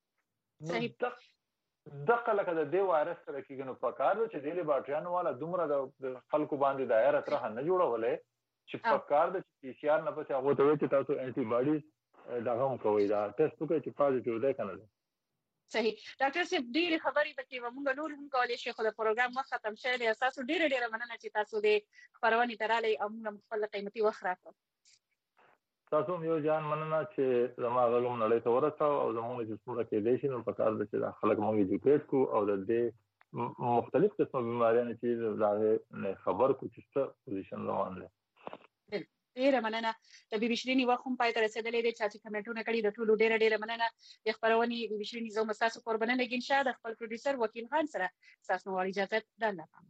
صحیح دغه لکه د دی وایرس سره کېږي نو په کار چې د لیبارټریانو والا دومره د خلکو باندې دایره تر نه جوړولې چې په کار د پی سی آر نه پته هغه ته چې تاسو انټي باډیز دغه هم کوي دا ټیسټ وکړي چې پازیټیو ده کنه صحیح ډاکټر صاحب ډېر خبرې پکې موږ نور هم کولای شو خو د پروګرام وخت ختم شوی دی تاسو ډېر ډېر مننه چې تاسو د خبرونې تراله او موږ خپل قیمتي وخت راکړو تاسو یو ځان مننه چې زما غلوم نړۍ ته ورساو او زموږ چې څومره کې دی شي نو په کار د چې خلک موږ ایجوکیټ کو او د دې مختلف قسمه بیماریانو چې دا خبر کو چې څه پوزیشن روان دي ډیره مننه د بي بي شيريني وخت هم پای ته رسیدلې دي چې کمنټونه کړي د ټولو ډیره ډیره مننه د خبرونې بي بي شيريني زو مساسو قربانه لګین شه د خپل پروډوسر وکیل خان سره تاسو نو اجازه ده نه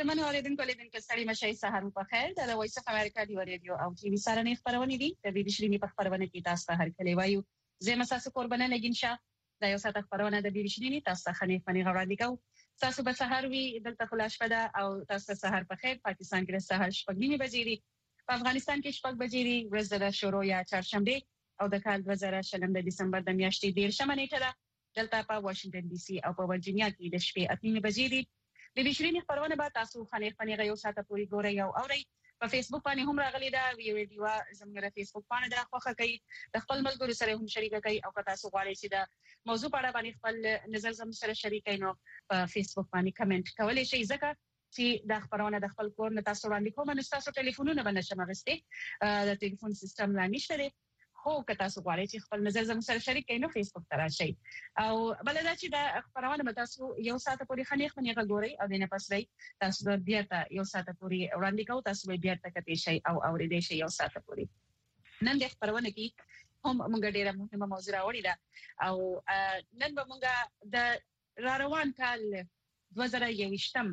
ګرامن اوریدونکو لیدونکو ستړي مشي سهار په خیر د وایس اف امریکا دی ریډیو او ټي وي سره نه خبرونه دي د بي بي سي په خبرونه کې تاسو ته هر کله وایو زه مساسو قربانه نگین شاه د یو ساعت خبرونه د بي بي سي تاسو ته خنې فني غوړاندې کوم تاسو به سهار وي دلته خلاص پده او تاسو سهار په خیر پاکستان کې سهار شپږ نیمه بجې دي په افغانستان کې شپږ بجې دي ورځ د شروع یا چهارشنبه او د کال دوه زره شلم د دسمبر د میاشتې دیرشمه نیټه ده دلته په واشنگټن ډي سي او په ورجینیا کې د شپې اته نیمه بجې دي د بشرینی خبرونه به تاسو خنې خنې یو ساعت پوری ګورئ او اورئ په فیسبوک باندې هم راغلي دا ویډیو زموږ فیسبوک باندې دا خوښه کوي د خپل ملګرو سره هم شریک کوي او که تاسو غواړئ چې دا موضوع په اړه باندې خپل نظر زموږ سره شریک کړئ نو په فیسبوک باندې کمنټ کولای شئ ځکه چې دا خبرونه د خپل کور نه تاسو وړاندې کوم نو تاسو ټلیفونونه باندې شمارسته د ټلیفون سیستم لا نشته دی خو که تاسو غواړئ چې خپل نظر زموږ سره شریک کړئ نو فیسبوک ته راشئ او بل دا چې دا خبرونه به تاسو یو ساعت پورې خنې خنې غوړئ او د نه پسې تاسو د بیا ته یو ساعت پورې وړاندې کوو تاسو به بیا ته کتئ شئ او اورېدئ شئ یو ساعت پورې نن د خبرونه کې هم موږ ډیره مهمه موضوع راوړې ده او نن به موږ د را روان کال دوه زره یوویشتم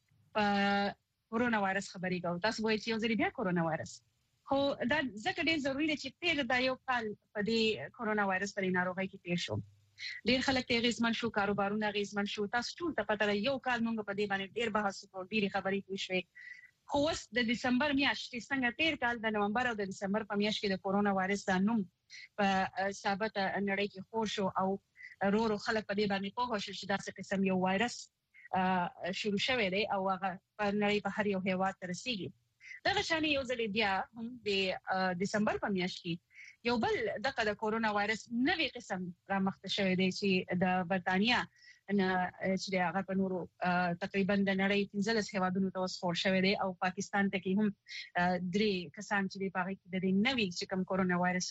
په کورونا وایرس خبرې کوو تاسو وایئ چې یو ځل بیا کورونا وایرس خو دا ځکه ډېر ضروری دی چې تیر دا یو کال په دې کورونا وایرس پرې ناروغي کې تیر شو ډېر خلک ته غیزمن شو کاروبارونه غیزمن شو تاسو ټول ته پته یو کال موږ په دې باندې ډېر بحث وکړو ډېر خبرې کوشوي خو اوس د دسمبر میاشتې څنګه تیر کال د نومبر او د دسمبر په میاشت کې د کورونا وایرس د نوم په ثابت نړۍ کې خور شو او ورو ورو خلک په دې باندې پوه شول چې دا څه قسم یو وایرس شروع شوی دی او هغه په نړۍ په هر یو هیواد ته رسیږي دا غشاني یو ځل بیا هم د دسمبر په میاشت کې یو بل دغه د کورونا وایرس نوې قسم را مخته شوی دی چې د برتانیا نه چې هغه په نورو تقریبا د نړۍ پنځلس هیوادونو ته وسخور شوی دی او پاکستان ته کې هم درې کسان چې په هغه کې د نوې چې کوم کورونا وایرس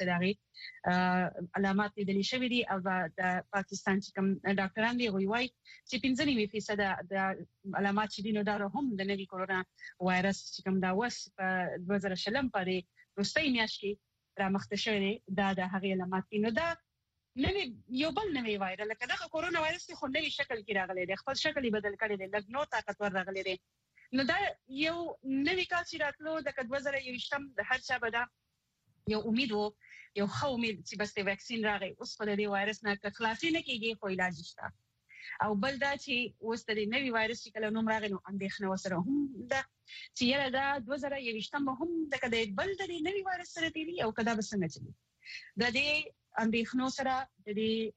لري علامات لیدل شوی دي او د پاکستان چې کوم ډاکټران دی وایي چې پنځه نیمه فیصد د علامات چې دینو دارو هم د نوې کورونا وایرس چې کوم دا وس په دوه زره شلم پرې روستۍ میاشت کې را مخته شوی دا د هغې علامات نو دا نوې یو بل نوې وایرس لکه دا کورونا وایرس خو نوې شکل کې راغلی دی خپل شکل یې بدل کړی دی لږ نو طاقتور راغلی دی نو دا یو نوې کال چې راتلو د دوه زره یوویشتم د هر چا به دا یو امید وو یو ښه امید چې بس د ویکسین راغی اوس په دې وایرس نه خلاصي نه کېږي خو علاج شته او بل دا چې اوس د نوې وایرس چې کله نوم راغی نو اندېښنه ورسره هم ده چې یاره دا دوه زره یوویشتم هم د کده بل د نوې وایرس سره تیری او کدا به څنګه چلی د دې اندېښنو سره د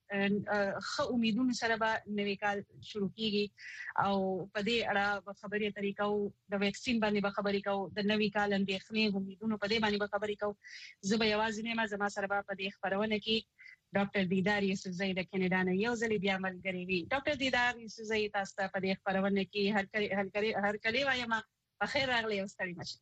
دې ښه امیدونو سره به نوې کال شروع کیږي او په دې اړه به خبرې طریقو د ویکسین باندې به خبرې کوو د نوې کال اندېښنې امیدونو په دې باندې به خبرې کوو زه به یوازې نه ما زما سره به په دې خبرونه کې ډاکټر دیدار یوسفزئی د کینیډا نه یو ځل بیا ملګری وي ډاکټر دیدار یوسفزئی تاسو ته په دې خبرونه کې هر کله هر کله وایم په خیر راغلی او ستړي مشه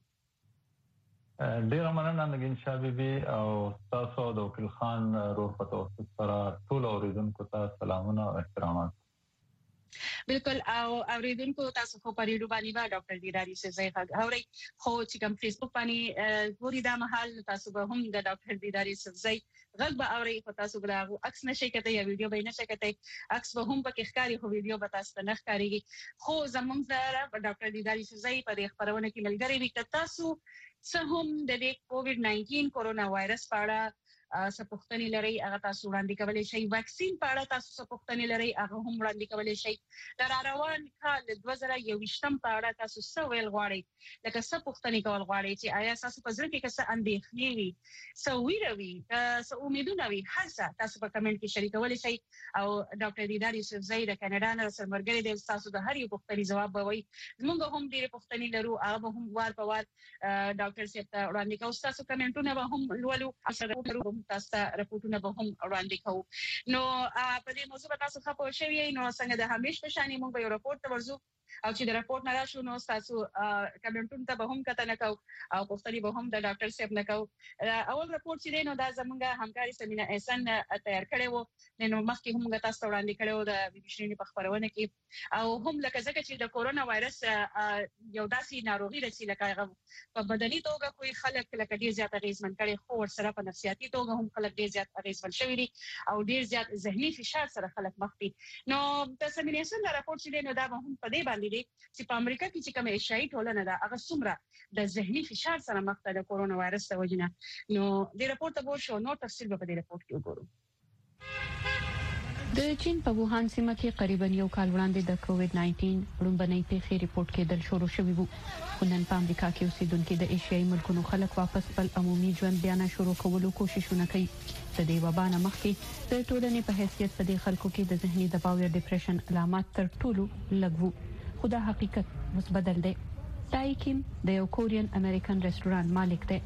ډیر مننه نگین شاه بیبي او تاسو د وکیل خان رور په توسط سره ټول اوریدونکو ته سلامونه او احترامات بالکل او اوریدونکو تاسو خو په ریډیو باندې با ډاکټر دیدار یوسفزئی غوړي خو چې کوم فیسبوک باندې ګوري دا محل تاسو به هم د ډاکټر دیدار یوسفزئی غږ به اوري خو تاسو غواړئ عکس نشئ کته یا ویډیو به نشئ کته عکس به هم پکې ښکاری خو ویډیو به تاسو ته نه ښکاریږي خو زموږ سره ډاکټر دیدار یوسفزئی په دې خبرونه کې ملګری وي تاسو څه هم د دې کووډ ناینټین کورونا وایرس په اړه څه پوښتنې لري هغه تاسو وړاندې کولای شئ ویکسین په اړه تاسو څه پوښتنې لري هغه هم وړاندې کولای شئ د روان کال دوه زره یوویشتم په اړه تاسو څه ویل غواړئ لکه څه پوښتنې کول غواړئ چې آیا تاسو په ځل کې څه اندېښنې وي څه ویره وي څه امیدونه وي هر څه تاسو په کمنټ کې شریکولی شئ او ډاکټر دیدار یوسفزئی د کاناډا نه سره مرګري دی تاسو د هر یو پوښتنې جواب به وایي موږ هم ډېرې پوښتنې لرو هغه هم وار په وار ډاکټر صاحب ته وړاندې کوو تاسو کمنټونه به هم لولو تاسو تاسو رپورټونه به هم وړاندې کوو نو په دې موضوع به تاسو خبر شوي نو څنګه د همیش په شان موږ به یو رپورټ ته ورځو او چې د رپورټ نه راشو نو تاسو کمنټونو ته به هم کته نه کوو او پوښتنې به هم د ډاکټر صاحب نه کوو اول رپورټ چې دی نو دا زموږ همکاري سمینا احسان تیار کړی و نو مخکې هم موږ تاسو ته وړاندې کړی و د بي بي سي په خبرونه کې او هم لکه ځکه چې د کورونا وایرس یو داسې ناروغي ده چې لکه په بدني توګه کوئی خلک لکه ډېر زیات اغېزمن کړي خو ورسره په نفسیاتي توګه هم خلک ډېر زیات اغېزمن شوي دي او ډېر زیات ذهني فشار سره خلک مخ دي نو د سمینا احسان رپورټ چې دی نو دا به هم په دې باندې وړاندې دي چې په امریکا کې چې کوم ایشیايي ټولنه ده هغه څومره د ذهني فشار سره مخ ده د کورونا وایرس د وجنه نو د راپور ته به شو نو تفصیل به په دې راپور کې وګورو. د چین په ووهان سیمه کې قریبا یو کال وړاندې د کووډ نایټین لومړنۍ پیښې ریپورت کېدل شروع شوې وو. خو نن په امریکا کې اوسېدونکو د ایشیايي ملکونو خلک واپس خپل عمومي ژوند بیا شروع کولو کوششونه کوي. د دې وبا نه مخکې د ټولنې په حیثیت په دې خلکو کې د ذهني دباو یا ډیپریشن علامات تر ټولو لږ وو. خو دا حقیقت اوس بدل دی. تای کیم د یو کورین امریکن رستورانت مالک دی.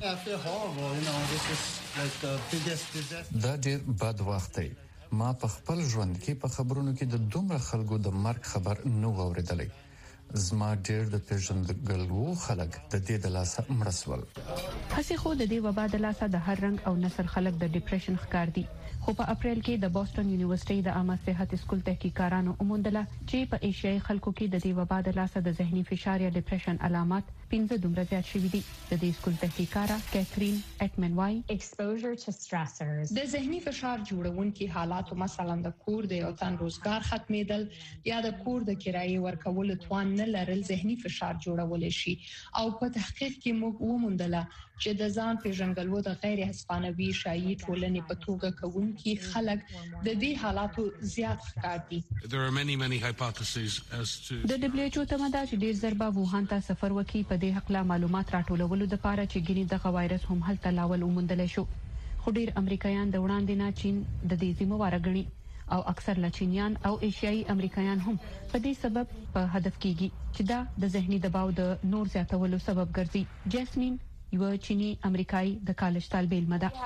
دا ډیر بد وخت دی. ما په خپل ژوند کې په خبرونو کې د دومره خلکو د مرګ خبر نه اوریدلی. زما ډیر د پیژندګلو خلک د دې د لاسه مړسول. هڅه خو د دې وبا د لاسه د هر رنګ او نسل خلک د ډیپریشن ښکار دي. خو په اپریل کې د بوسټن یونیورسيټي د عامه صحت سکول تحقیقاتانو وموندله چې په ایشیايي خلکو کې د دې وبا د لاسه د ذهني فشار یا ډیپریشن علامات پنځه دومره زیات شوي دي. د دې سکول تحقیقاته کیترین اټمن وايي exposure to stressors د ذهني فشار جوړونکي حالات مثلا د کور د یو تن روزګار ختمېدل یا د کور د کرایې ورکول توان نه لرل ذهني فشار جوړول شي. او په تحقیق کې موږ وموندله چې د ځان پیژنګلو د غیر هسپانوي شایي ټولنې په توګه کوونکي خلک د دې حالاتو زیات ښکار دي. There are many many hypotheses as to د دبليو ایچ او تمدا چې ډیر ضربه ووهان ته سفر وکړي په دې حق لا معلومات راټولولو د پاره چې ګینه د وایرس هم هلته لاول وموندل شو. خو ډیر امریکایان د وړاندې نه چین د دې ذمہوار غني او اکثر لچینیان او ایشیايي امریکایان هم په دې سبب په هدف کېږي چې دا د ذهني دباو د نور زیاتولو سبب ګرځي. جاسمین یو چینی امریکایي د کالج طالب علم ده.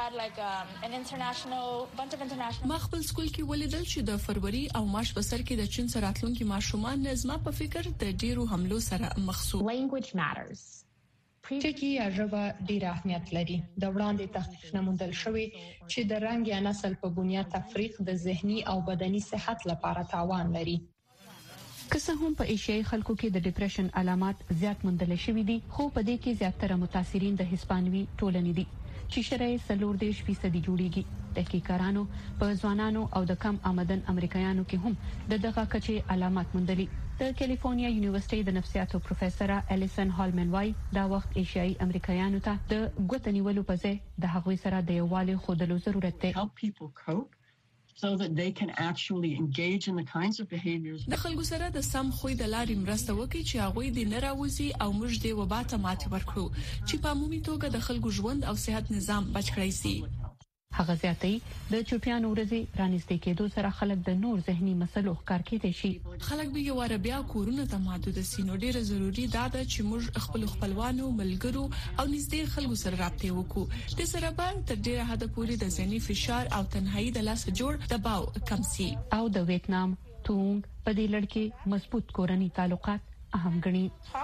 ما خپل سکول کې ولیدل چې د فروری او مارچ په سر کې د چین سره راتلونکي ماشومان نظم په فکر د ډیرو حملو سره مخ شو. language matters ټکی یا ژبه ډیر اهمیت لري. د وړاندې تحقیق نه موندل شوی چې د رنګ یا نسل په بنیاد تفریق د ذهني او بدني صحت لپاره تاوان لري. که څه هم په ایشیايي خلکو کې د ډیپریشن علامات زیات موندل شوي دي خو په دې کې زیاتره متاثرین د هسپانوي ټولنې دي چې شرعي سلور دیش فیصدي جوړیږي. تحقیقاتانو په ځوانانو او د کم آمدن امریکایانو کې هم د دغه کچې علامات موندلي. د کیلیفورنیا یونیورسيټي د نفسیاتو پروفیسور الیسن هالمن وايي دا وخت ایشیايي امریکایانو ته د ګوتنیولو په ځای د هغوی سره د یووالي خودلو ضرورت دی. Help people cope so that they can actually engage in the kinds of behaviors. د خلکو سره د سم خوې د لارې مرسته وکړي چې هغه دې نه راوځي او موږ دې وبا ته ماتې ورکړو چې په عمومي توګه د خلکو ژوند او صحت نظام بچ کړی سي. هغه زیاتې د چوپیانو ورځې رانیستې کېدو سره خلک د نور ذهني مسلو ښکار کېدي شي. خلک به یو واره بیا کورونه ته محدود سي. نو ډیره ضروری ده چې موږ خپل خپلوانو ملګرو او نږدې خلکو سره رابطه وکړو. د سره به تر ډیره حد پورې د ذهني فشار او تنهایی د لاس جوړ دباو کم سي. او د ویتنام تونګ په دې لړ کې مضبوط کورني تعلقات اهم غني.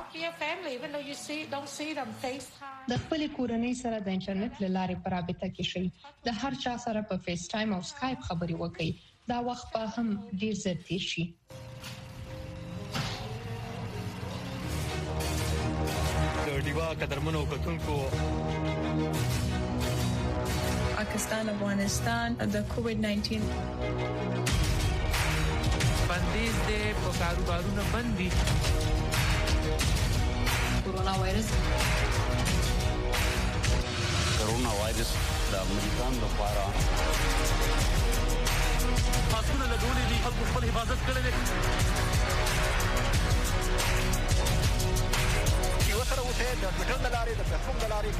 د خپل کورنۍ سره د انټرنیټ لارې پر رابطه کې شي. د هر چا سره په فیس ټایم او سکایپ خبري وکړي. دا وخت به هم ډیر زر تیر شي. د ډیوا قدرمنو کتونکو پاکستان افغانستان د کووډ نایټین بندیز دے په کاروبارونو بندي. کورونا وایرس کورونا وایرس د امریکا لپاره ماسکونه لګولې دي خلکو خپل حفاظت کړی دی. یو سره اوسه د ټویټر د لارې د فیسبوک د لارې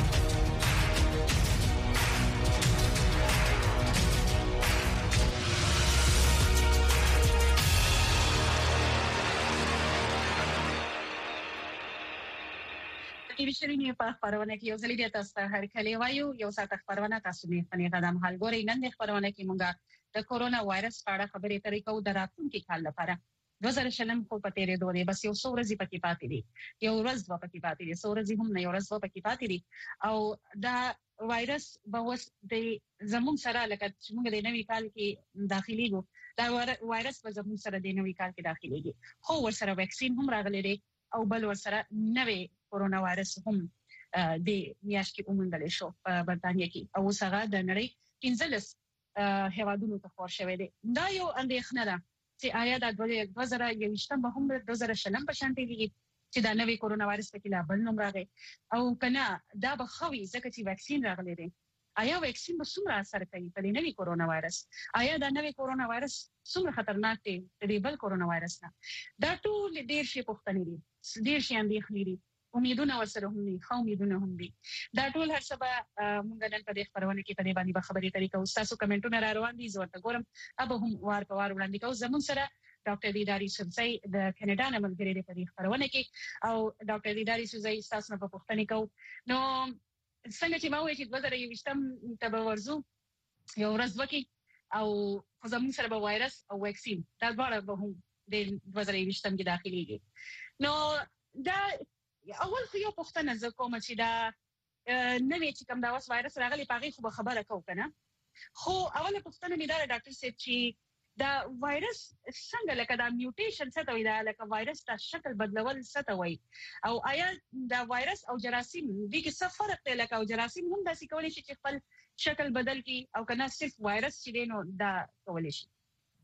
د بشرینی په خبرونه کې یو ځل بیا تاسو ته هرکلی وایو. یو ساعت خبرونه تاسو نه فني قدم حل ګورئ. نن د خبرونه کې موږ د کورونا وایرس په اړه خبرې اترې کوو. د راتلونکي کال لپاره دوه زره شلم خو په تیرې دوه بس یو څو ورځې پکې پاتې دي. یو ورځ دوه پکې پاتې دي. څو ورځې هم نه یو ورځ دوه پکې پاتې دي. او دا وایرس به وس د زموږ سره لکه چې موږ د نوي کال کې داخليږو دا وایرس به زموږ سره د نوي کال کې داخليږي. خو ورسره ویکسین هم راغلی دی او بل ورسره نوې کورونا وایرس هم د میاشت کې وموندل شو په برتانیې کې او څنګه د نړۍ پنځلس هیوادونو ته خور شوې ده. دا یو اندېښنه ده چې آیا د دوه زره یوویشتم به هم د دوه زره شلم په شان دی چې دا نوې کورونا وایرس پکې لا بل نوم راغی او کنه دا به خوي ځکه چې ویکسین راغلی دی آیا ویکسین به څومره اثر کوي په دې نوې کورونا وایرس آیا دا نوې کورونا وایرس څومره خطرناک دی د دې بل کورونا وایرس نه دا ټول ډېر شي پوښتنې دي ډېر شي اندېښنې دي امیدونه ورسره هم دي خو امیدونه هم دي دا ټول هر څه به موږ نن په دې خبرونه کې په دې باندې به خبرې اترې کوو تاسو کمنټونه را روان دي زه ورته ګورم اب هم وار په وار وړاندې کوو زمون سره ډاکټر دیدار یوسفزئی د کینیډا نه ملګری دی په دې خبرونه کې او ډاکټر دیدار یوسفزئی تاسو نه په پوښتنه کوو نو څنګه چې ما وایي چې دوه زره یوویشتم ته به ورځو یو ورځ وکي او زمون سره به وایرس او ویکسین دا دواړه به هم د دوه زره یوویشتم کې داخليږي نو دا اول خو یو پوښتنه زه کوم چې دا نوې چې کوم دا واس وایرس راغلی پاغي خو به خبره کو کنه خو اوله پوښتنه مې دا ډاکټر صاحب چې دا وایرس څنګه لکه دا میوټیشن څه ته وي دا لکه وایرس د شکل بدلول څه ته وي او آیا دا وایرس او جراثیم دې کې څه فرق دی لکه او جراثیم هم داسې کولی شي چې خپل شکل بدل کړي او کنه صرف وایرس چې دی نو دا کولی شي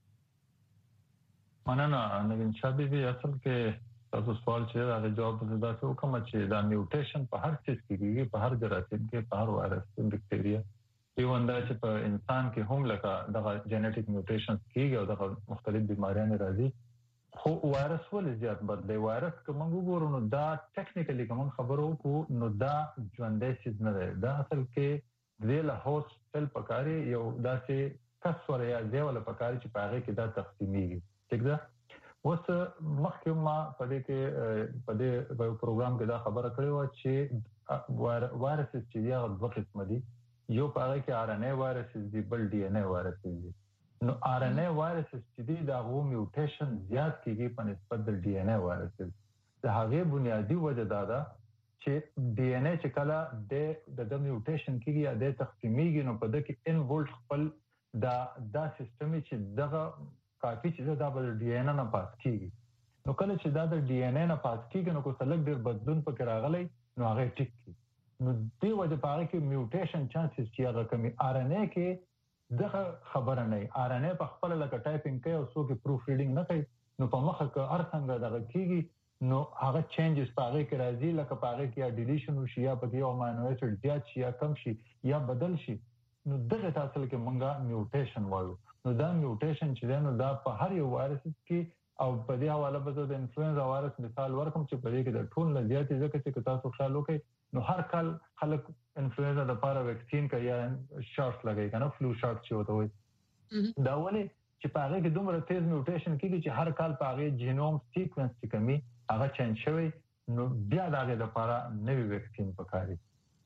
مننه نګین شابه اصل کې تاسو سوال چې دا جواب زدا څه وکم چې دا میوټیشن په هر څه کې کیږي په هر جراثیم کې په هر وایرس په بکټیریا یو انده چې په انسان کې هم لکه دغه جینټیک میوټیشن کیږي او دغه مختلف بیماریاں راځي خو وایرس ولې زیات بدلی وایرس کوم وګورو نو دا ټیکنیکلی کوم خبرو کو نو دا ژوندې څه نه ده دا اصل کې د له هوست سل پکاري یو داسې کسور یا دیول پکاري چې پاره کې دا تقسیمېږي ٹھیک ده اوس مخکې ما په دې کې په دې پروګرام کې دا خبره کړې و چې وایرس چې یو دوه قسم دي یو پاره کې آر ان اے وایرس دي بل ډي ان اے وایرس دي نو آر ان اے وایرس چې دي دا غو میوټیشن زیات کیږي په نسبت د ډي ان اے وایرس د هغه بنیادی وجه دا ده چې ډي ان اے چې کله د د میوټیشن کیږي یا د تقسیمېږي نو په دې کې ان وولټ خپل دا دا سیستم چې دغه کافي چې دا د ډي ان اے نه پاس کیږي نو کله چې دا د ډي ان اے نه پاس کیږي نو کو سلګ ډیر بدلون پکې راغلی نو هغه ټیک کی نو دی وجه پاره کې میوټیشن چانسز چې هغه کمی آر ان اے کې دغه خبره نه آر ان اے په خپل لکه ټایپینګ کوي او څوک پروف ریډینګ نه کوي نو په مخه کې هر څنګه دغه کیږي نو هغه چینجز پاره کې راځي لکه پاره کې یا ډیلیشن وشي یا په یو امینو اسید زیات شي یا کم شي یا بدل شي نو دغه تاسو کې مونږه میوټیشن وایو نو دا میوټیشن چې نو دا په هر یو وایرس کې او په دې حواله به د انفلوئنزا وایرس مثال ورکوم چې په دې کې د ټول نه زیات ځکه چې تاسو خیال وکړئ نو هر کال خلک انفلوئنزا د لپاره ویکسین کوي یا شاټس لګوي کنه فلو شاټ چې وته وي دا ولې چې په هغه کې دومره تیز میوټیشن کیږي چې هر کال په هغه جینوم سیکوینس چې کمی هغه چینج شوی نو بیا دا د لپاره نوې ویکسین پکاري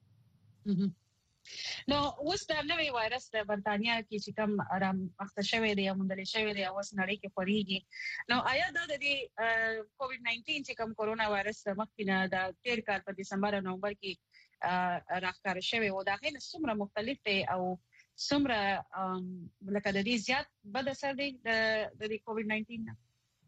نو اوس دا نوې وایرس د برتانیا کې چې کوم آرام وخت شوی دی او مندل شوی دی او اوس نړۍ کې خوريږي نو آیا دا د کووډ ناینټین چې کوم کورونا وایرس مخکې نه د تیر کال په دسمبر او نومبر کې راخکار شوی او دا غي څومره مختلف دی او څومره لکه د دې زیات بد اثر دی د کووډ ناینټین نه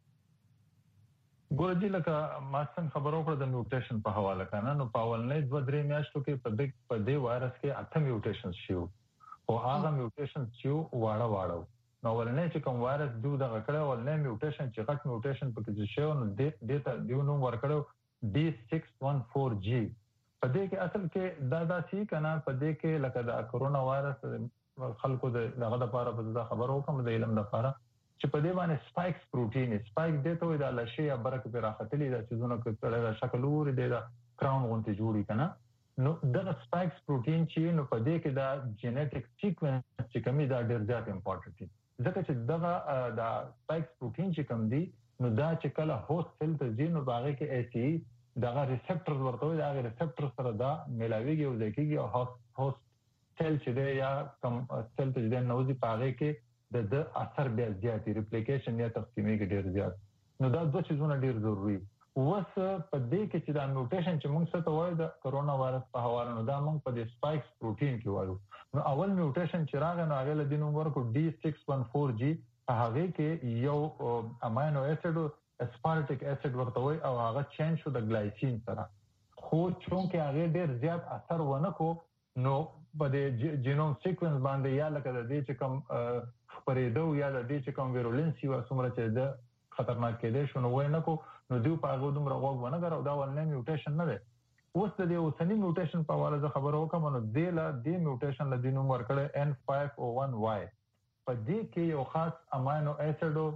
ګورځي لکه ما څنګه خبرو کړ د میوټیشن په حواله کنه نو په اولنې دوه درې میاشتو کې په دې په دې وایرس کې اته میوټیشن شو او هغه میوټیشن چې واړه واړه نو ولنې چې کوم وایرس دوه دغه کړه ولنې میوټیشن چې غټ میوټیشن پکې شو نو د دې ته دیو نو ورکړو ډي سکس ون فور جی په دې کې اصل کې دا دا شي کنه په دې کې لکه د کورونا وایرس خلکو دغه لپاره په دا خبرو کوم د علم لپاره چې په دې باندې سپایکس پروتین سپایک دې ته د لشي یا برک په راختلې د چیزونو کې په شکل ور دي دا کراون غونټي جوړی کنه نو د سپایکس پروتین چې نو په دې کې دا جینټیک سیکوینس چې کومي دا ډیر زیات امپورټنت دي ځکه چې دغه دا سپایکس پروتین چې کوم دي نو دا چې کله هوست سیل ته ځي نو باغې کې ای سی دغه ریسپټر ورته وي دا ریسپټر سره دا ملاويږي او ځکه او هوست سیل چې دی یا کوم سیل ته د نوځي باغې کې د د اثر بیا زیات ریپلیکیشن یا تقسیمې کې ډیر زیات نو دا دوه چیزونه ډیر ضروری اوس په دې کې چې دا میوټیشن چې موږ څه ته وایو د کورونا وایرس په حواله نو دا موږ په دې سپایکس پروتین کې وایو نو اول میوټیشن چې راغی نو هغه له دینو ورکو ډي سکس ون فور جی په هغه کې یو امینو اسید اسپارټیک اسید ورته وایي او هغه چینج شو د ګلایسین سره خو چونکه هغه ډیر زیات اثر ونه کو نو په دې جینوم سیکوینس باندې یا لکه د دې چې کوم خبرېدو یا د دې چې کوم ویرولنسي و څومره چې د خطرناک کېدې شو نو وای نه کو نو دوی په هغه دومره غوږ ونه غره دا ولنه میوټیشن نه ده اوس د دې اوسنی میوټیشن په اړه خبرو کوم نو د لا د میوټیشن له دینو ورکړه ان فایو او ون واي په دې کې یو خاص امینو اسیډو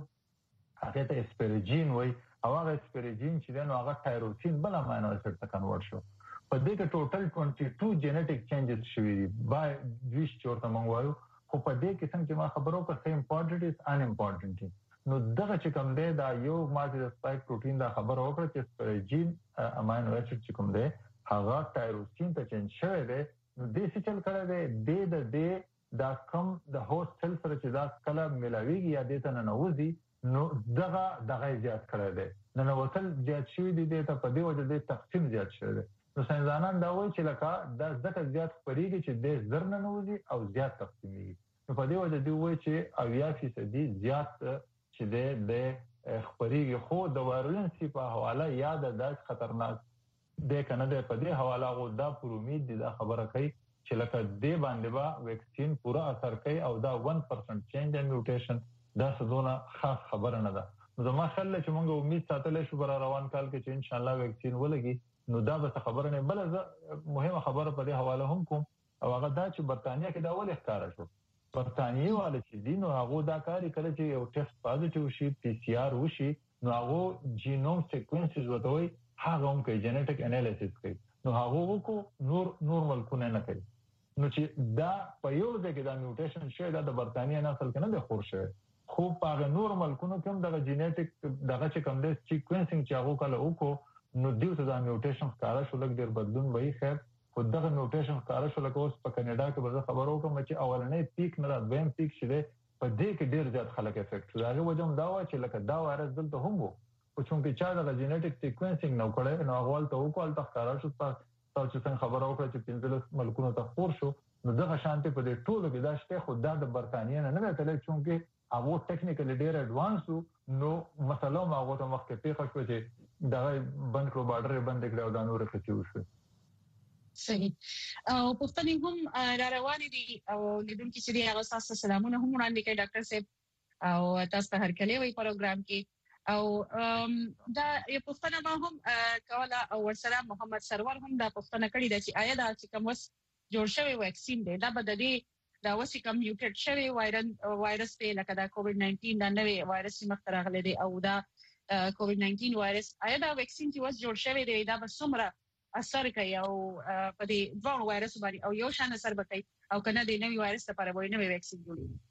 هغه ته اسپریجین وای او هغه اسپریجین چې دنو هغه تایروسین بل امینو اسید ته کنورټ شو په دې کې ټوټل باइस جینیټیک چینجز شوي دي بای دویش چورته مونږ وایو خو په دې کې څنګه چې ما خبرو کوم څه امپورټنت از ان امپورټنت نو دغه چې کوم دی دا یو ماده د سپایک پروتین دا خبره وکړه چې اسپریجین امینو اسید چې کوم دی هغه تایروسین ته چینج شوی دی نو دې څه چل کړی دی د دې دا کوم د هوست سل سره چې دا کله ملاویږي یا د ته ننوځي نو دغه دغه زیات کړی دی نن وصل زیات شوی دی د په دې وجه د تقسیم زیات شوی دی نو ساينسدانان دا وایي چې لکه دا ځکه زیات خبريږي چې د زر ننوځي او زیات تقسیمي نو په دې وجه دی وایي چې اویا فیصد زیات چې د د خبريږي خو د وایرولنسي په حواله یا د خطرناک د کنه د په دې حواله غو دا پر امید دي دا خبره کوي چې لکه د باندې با ویکسین پورا اثر کوي او دا ون پرسنټ چینج ان میوټیشن دا څه خاص خبره نه ده نو زما خل چې موږ امید ساتل شو بر روان کال کې چې ان شاء الله ویکسین ولګي نو دا به خبره نه بل مهمه خبره په دې حواله هم کوم او هغه دا چې برتانیا کې دا ول ښکارا شو برتانیې والے چې دین او هغه دا کاری کړی چې یو ټیسټ پازیټیو شي پی سی آر وشي نو هغه جینوم سیکوینسز وته وي هغه هم کوي جینیټیک انالیسس کوي نو هغه کو نور نورمال کو نه کوي نو چې دا په یو ځای کې دا میوټیشن شوی دا د برتانیې نسل کې نه د خور شوی خو په نورمال کو نو کوم د جینیټیک دغه چې کوم د سیکوینسینګ چې هغه کله وکړو نو دیو ته دا میوټیشن ښکارا شو لګ ډیر بدلون وای خیر خو دغه میوټیشن ښکارا شو لکه اوس په کینیډا کې به خبرو کوم چې اولنې پیک نه را دویم پیک شوه په دې کې ډیر زیات خلک افیکټ راغی وجه دا و چې لکه دا وایرس دلته هم وو خو چې چا د جینیټیک سیکوینسینګ نو کړي نو هغه ته وکول ته ښکارا شو تاسو چې څنګه خبرو کړی چې پنځلس ملکونو ته خور شو نو دغه شانتي په دې ټولو کې دا شته خو دا د برتانیې نه نه تللی چې هغه ټیکنیکلی ډیر ایڈوانس نو مثلا ما هغه ته مخکې پیښه شو چې دا بند کړو بارډر بند کړو او دا نور څه وشو صحیح او پښتني هم را روان دي او لیدونکو چې هغه تاسو سلامونه هم وړاندې کوي ډاکټر صاحب او تاسو ته هر کله وی پروګرام کې او دا یو پښتنه ما هم کوله او ورسره محمد سرور هم دا پښتنه کړی د چې آیا دا چې کوم وس جوړ شوی ویکسین دی دا به د دې دا وسی کوم میوټیټ شوی وایرن وایرس دی لکه دا کووډ ناینټین دا نوې وایرس چې مخ ته راغلی دی او دا کووډ ناینټین وایرس آیا دا ویکسین چې وس جوړ شوی دی دا به څومره اثر کوي او په دې دوه وایرس باندې او یو شان اثر کوي او کنه د نوې وایرس لپاره وایي نوې ویکسین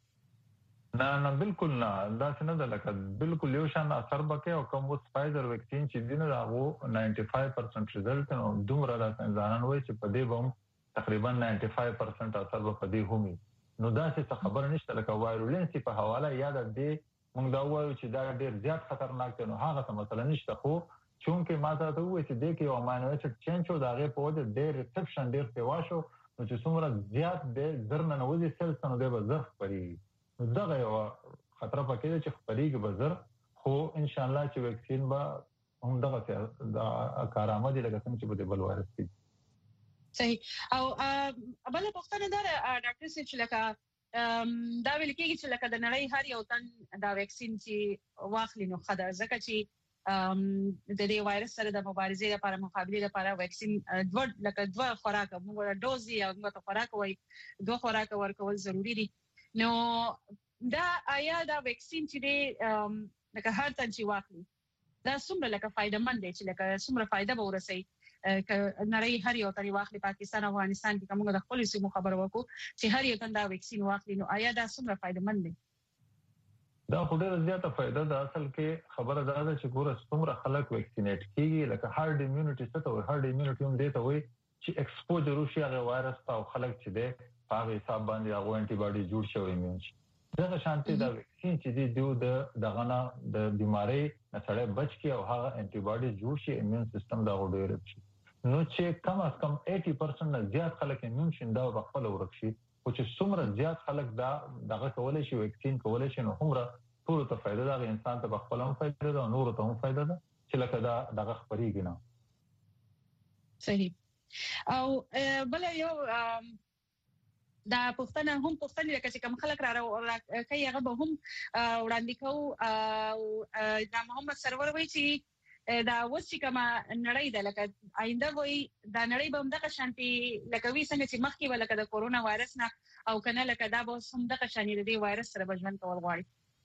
جوړي نه نه بالکل نه دا څنګه ده لکه بالکل یو شان اثر وکړي او کوم وس فایزر ویکسین چې دینه راغو نایන්ټي فایو پرسنټ رزلټ نو دومره راځي ځانان وایي چې په دې بم تقریبا نایන්ټي فایو پرسنټ اثر به په دې همي نو دا څه خبر نشته لکه وایرولنسي په حواله یاد دې موږ دا وایو چې دا ډیر زیات خطرناک دی نو هغه څه مثلا نشته خو چونکه ما ته وایي چې دې کې امینو اسید چینج شو دا غي په وجه ډیر ریسپشن ډیر سیوا شو نو چې څومره زیات دې زر نه نوځي سلس نو دې به زر پري نو دا یو خطر پکې دی چې خبريږي به زر خو ان شاء الله چې ویکسین به هم دغه دا کارآمد لکه څنګه چې په بل وایرس کې صحیح او بل پښتنه دا ډاکټر صاحب چې لکه دا ویل کېږي چې لکه د نړۍ هر یو تن دا ویکسین چې واخلي نو خدای ځکه چې د دې وایرس سره د مبارزې لپاره مقابله لپاره ویکسین دوه لکه دوه خوراک موږ دوز یا موږ ته خوراک وای دوه خوراک ورکول ضروری دي نو دا آیا دا ویکسین چې دی لکه هر تن چې واخلي دا څومره لکه فائدہ مند دی چې لکه څومره فائدہ به ورسي ک نړۍ هر یو تن واخلي پاکستان او افغانستان کې کومه د خپل سیمو خبر وکړو چې هر یو تن دا ویکسین واخلي نو آیا دا څومره فائدہ مند دی دا ډېر زیاته فائدہ ده اصل کې خبره ده چې ګوره څومره خلک ویکسینیټ کیږي لکه هارد ایمیونټي څه ته هارد ایمیونټي هم دی ته وایي چې ایکسپوجر وشي هغه وایرس ته خلک چې دی په هغه حساب باندې هغه انټي باډي جوړ شوی ایمیون شي دغه شانتي دا ویکسین چې دی دیو د دغه نه د بیماری نه سره بچ کی او هغه انټي باډي جوړ شي ایمیون سیستم دا ډېر شي نو چې کم از کم اسی پرسنټ نه زیات خلک ایمیون شیندا او خپل ورکشي او چې څومره زیات خلک دا دغه کولای شي ویکسین کولای شي نو همره ټول ته فائدہ ده انسان ته خپل هم فائدہ ده او نور ته هم فائدہ ده چې لکه دا دغه خبريږي نه صحیح او بل یو دا پښتنه هم پښتنه لکه چې کوم خلک را کوي هغه به هم وړاندې کوو او دا محمد سرور وایي چې دا اوس چې کومه نړۍ ده لکه آینده وایي دا نړۍ به هم دغه شانتي لکه وي څنګه چې مخکې به لکه د کورونا وایرس نه او کنه لکه دا به هم دغه شانې د دې وایرس سره به ژوند کول غواړي.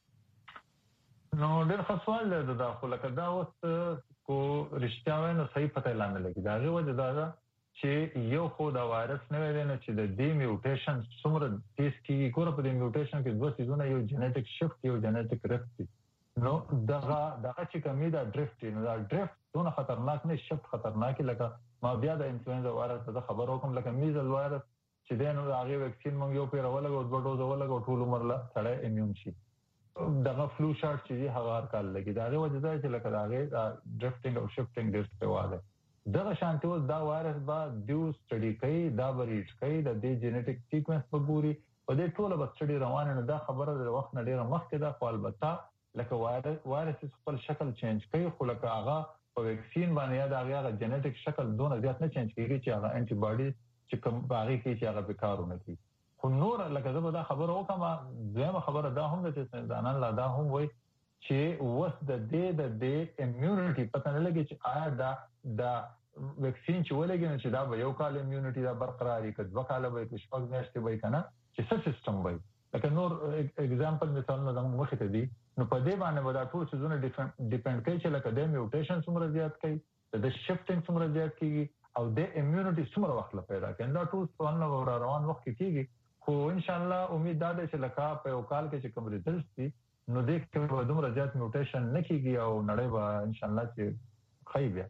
نو ډېر ښه سوال دی دا خو لکه دا اوس کو رښتیا وایي نو صحیح پته اعلان نه لګي دا هغې وجه دا ده چې یو خو دا وایرس نه دی نه چې د دې میوټیشن څومره تیز کېږي ګوره په دې میوټیشن کې دوه څیزونه یو جنیټک شفت یو جنیټک رفت دی نو دغه دغه چې کمی دا ډرفت نو دا ډرفت دونه خطرناک نه شفت خطرناک لکه ما بیا د انفلوئنزا وایرس ته خبر وکم لکه میزل وایرس چې دین او هغه ویکسین مونږ یو پیر ولګو دوه ډوز ولګو ټول عمر لا سړی ایمیون شي دغه فلو شاټ چې هغه هر کال لګي دا هغه وجه ده چې لکه هغه ډرفټینګ او شفټینګ ډیر څه واده دغه شانتي اوس دا وایرس با دیو سټډي کوي دا بریټ کوي د دې جنیټک سیکوینس په ګوري په دې ټوله به سټډي روانه نه دا خبره د وخت نه ډیره مخکې ده خو البته لکه وایرس وایرس خپل شکل چینج کوي خو لکه هغه په ویکسین باندې یا د هغه جنیټک شکل دونه زیات نه چینج کیږي چې هغه انټي باډي چې کوم باغی کې چې هغه به کارونه کوي خو نور لکه زه به دا خبره وکم زموږ خبره دا هم ده چې ځانان لا دا هم وای چې وس د دې د دې امیونټي پته نه لګي چې آیا دا دا ویکسین چې ولګي چې دا به یو کال امیونټي دا برقراري کړي دوه کال به شپږ میاشتې وای کنه چې څه سیستم وای لکه نور اگزامپل مثالونه زموږ مخې ته دي نو په دې باندې ودا ټول څه زونه ډیپند کوي چې لکه د میوټیشن څومره زیات کوي د شفټینګ څومره زیات کیږي او د امیونټي څومره وخت لپاره پیدا کوي دا ټول څونه روان وخت کیږي خو ان شاء الله امید ده چې لکه په یو کال کې چې کوم ریزلټس دي نو دې کې به دومره زیات میوټیشن نه کیږي او نړۍ به ان شاء الله چې خی بیا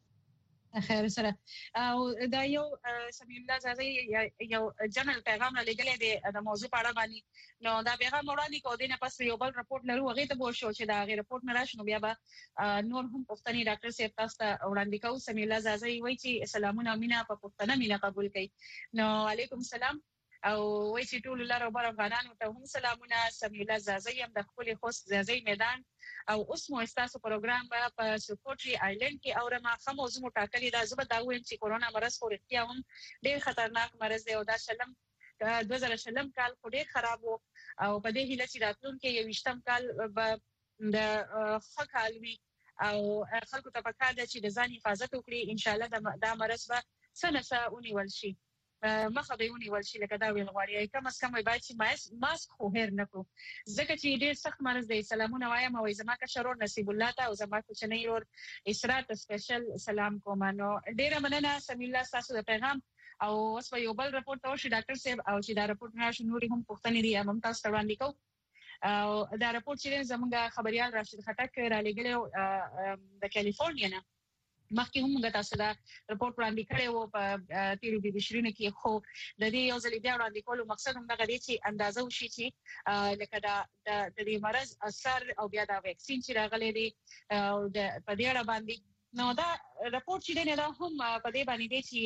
خیر سره او دا یو سمي الله زازي یو جنرال پیغام لګلې دی د موضوع په اړه باندې نو دا پیغام وړاندې کو دینه پس یو بل رپورټ لرو هغه ته به شو چې دا غي رپورټ نه راشنو بیا به نور هم پښتني ډاکټر صاحب تاسو ته وړاندې کو سمي الله زازي وایي چې سلامونه مینا په پښتنه مینا قبول کړي نو علیکم السلام او وایي چې ټول لاره بار افغانانو ته هم سلامونه سمي الله زازي هم د خپل خوست زازي میدان او اوس مو استاسو پروګرام په سپورټري آیلند کې اورما خموزو ټاکلي دا زبر دا ویم چې کورونا مرض خو رښتیا هم ډېر خطرناک مرض دی او دا شلم دوه زره شلم کال خو ډېر خراب وو او په دې هیله چې راتلونکي یو وشتم کال د خکالوي او خلکو ته پکار ده چې د ځان حفاظت وکړي ان شاء الله دا مرض به سنسه ونیول شي مخه به ونیول شي لکه دا ویل غواړي کم از کم باید چې ماسک خو هیر نه کړو ځکه چې ډېر سخت مرض دی سلامونه وایم او زما کا شرور نصیب الله ته او زما کو چنۍ ور اسرات سپیشل سلام کوم نو ډېر مننه سمي الله تاسو د پیغام او اوس په یو بل رپورټ او شي ډاکټر صاحب او چې دا رپورټ راشي نوري هم پښتني دي هم تاسو ته وړاندې کوم او دا رپورټ چې زموږ خبريال راشد خټک را لګلو د کالیفورنیا نه مخکې هم موږ تاسو دا رپورټ وړاندې کړی وو په تیرو بي بي شرینه کې خو د دې یو ځل بیا وړاندې کولو مقصد هم دغه دی چې اندازه وشي چې لکه دا د دې مرض اثر او بیا دا ویکسین چې راغلی دی او د په دې اړه باندې نو دا رپورټ چې دی نه هم په دې باندې دی چې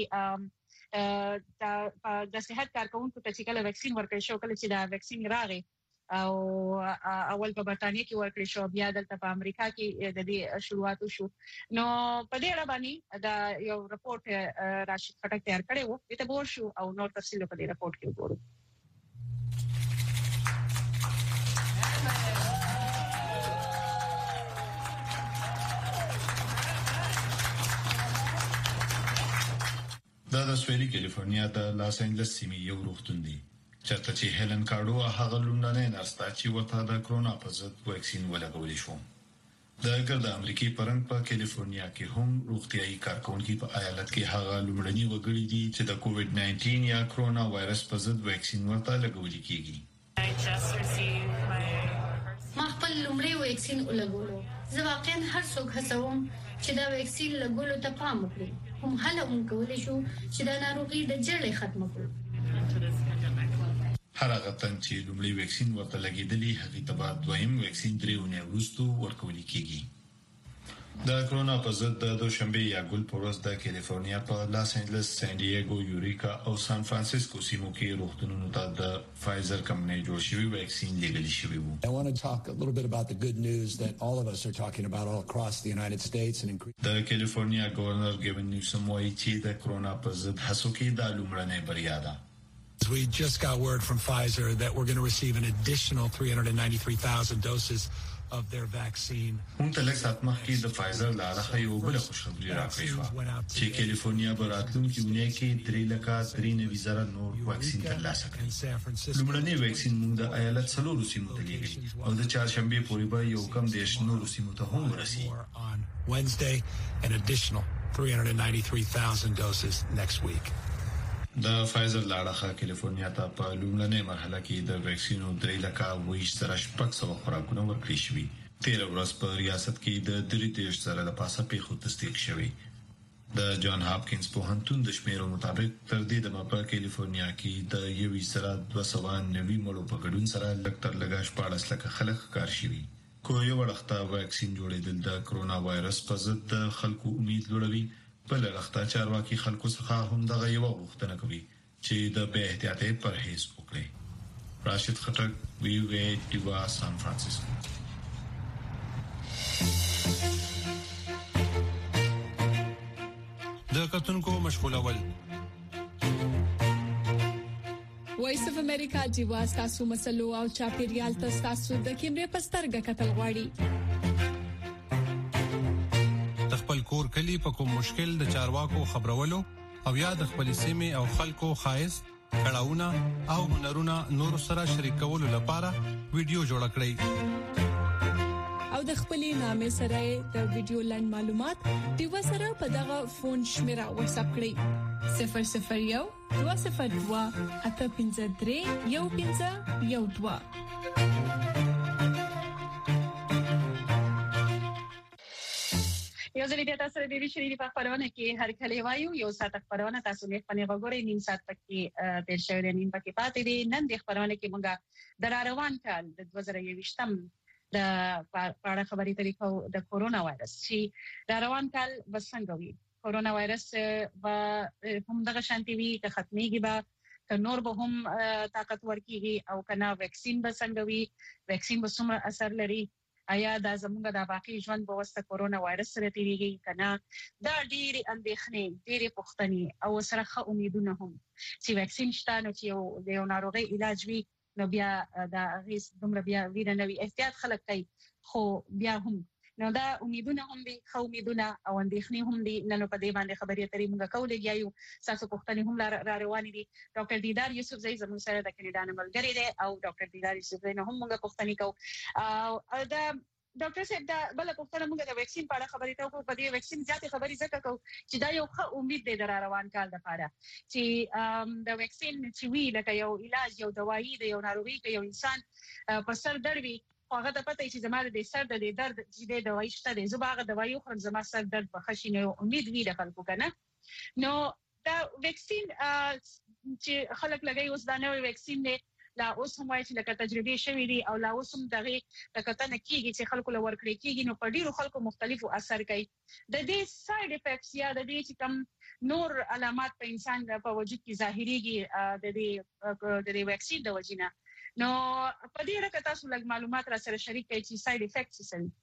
د صحت کارکونکو ته چې کله ویکسین ورکړل شو کله چې دا ویکسین راغی او اول په برتانیې کې ورکړل شو بیا دلته په امریکا کې د دې شروعات شو نو په دې اړه باندې دا یو رپورټ راشد خټک تیار کړی وو دته بور شو او نور تفصیل په دې رپورټ کې وګورو دا د سویلي کالیفورنیا د لاس انجلس سیمې یو روغتون دی چرته چې هیلن کارډو هغه لومړنۍ نرسه چې ورته د کرونا په ضد ویکسین ولګول شو د ګرد امریکای پرنګ په کالیفورنیا کې هم روغتيایي کارکونکو په ایالت کې هغه لومړني وګړي دي چې د کووډ ناینټین یا کرونا وایرس په ضد ویکسین ورته لګول کیږي ما خپل لومړی ویکسین ولګولو زه واقعا هر څوک هڅوم چې دا ویکسین لګولو ته پام وکړي هم هله هم کولای شو چې دا ناروغي د جړې ختم کړو هر هغه تن چې لومړی ویکسین ورته لګیدلی هغه ته بعد دویم ویکسین دریونه وروسته ورکول کیږي د کرونا په ضد د دوشنبه یا ګل پروس د کالیفورنیا په لاس انجلس سان ډیګو یوریکا او سان فرانسیسکو سیمو کې روغتونونو ته د فایزر کمپنۍ جوړ شوی ویکسین لګل شوی وو I want to talk a little bit about the good news that all of us are talking about all across the United States and increase د کالیفورنیا گورنر ګیون نیوسم وايي چې د کرونا په ضد هڅو کې د لومړنۍ بریا ده We just got word from Pfizer that we're going to receive an additional three hundred ninety-three thousand doses of their vaccine. مونږ ته لږ ساعت مخکې د فایزر له لارې یو بل خوشخبري راکړې شوه چې کالیفورنیا به راتلونکي اونۍ کې درې لکه درې نوي زره نور واکسین ترلاسه کړي. لومړنی واکسین مونږ د ایالت څلورو سیمو ته لېږلي او د چهارشنبې پورې به یو کم دېرش نورو سیمو ته هم ورسي. Wednesday, an additional three hundred ninety-three thousand doses next week. د فایزر لاړه کالیفورنیا ته په لومړنۍ مرحله کې د ویکسینو درې لکه ویش سره شپږ سوه خوراکونه ورکړي شوي. تېره ورځ په ریاست کې د درې دېرش زره د پاسه پیښو تصدیق شوي. د جان هاپکینز پوهنتون د شمیرو مطابق تر دې دمه په کالیفورنیا کې د یو سره دوه سوه نوي مړو په ګډون سره لږ تر لږه شپاړس لکه خلک ښکار شوي. کو یو وړاندې واکسین جوړېدل د کرونا وایرس په ضد د خلکو امید لوړوي. بل وخت چارواکي خلکو څخه هم دغه یو غوښتنه کوي چې د بې احتیاطۍ پرهیز وکړي. راشد خټک، وی وی ټیوا، سان فرانسیسکو. د کتونکو مشغولول وایس اف امریکا ډیوا تاسو مسلو او چاپیریال تاسو د کیمرې پسترګه کتل غواړي. خپل کور کلی په کوم مشکل د چارواکو خبرولو او یا د خپل سیمه او خلکو خایس کړهونه او هنرونه نور سره شریکولو لپاره ویډیو جوړ کړئ او د خپلې نامې سره د ویډیو لاند معلومات دیو سره په دغه فون شمیره واتس اپ کړئ صفر صفر یو دوه صفر دوه اته پنځه درې یو پنځه یو دوه. یو ځل بیا تاسو د دې شری په خبرونه کې هر کله وایو یو ساعت خبرونه تاسو نه پنه وګورئ نیم ساعت پکې تیر شوی دی نیم پکې پاتې دي. نن د خبرونه کې مونږه د روان کال د دوه زره یوویشتم د پاړه خبرې طریقو د کورونا وایرس چې د روان کال وسنګ وي. کورونا وایرس و هم دغه شانتي وي که ختميږي به که نور به هم طاقت ورکیږي او کنه ویکسین به څنګه وي ویکسین به څومره اثر لري آیا دا زموږ د باقي ژوند په واسطه کورونا وایرس سره تیریږي کنه. دا ډېری اندېښنې ډېری پوښتنې او سره خو امیدونه هم چې ویکسین شته نو چې یو د یو ناروغي علاج وي نو بیا دا غیس دومره بیا ویره نه وي احتیاط خلک کوي خو بیا هم نو دا امیدونه هم دي خو امیدونه او اندېښنې هم دي. نن په دې باندې خبرې اترې موږ کولې یو تاسو پوښتنې هم را روان دي. ډاکټر دیدار یوسف زئی زموږ سره د کینیډا نه ملګری دی او ډاکټر دیدار یوسف زئی نه هم موږ پوښتنې کوو. او دا ډاکټر صاحب دا بل پوښتنه موږ د ویکسین په اړه خبرې ته کوو. په دې ویکسین ځاتې خبرې زکه کوو چې دا یو ښه امید دی د روان کال لپاره چې د ویکسین چې وی لکه یو علاج یو دوايي د یو ناروغي کې یو انسان په سر دړوي هغه د پته چې زما د سر د درد چې د دوايي شته د زباغه دوايي خو زما سر درد په خښینه امید وی د خلکو کنه. نو دا ویکسین چې خلک لګي اوس دا نوې ویکسین دی لا اوس هم وایي چې لکه تجربه شوې دي او لا اوس هم دغه تکتنه کیږي چې خلکو لور کړی کیږي نو په ډیرو خلکو مختلفو اثر کوي. د دې ساید افیکټس یا د دې چې کوم نور علامات په انسان په وجود کې ظاهريږي د دې د دې ویکسین د وجینه نو په دې اړه تاسو لږ معلومات را سره شریک کړئ چې ساید افیکټس څه دي.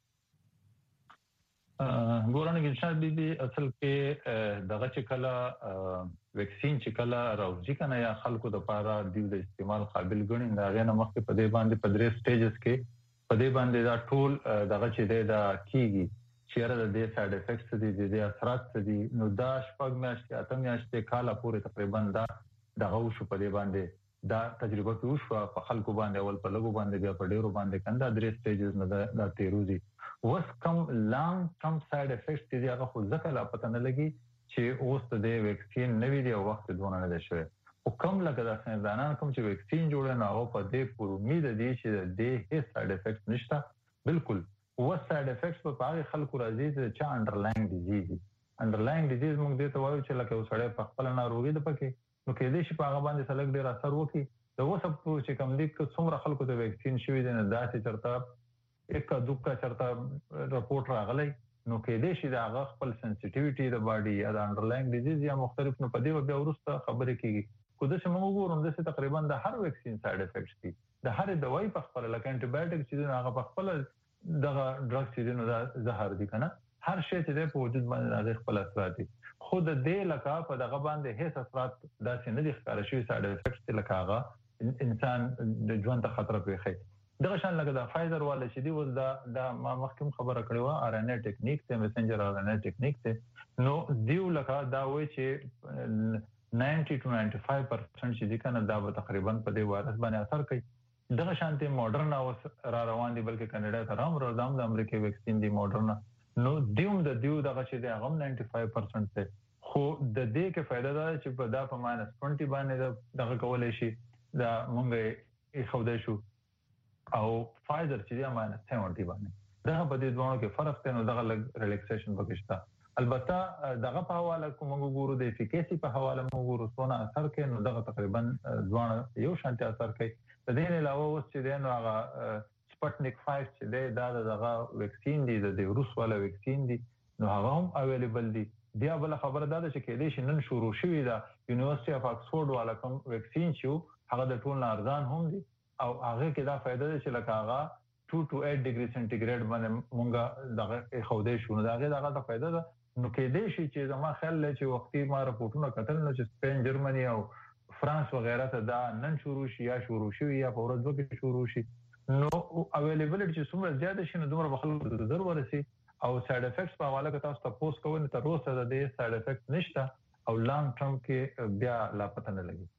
ګورانه کې شاید دې اصل کې دغه چې کله ویکسین چې کله راوځي کنه یا خلکو د لپاره د استعمال قابل ګڼي دا غنه مخکې په دې باندې په درې سټیجز کې په دې باندې دا ټول دغه چې دا کیږي چیرې د دې ساید افیکټس دي د اثرات دي نو دا شپږ میاشتې اته میاشتې کاله پورې تقریبا دا دغه شو په دې باندې دا تجربه کې وشو په خلکو باندې اول په لګو باندې بیا په ډیرو باندې کنده درې سټیجز نه دا تیروزي وس کم لانګ ټرم ساید افیکټس دي هغه خو ځکه لا پته نه لګي چې اوس د ویکسین نوې دی او وخت دونه نه شوی او کم لګا د سندانان کوم چې ویکسین جوړ نه او په دې پر امید دي چې د هیڅ ساید افیکټس نشته بالکل و ساید افیکټس په هغه خلکو راځي چې انډرلاین ډیزیز انډرلاین ډیزیز موږ دې ته وایو چې لکه وسړی په خپل ناروغي د پکې نو کې دې شي په هغه باندې سلګ ډیر اثر وکړي د وسه چې کوم دې څومره خلکو ته ویکسین شوی دی نه داسې چرته یک دوکا چرته رپورټ راغلی نو کې دې شي دا هغه خپل سنسټیویټي د باډي یا د انډرلاین ډیزیز یا مختلف نو په دې بیا ورسته خبرې کیږي کو د شمو وګورم د څه تقریبا د هر ویکسین ساید افیکټس دي د هر دوايي په خپل لکه انټي بایوټیک چې هغه په خپل دغه ډرګ چې نو زهر دي کنه هر شی چې په وجود باندې هغه خپل اثرات دي خو خود دې لکه په دغه باندې هیڅ اثرات داسې نه دي ښکاره شوي سایډ افیکټس لکه هغه انسان د ژوند ته خطر پیښوي. دغه شان لکه د فایزر والا چې دی اوس دا د ما مخکې خبره کړې وه آر ان اے ټیکنیک ته میسنجر آر ان اے ټیکنیک ته نو دیو لکه دا وایي چې نائنٹی ټو نائنٹی فائیو پرسنٹ چې دی کنه دا به تقریبا په دې وایرس باندې اثر کوي. دغه شانتي ماډرنا اوس را روان دي بلکې کینیډا ته هم راځم د امریکای ویکسین دی ماډرنا نو دیوم د دیو دغه چې دی هغه نائنٹی فائیو پرسنٹ ته خو د دې کې فائدہ ده چې په دا په ماینس بیس باندې دغه کولای شي دا مونږه یې خوده شو او فایزر چې دی ماینس سیونټي باندې دغه په دې دوه کې فرق دی نو دغه لګ ریلیکسیشن وکړه. البته دغه په حواله کوم ګورو د افیکاسي په حواله مو ګورو څونه اثر کوي نو دغه تقریبا ځوان یو شانتي اثر کوي. د دې نه علاوه اوس چې دی نو هغه سپټنیک فایو چې دی دا دغه ویکسین دی د روس والا ویکسین دی نو هغه هم اویلیبل دی. بیا بل خبره ده چې کې دې شنن شروع شوې ده یونیورسيټي اف اکسفورد والا کوم ویکسین شو هغه د ټول ارزان هم دی او هغه کې دا فائدہ ده چې لکه هغه two to eight ډیګري سنټیګریډ باندې مونږه دغه خوده شو نو دغه دغه د فائدہ ده نو کې دې شي چې زما خیال لري چې وختي ما راپورټونه کتل نو چې سپین جرمني او فرانس وغیرہ ته دا نن شروع شي یا شروع شي یا په ورځ وګړي شروع شي نو اویلیبل چې څومره زیات شي نو دومره بخلو د ضرر ورسي او سایډ افیکټس په حواله کې تاسو تاسو کوئ نو تر اوسه د دې سایډ افیکټ نشته او لانګ ټرم کې بیا لا پته نه لګي.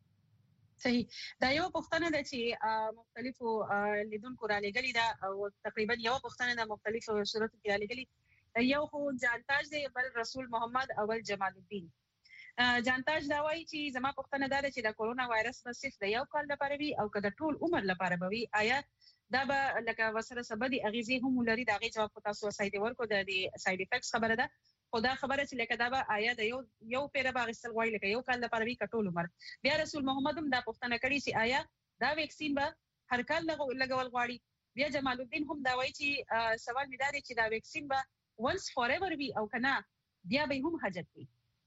صحیح. دا یو پوښتنه ده چې مختلفو لیدونکو را لګلې ده او تقریبا یو پوښتنه ده مختلفو صورتو کې را لګلې یو خو جانتاج دی بل رسول محمد اول جمال الدین. جانتاج دا وایي چې زما پوښتنه دا ده چې د کورونا وایرس به صرف د یو کال لپاره وي او که د ټول عمر لپاره به وي آیا دا به لکه وسره سبدي اغیزې هم لري دا غي جواب تاسو سایډ ورکو د سایډ افیکټس خبره ده خدا خبره چې لکه دا به آیا د یو یو پیره باغ استل غوړي لکه یو کال لپاره وی کټول عمر. بیا رسول محمد هم دا پوښتنه کړې چې آیا دا ویکسین به هر کال لګول غواړي. بیا جمال الدین هم دا وایي چې سوال می دا دی چې دا ویکسین به once forever وي او کنه بیا به هم حاجت وي.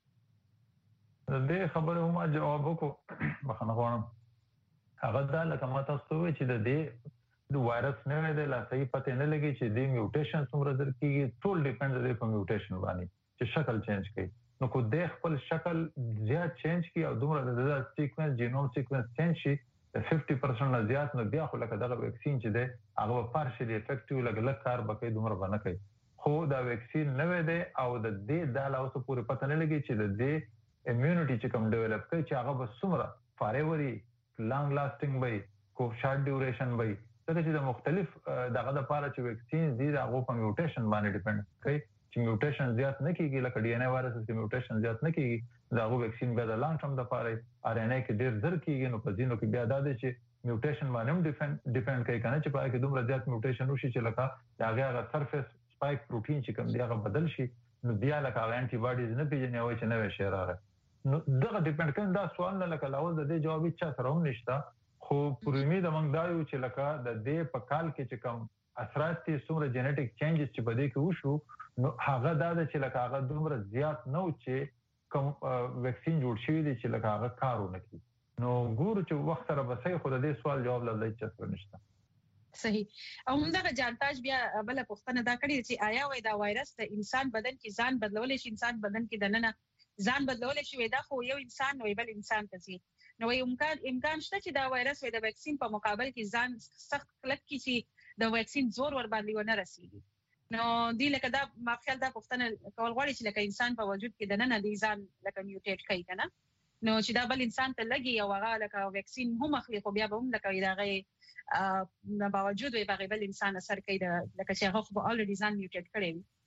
دې خبره هم جواب وکړو بخنه غواړم هغه دا لکه ما تاسو وایي چې د دې د وایرس نه دی لا صحیح پته نه لګي چې د میوټیشن څومره در کیږي ټول ډیپند دی په میوټیشن باندې چې شکل چینج کوي نو کو د خپل شکل زیات چینج کوي او دومره د سیکوینس جینوم سیکوینس چینج شي fifty percent نه زیات نو بیا خو لکه دغه ویکسین چې دی هغه پارشلی افیکټیو لګ لګ کار بکې دومره باندې کوي خو دا ویکسین نه دی او د دې د لاوسه پورې پته نه لګي چې د دې امیونټي چې کوم ډیولپ کوي چې هغه به څومره فاریوري لانګ لاسټینګ وي کو شارټ ډیوریشن وي ځکه چې د مختلف دغه د پاره چې ویکسین دي هغه په میوټیشن باندې ډیپند کوي چې میوټیشن زیات نه کیږي لکه ډي ان اے وایرس کې میوټیشن زیات نه کیږي دا هغه ویکسین بیا د لانګ ټرم د پاره ار ان اے کې ډیر زر کیږي نو په ځینو کې بیا دا دي چې میوټیشن باندې هم ډیپند ډیپند کوي کنه چې پای کې دومره زیات میوټیشن وشي چې لکه دا هغه سرفیس سپایک پروتین چې کوم دی هغه بدل شي نو بیا لکه انټي باډیز نه پیژني او چې نوې شی راغی نو دغه ډیپند کوي دا سوال نه لکه لاول د دې جواب چا سره هم نشته خو پرېمې د موږ دا یو چې لکه د دې په کال کې چې کوم اثرات دي څومره جینټیک چینجز چې بده کې وشو نو هغه دا چې لکه هغه دومره زیات نه و چې کوم ویکسین جوړ شوی دی چې لکه هغه کارونه کوي نو ګورو چې وخت سره به صحیح خو د دې سوال جواب لږ چا سره نشته. صحیح. او همدغه جانتاج بیا بل پوښتنه دا کړې چې آیا وای دا وایرس د انسان بدن کې ځان بدلول شي انسان بدن کې دننه ځان بدلول شي دا خو یو انسان نو بل انسان ته سي نو امکان امکان شته چې دا وایرس د ویکسین په مقابل کې ځان سخت کلک کی چې د ویکسین زور ور باندې ونه رسیږي نو دی لکه دا ما خیال دا پوښتنه کول غواړي چې لکه انسان په وجود کې دننه دی ځان لکه میوټیټ کوي کنه نو چې دا بل انسان ته لګي او هغه لکه ویکسین هم اخلي خو بیا به هم لکه دا غي نه باوجود وي بغیر بل انسان اثر کوي لکه چې هغه خو الریډي ځان میوټیټ کړی وي.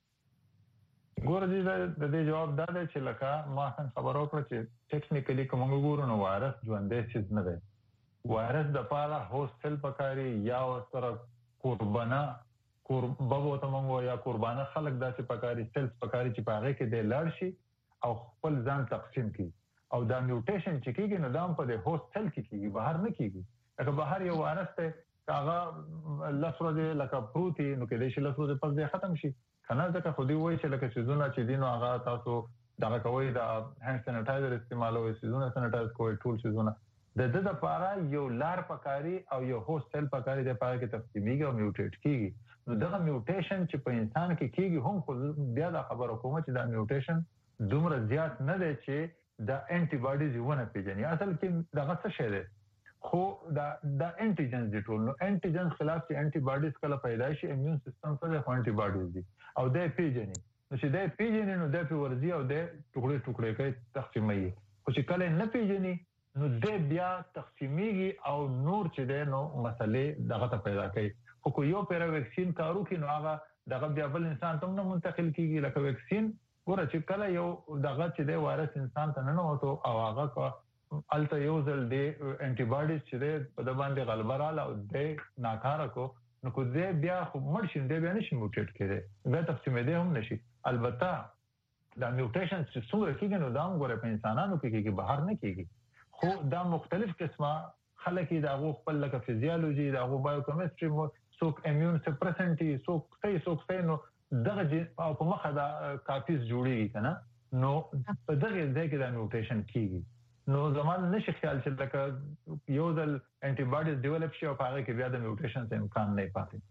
ګور دې د دې جواب دا دی چې لکه ما څنګه خبرو کړ چې ټیکنیکلی کوم ګورو نو وایرس ژوندې چیز نه دی وایرس د پاره هوست سیل پکاري یا سره قربانه قربو ته مونږ یا قربانه خلک داسې پکاري سیلز پکاري چې پاره کې د لړ شي او خپل ځان تقسیم کړي او دا میوټیشن چې کیږي نو دا په د هوست سیل کې کیږي بهر نه کیږي لکه بهر یو وایرس ته هغه لسره د لکه پروتي نو کې د شي لسره د پس ختم شي کنه ځکه خو دی وایي چې لکه سيزونه چې دینو هغه تاسو دغه کوي دا هاند سینټایزر استعمالوي سيزونه سینټایز کوي ټول سيزونه د دې لپاره یو لار پکاري او یو هوست سیل پکاري د پاره کې تقسیمیږي او میوټیټ کیږي نو دغه میوټیشن چې په انسان کې کیږي هم خو بیا دا خبره کوم چې دا میوټیشن دومره زیات نه دی چې د انټي باډیز ونه پیژني. اصل کې دغه څه شی دی خو دا د انټیجنز دي ټول. نو انټیجنز خلاف چې انټي باډیز کله پیدا شي امیون سیستم سره انټي باډیز دي او د پیژني. نو چې د پیژني نو د ورزي او د ټوکړې ټوکړې کوي تقسیمي. خو چې کله نه پیژني نو د بیا تقسیمیږي او نور چې د نو مسلې دغه ته پیدا کوي. خو کو یو پیرا ویکسین کارو کې نو هغه دغه بیا بل انسان ته نه منتقل کیږي. لکه ویکسین ګوره چې کله یو دغه چې د وایرس انسان ته نه وته او هغه الته یو ځل د انټي باډیز چې د په باندې غلبه رااله او د ناکاره کو نو کو دې بیا خو مرشین دې بیا نشي موټیټ کېده بیا تقسیم دې هم نشي. البته دا میوټیشن چې څومره کېږي نو دا هم ګوره په انسانانو کې کېږي بهر نه کېږي. خو دا مختلف قسمه خلک دا غو خپل لکه فزیولوژي دا غو بایوکیمستري څوک امیون سپریسنټي څوک صحیح څوک صحیح نو دغه او په مخه دا کاپیز جوړیږي کنه نو په دغه ځای کې دا میوټیشن کېږي. نو زمان نشي خیال چې لکه یو ځل انټي باډیز ډیولپ شي او هغه کې بیا د میوټیشن څخه امکان نه پاتې.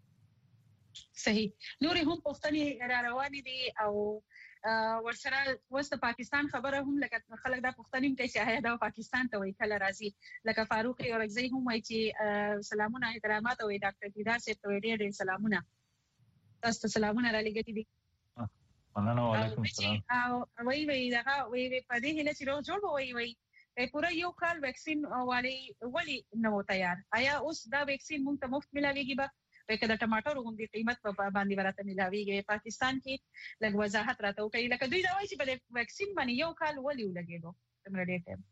صحیح. نورې هم پوښتنې را روانې دي او ورسره وسته پاکستان خبره هم لکه خلک دا پوښتنې کوي چې آیا دا پاکستان ته وایي کله راځي. لکه فاروق اورکزی هم وایي چې سلامونه احترامات او ډاکټر دیدار صاحب ته ډېر ډېر سلامونه. تاسو ته سلامونه را لګېدي دي. مننه. وعلیکم السلام. او وی وی دا وی وی په دې هله چې روز جوړ وی وی پورا یو کال ویکسین والی ولی نو تیار. آیا اوس دا ویکسین مونږ ته مفت ملاويږي به په کده ټماټر غوندي قیمت په باندې ورته ملاويږي؟ پاکستان کې لږ وضاحت راته وکړئ. لکه دوی دا وایي چې په ویکسین باندې یو کال ولی ولګېدو تمره ډېر ټیم.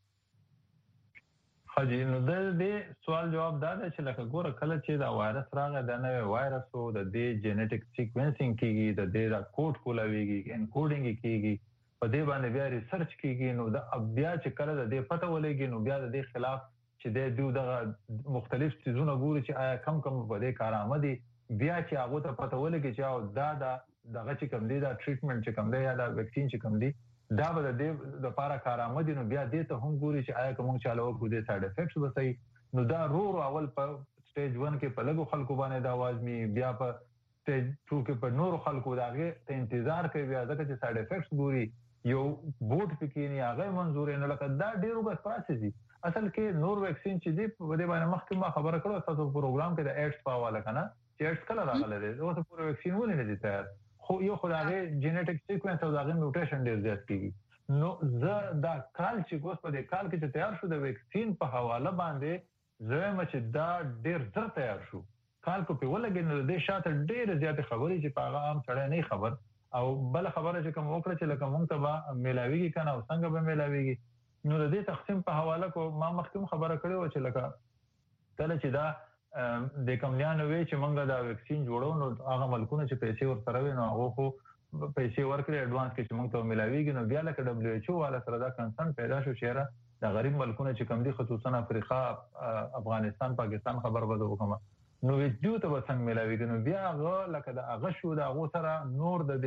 حاجی نو د دې سوال جواب دا دی چې لکه ګوره کله چې دا وایرس راغی دا نوې وایرس او د دې جینیټک سیکوینسینګ کیږي د دې دا کوډ کولاویږي انکوډینګ کیږي په دې باندې بیا ریسرچ کیږي. نو دا بیا چې کله د دې پته ولګي نو بیا د دې خلاف چې د دوی دغه مختلف سيزونه ګوري چې آیا کم کم په دې کارآمدي بیا چې هغه ته پته ولګي چې او دا دغه چې کم دی دا ټریټمنټ چې کم دی یا دا ویکسین چې کم دی دا به د دې د لپاره کارآمدي نو بیا دې ته هم ګوري چې آیا کوم چالو کو دې سایډ افیکټس وسای. نو دا رو رو اول په سټیج ون کې په لګو خلکو باندې دا आवाज می بیا په سټیج ټو کې په نورو خلکو داغه ته انتظار کوي بیا ځکه چې سایډ افیکټس ګوري یو بوت پکې نه هغه منظور نه لکه دا ډیرو بس پروسس دي. اصل کې نور ویکسین چې دی په دې باندې مخکې ما خبره کړو تاسو پروګرام کې د ایډز په حواله کنه چې ایډز کله راغله دي اوس پوره ویکسین ولې نه دي تیار. خو یو خدای جینیټک سیکوینس او دغه میوټیشن ډیر زیات کیږي. نو زه دا کال چې ګوس په دې کال کې چې تیار شو د ویکسین په حواله باندې زه مچ دا ډیر زر تیار شو کال کو په ولګي نو د شاته ډیر زیات خبرې چې په عام سره نه خبر او بل خبره چې کوم وکړه چې لکه مونږ ته به ملاويږي کنه او څنګه به ملاويږي. نو د دې تقسیم په حواله کو ما مخکې خبره کړې و چې لکه کله چې دا د کمپنیانو وی چې مونږ دا ویکسین جوړو نو هغه ملکونه چې پیسې ورسره وي نو هغه خو پیسې ورکړي اډوانس کې چې مونږ ته ملاويږي. نو بیا لکه دبليو ایچ او والا سره دا کنسرن پیدا شو چې دا غریب ملکونه چې کم دي خصوصا افریقا افغانستان پاکستان خبر بده وکم نو ویډیو ته وسنګ ملاويږي. نو بیا هغه لکه دا هغه شو دا هغه سره نور د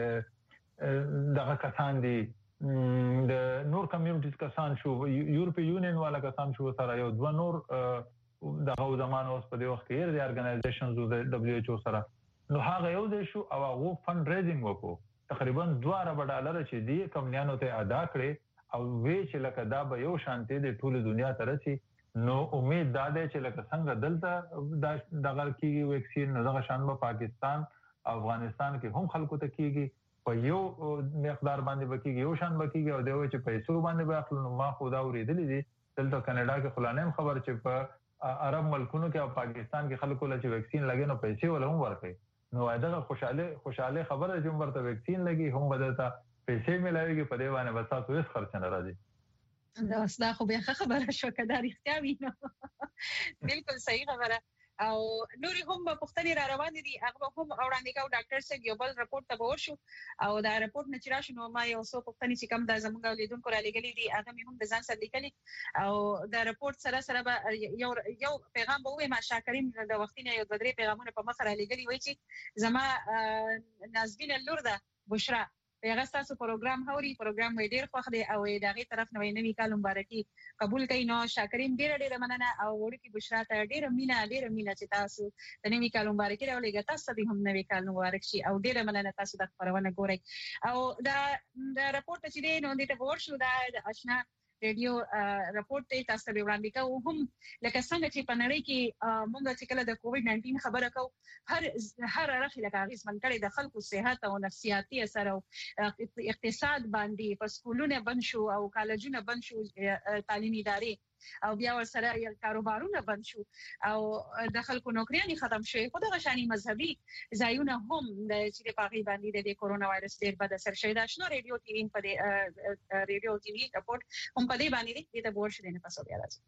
دې دغه کسان دي د نور کمیونټیز کسان شو یورپی یونین والا کسان شو سره یو دوه نور دغه زمانه اوس په دې وخت کې د ارګنایزیشنز د دبليو ایچ او سره نو هغه یو د شو او هغه فند ریزینګ وکړو تقریبا دوه ارب ډالر چې دی کمپنیانو ته ادا کړي او وی چې لکه دا به یو شانتي د ټول دنیا ترسي. نو امید دا ده چې لکه څنګه دلته دغه کیږي ویکسین نو دغه شان په پاکستان افغانستان کې هم خلکو ته کیږي په یو مقدار باندې بکیږي یو شان بکیږي او دوی چې پیسو باندې به اخلو. نو ما خدا اوریدلې دي دلته کاناډا کې خلانم خبر چې په عرب ملکونو کې او پاکستان کې خلکو له ویکسین لګي نو پیسې ولا هم ورکړي. نو دا خوشاله خوشاله خبره چې ورته ویکسین لګي هم بدلتا پیسې ملایوي په دی باندې وساتو هیڅ خرچ نه راځي. دا اسدا خو بیا خبره شو کدا رښتیا وینو بالکل صحیح خبره. او نوري هم په پښتني را روان دي هغه هم وړاندې کاو ډاکټر سره یو بل رپورت ته ورشو او دا رپورت نه چې راشنو ما یو څو پښتني چې کم د زمونږ لیدونکو را لګلې دي هغه هم د ځان سره لیکلي او دا رپورت سره سره به یو یو پیغام به وي ما شاکرین د وختینه یو درې پیغامونه په مخ را لګلې وای چې زما نازبین لور ده بشرا هغه تاسو پروګرام هوري پروګرام وې ډیر خوښ دی او دغه طرف نوې نوې کال مبارکي قبول کړئ. نو شاکرین ډیر ډیر مننه او ورکی بشرا ته ډیر مینا ډیر مینا چې تاسو د نوې کال مبارکي راولېږئ. تاسو ته هم نوې کال مبارک شي او ډیر مننه تاسو د خبرونه ګورئ. او دا د راپورټ چې دی نو د تبور شو دا آشنا ریډیو راپورټ ته تاسو ته وړاندې کوم. هم لکه څنګه چې په نړۍ کې موږ چې کله د کووډ ناینټین خبره کوو هر هر اړخ لکه هغه من کړي د خلکو صحت او نفسیاتي اثر او اقتصاد باندې په سکولونه بند شو او کالجونه بند شو تعلیمي ادارې او بیا ورسره یو کاروبارونه بند شو او د خلکو نوکریان ختم شوي. خو د غشاني مذهبي ځایونه هم د چې په غي باندې د کورونا وایرس ډېر بد اثر شوی. دا شنو ریډیو ټي وي په دې ریډیو ټي وي راپورټ هم په دې باندې د بورش دینه پسو بیا راځي.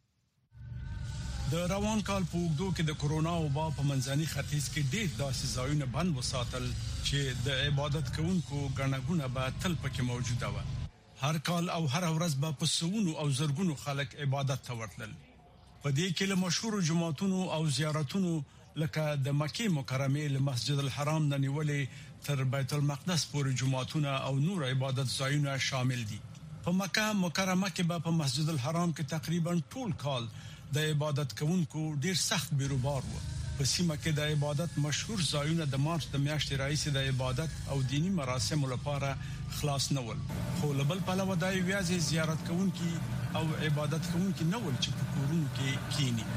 د روان کال په وګړو کې د کورونا وبا په منځني ختیځ کې ډېر داسې ځایونه بند وساتل چې د عبادت کوونکو غنغونه به تل پکې موجوده و. هر کال او هر ورځ به په سونو او زرګونو خلک عبادت ته ورتلل. په دې کې له مشهور جماعتونو او زیارتونو لکه د مکه مکرمه له مسجد الحرام نه نیولې تر بیت المقدس پورې جماعتونه او نور عبادت ځایونه شامل دي. په مکه مکرمه کې به په مسجد الحرام کې تقریبا ټول کال د عبادت کوونکو ډیر سخت بیروبار وو. په سیمه کې د عبادت مشهور ځایونه د مارچ د میاشتې راځي د عبادت او دینی مراسمو لپاره خلاص نه ول. خو لبل په لور د ویازي زیارت کوونکي او عبادت کوونکي نه ول چې په کورونو کې کینی.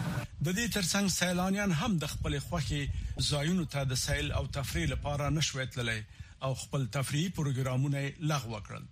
د دې ترڅنګ سیلانیان هم د خپل خوخي ځایونو ته د سیل او تفریح لپاره نشوي تللی او خپل تفریحي پروګرامونه لغوه کړل.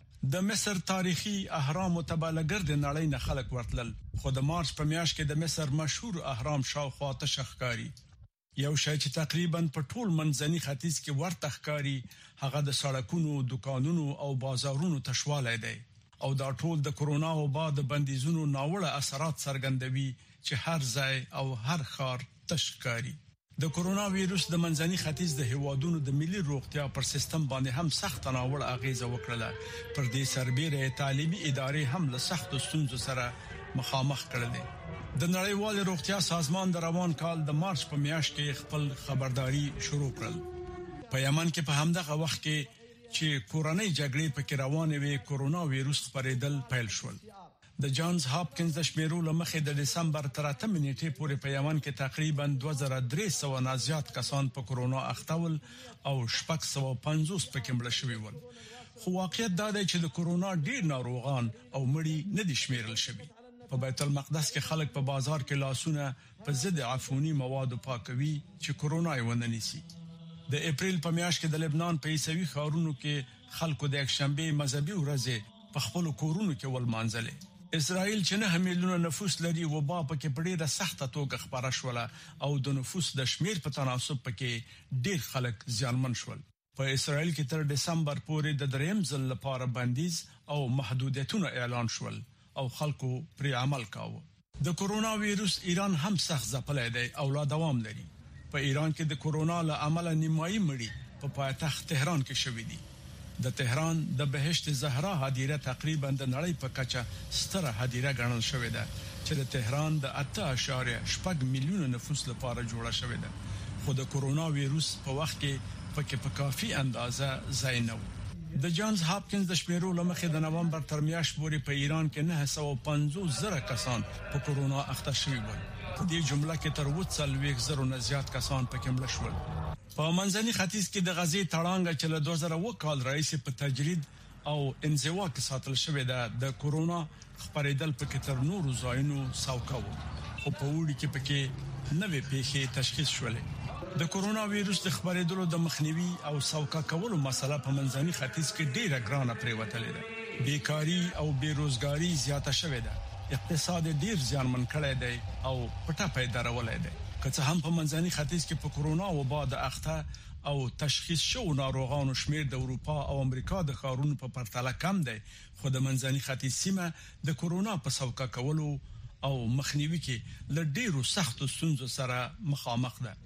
د مصر تاریخي اهرام متبلګر د نړۍ نه خلک ورتلل. خو د مارچ په میاشت کې د مصر مشهور اهرام شاوخوا تشخکاری یو شی چې تقریبا په ټول منځني ختیځ کې ورته ښکاری هغه د سړکونو، دکانونو او بازارونو تشواله دی او دا ټول د کورونا وبا د بندیزونو ناوړه اثرات څرګندوي چې هر ځای او هر ښار تشخکاری. د کورونا وایرس د منځني ختیځ د هیوادونو د ملي روغتیا پر سیستم باندې هم سخت تناوړ اغیزه وکړه. پر دې سربېره تعلیمي ادارې هم له سخت ستونزو سره مخامخ کړل. د نړیوال روغتیا سازمان د روان کال د مارچ په میاشت کې خپل خبرداري شروع کړل. په یمن کې په همدغه وخت کې چې کورونی جګړې پکې روانې وي کورونا وایرس خپرېدل پیل شول. د جانز هاپکینز د شمیرو لمخې د دسمبر تر اتمه نیټې پورې په یمن کې تقریبا دوه زره درې سوه نه زیات کسان په کورونا اخته ول او شپږ سوه پنځوس پکې مړه شوي ول. خو واقعیت دا دی چې د کورونا ډیر ناروغان او مړي نه دي شمیرل شوي. په بیت المقدس کې خلک په بازار کې لاسونه په ضد عفونی موادو پاکوي چې کورونا یې ونه نیسي. د اپریل په میاشت کې د لبنان په عیسوي ښارونو کې خلکو د یکشنبه مذهبي ورځې په خپل کورونو کې ولمانځلې. اسرائیل چې نه میلیونه نفوس لري وبا پکې په ډیره سخته توګه خبره شوله او د نفوس د شمیر په تناسب پکې ډیر خلک زیانمن شول. په اسرائیل کې تر دسمبر پورې د دریم ځل لپاره بندیز او محدودیتونه اعلان شول او خلکو پر عمل کاوه. د کورونا وایرس ایران هم سخت ځپلای دی او لا دوام لري. په ایران کې د کورونا له امله نیمایي مړي په پایتخت تهران کې شوې دي. د تهران د بهشت زهرا هدیره تقریبا د نړۍ په کچه ستره هدیره ګڼل شوې ده چې د تهران د اته اشاریه شپږ میلیونه نفوس لپاره جوړه شوې ده. خو د کورونا وایرس په وخت کې پکې په کافي اندازه ځای نه و. د جانز هاپکینز د شمیرو لمخې د نومبر تر میاشتې پورې په ایران کې نه سوه پنځوس زره کسان په کورونا اخته شوي ول. په دې جمله کې تر اووه څلوېښت زره نه زیات کسان پکې مړه شول. په منځني ختیځ کې د غزې تړانګه چې له دوه زره اووه کال راهیسې په تجرید او انزوا کې ساتل شوې ده د کورونا خپرېدل پکې تر نورو ځایونو ساوکاو او په وړي کې پکې نوې پیښې تشخیص شولې. د کورونا وایرس د خپرېدلو د مخنیوي او ساوکا کولو مسله په منځني ختیځ کې ډېره ګرانه پریوتلې ده. بیکاری او بیروزګاری زیاته شوې ده. اقتصاد ډېر زیانمن کړی دی او پټه پیدا راولای دی. که څه هم په منځني ختیځ کې په کورونا وبا د اخته او تشخیص شو ناروغانو شمیر د اروپا او امریکا د ښارونو په پرتله کم دی، خو د منځني ختیځ سیمه د کورونا په سوکا کولو او مخنیوي کې له ډیرو سختو ستونزو سره مخامخ ده.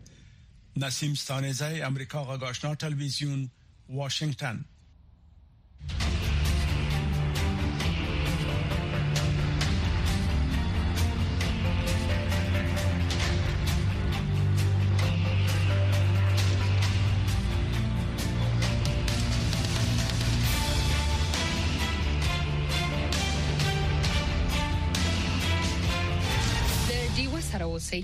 نسیم ستانزی، امریکا غږ آشنا ټلویزیون، واشنگټن. ډیو سره اوسئ.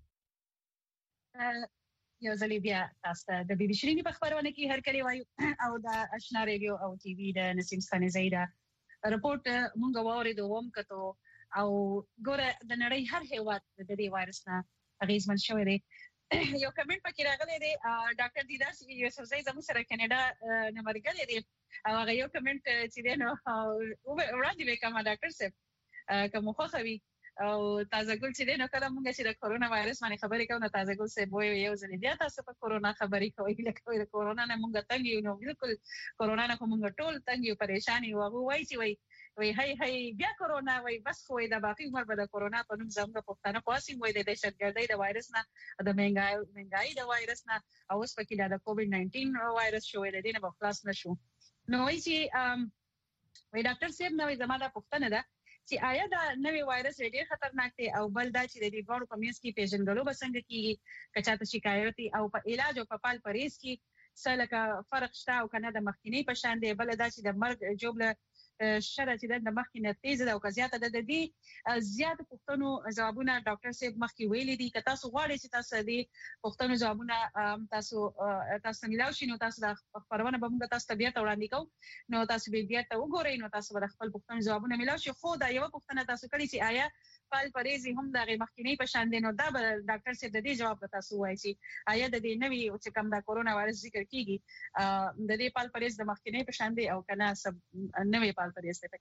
یو ځل بیا تاسو ته د بي بي شيرینی په خبرونه کې هر کلی وایو او د آشنا ریډیو او ټي وي د نسیم ثاني زیدا رپورت مونږ واورېدو ووم کتو او ګوره د نړۍ هر هیواد د دې وایرس نه اغیزمن شوی دی. یو کمنټ پکې راغلی دی ډاکټر دیدار یوسفزئی زموږ سره کینیډا نه مرګلی دی او هغه یو کمنټ چې دی نو وړاندې وکړم ډاکټر صاحب کوم خوښوي او تازه ګل چې دی نو کله مونږ چې د کورونا وایرس باندې خبرې کوو نو تازه ګل صاحب وایي یو ځل بیا تاسو په کورونا خبرې کوئ لکه د کورونا نه مونږ تنګ یو نو بالکل کورونا نه مونږ ټول تنګ یو پریشان یو هغه وایي چې وایي وای هی هی بیا کورونا وای بس خو د باقي عمر به د کورونا په نوم زموږ پښتانه قاسم وای د دهشتګردۍ د وایرس نه د منګای منګای د وایرس نه او اوس پکې د کووډ ناینټین وایرس شوې د دې نه په خلاص نشو. نو وای چې وای ډاکټر صاحب نو زموږ د پښتنه ده چې آیا دا نوې وایرس ډېر خطرناک دی او بل دا چې د دې ډول کمیونټ کې پیژندلو بسنګ کیږي کچاته شکایت او په علاج او په پال پریز کې سلکه فرق شته او کنه د مخکینی په شان دی بل دا چې د مرګ جوړه شره چې د مخکې نه تیز ده او زیاته ده د دې زیات پښتنو ځوابونه ډاکټر صاحب مخکې ویلي دي که تاسو غواړئ چې تاسو دې پښتنو ځوابونه تاسو تاسو ملاو شي نو تاسو د خبرونه به موږ تاسو ته بیا وړاندې کوو نو تاسو به بیا ته وګورئ نو تاسو به خپل پښتنو ځوابونه ملاو شي. خو دا یو پښتنه تاسو کړی چې آیا پال پریزي هم د مخکینی په شان دي نو دا ډاکټر صاحب د دې جواب تاسو وایي چې آیا د دې نوي او چې کوم د کورونا وایرس ذکر کیږي د دې پال پریز د مخکینی په شان دي او کنه سب نوي پال پریز ته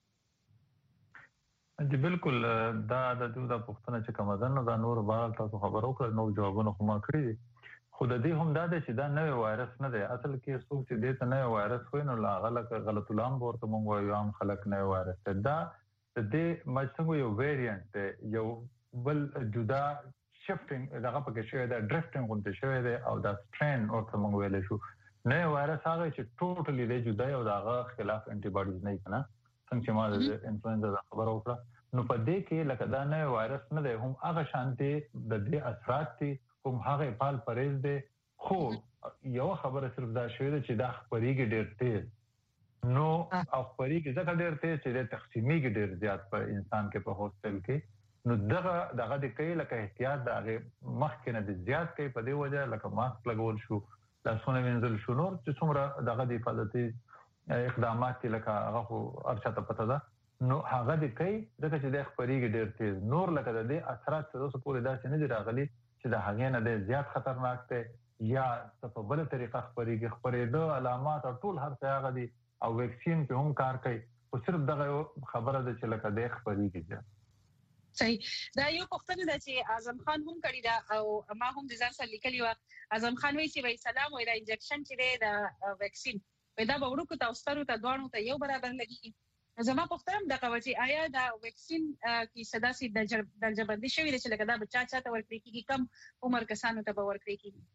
دي بالکل دا د دوه د پښتنه چې کوم ده نو دا نور بار تاسو خبرو کړو نو جوابونه خو ما کړی خو د دې هم دا چې دا نوې وایرس نه دی اصل کې څوک چې دې ته نوې وایرس وای نو لا غلط غلط لام ورته مونږ وایو عام خلک نوې وایرس دا د دې مڅنګ یو ویریانت یو بل جدا شفټینګ دغه پکې شوی دا ډریفټینګ غونډه شوی دی او دا سټرین ورته مونږ ویل شو نوې وایرس هغه چې ټوټلی دی جدا یو دغه خلاف انټي باډیز نه کنه څنګه چې ما د انفلوئنزا خبرو کړه نو په دې کې لکه دا نوې وایرس نه دی هم هغه شانتي د دې اثرات دي کوم هغه پال پریز دی خو یو خبره صرف دا شوی چې دا خبريږي ډېر تیز نو او خبريږي ځکه ډېر تیز چې د تقسیمیږي ډېر زیات په انسان کې په هوستل کې نو دغه دغه د کوي لکه احتیاط دغه مخکنه د زیات کوي په دې وجه لکه ماسک لګول شو لاسونه وینځل شو نور چې څومره دغه د حفاظتي اقدامات لکه هغه ارشته پته ده نو هغه د کوي دغه چې د خبريږي ډېر تیز نور لکه د دې اثرات څه څه پورې داسې نه دي راغلي چې د هغه نه د زیات خطرناک دی یا په بل طریقه خبريږي خبرېدو علامات ټول هر څه هغه دي او ویکسین په هم کار کوي او صرف دغه خبره ده چې لکه د خبريږي صحیح دا یو پښتنه ده چې اعظم خان هم کړی دا او ما هم د ځان سره لیکلی و اعظم خان وایي چې وای سلام وای دا انجکشن چې دی د ویکسین پیدا به ورکو تاسو ته دوانو ته یو برابر لګي زما پښتنه دغه وجه آیا دا ویکسین کی صدا سي درجه بندي شوی چې لکه دا بچا چاته ورکړي کیږي کم عمر کسانو ته به ورکړي کیږي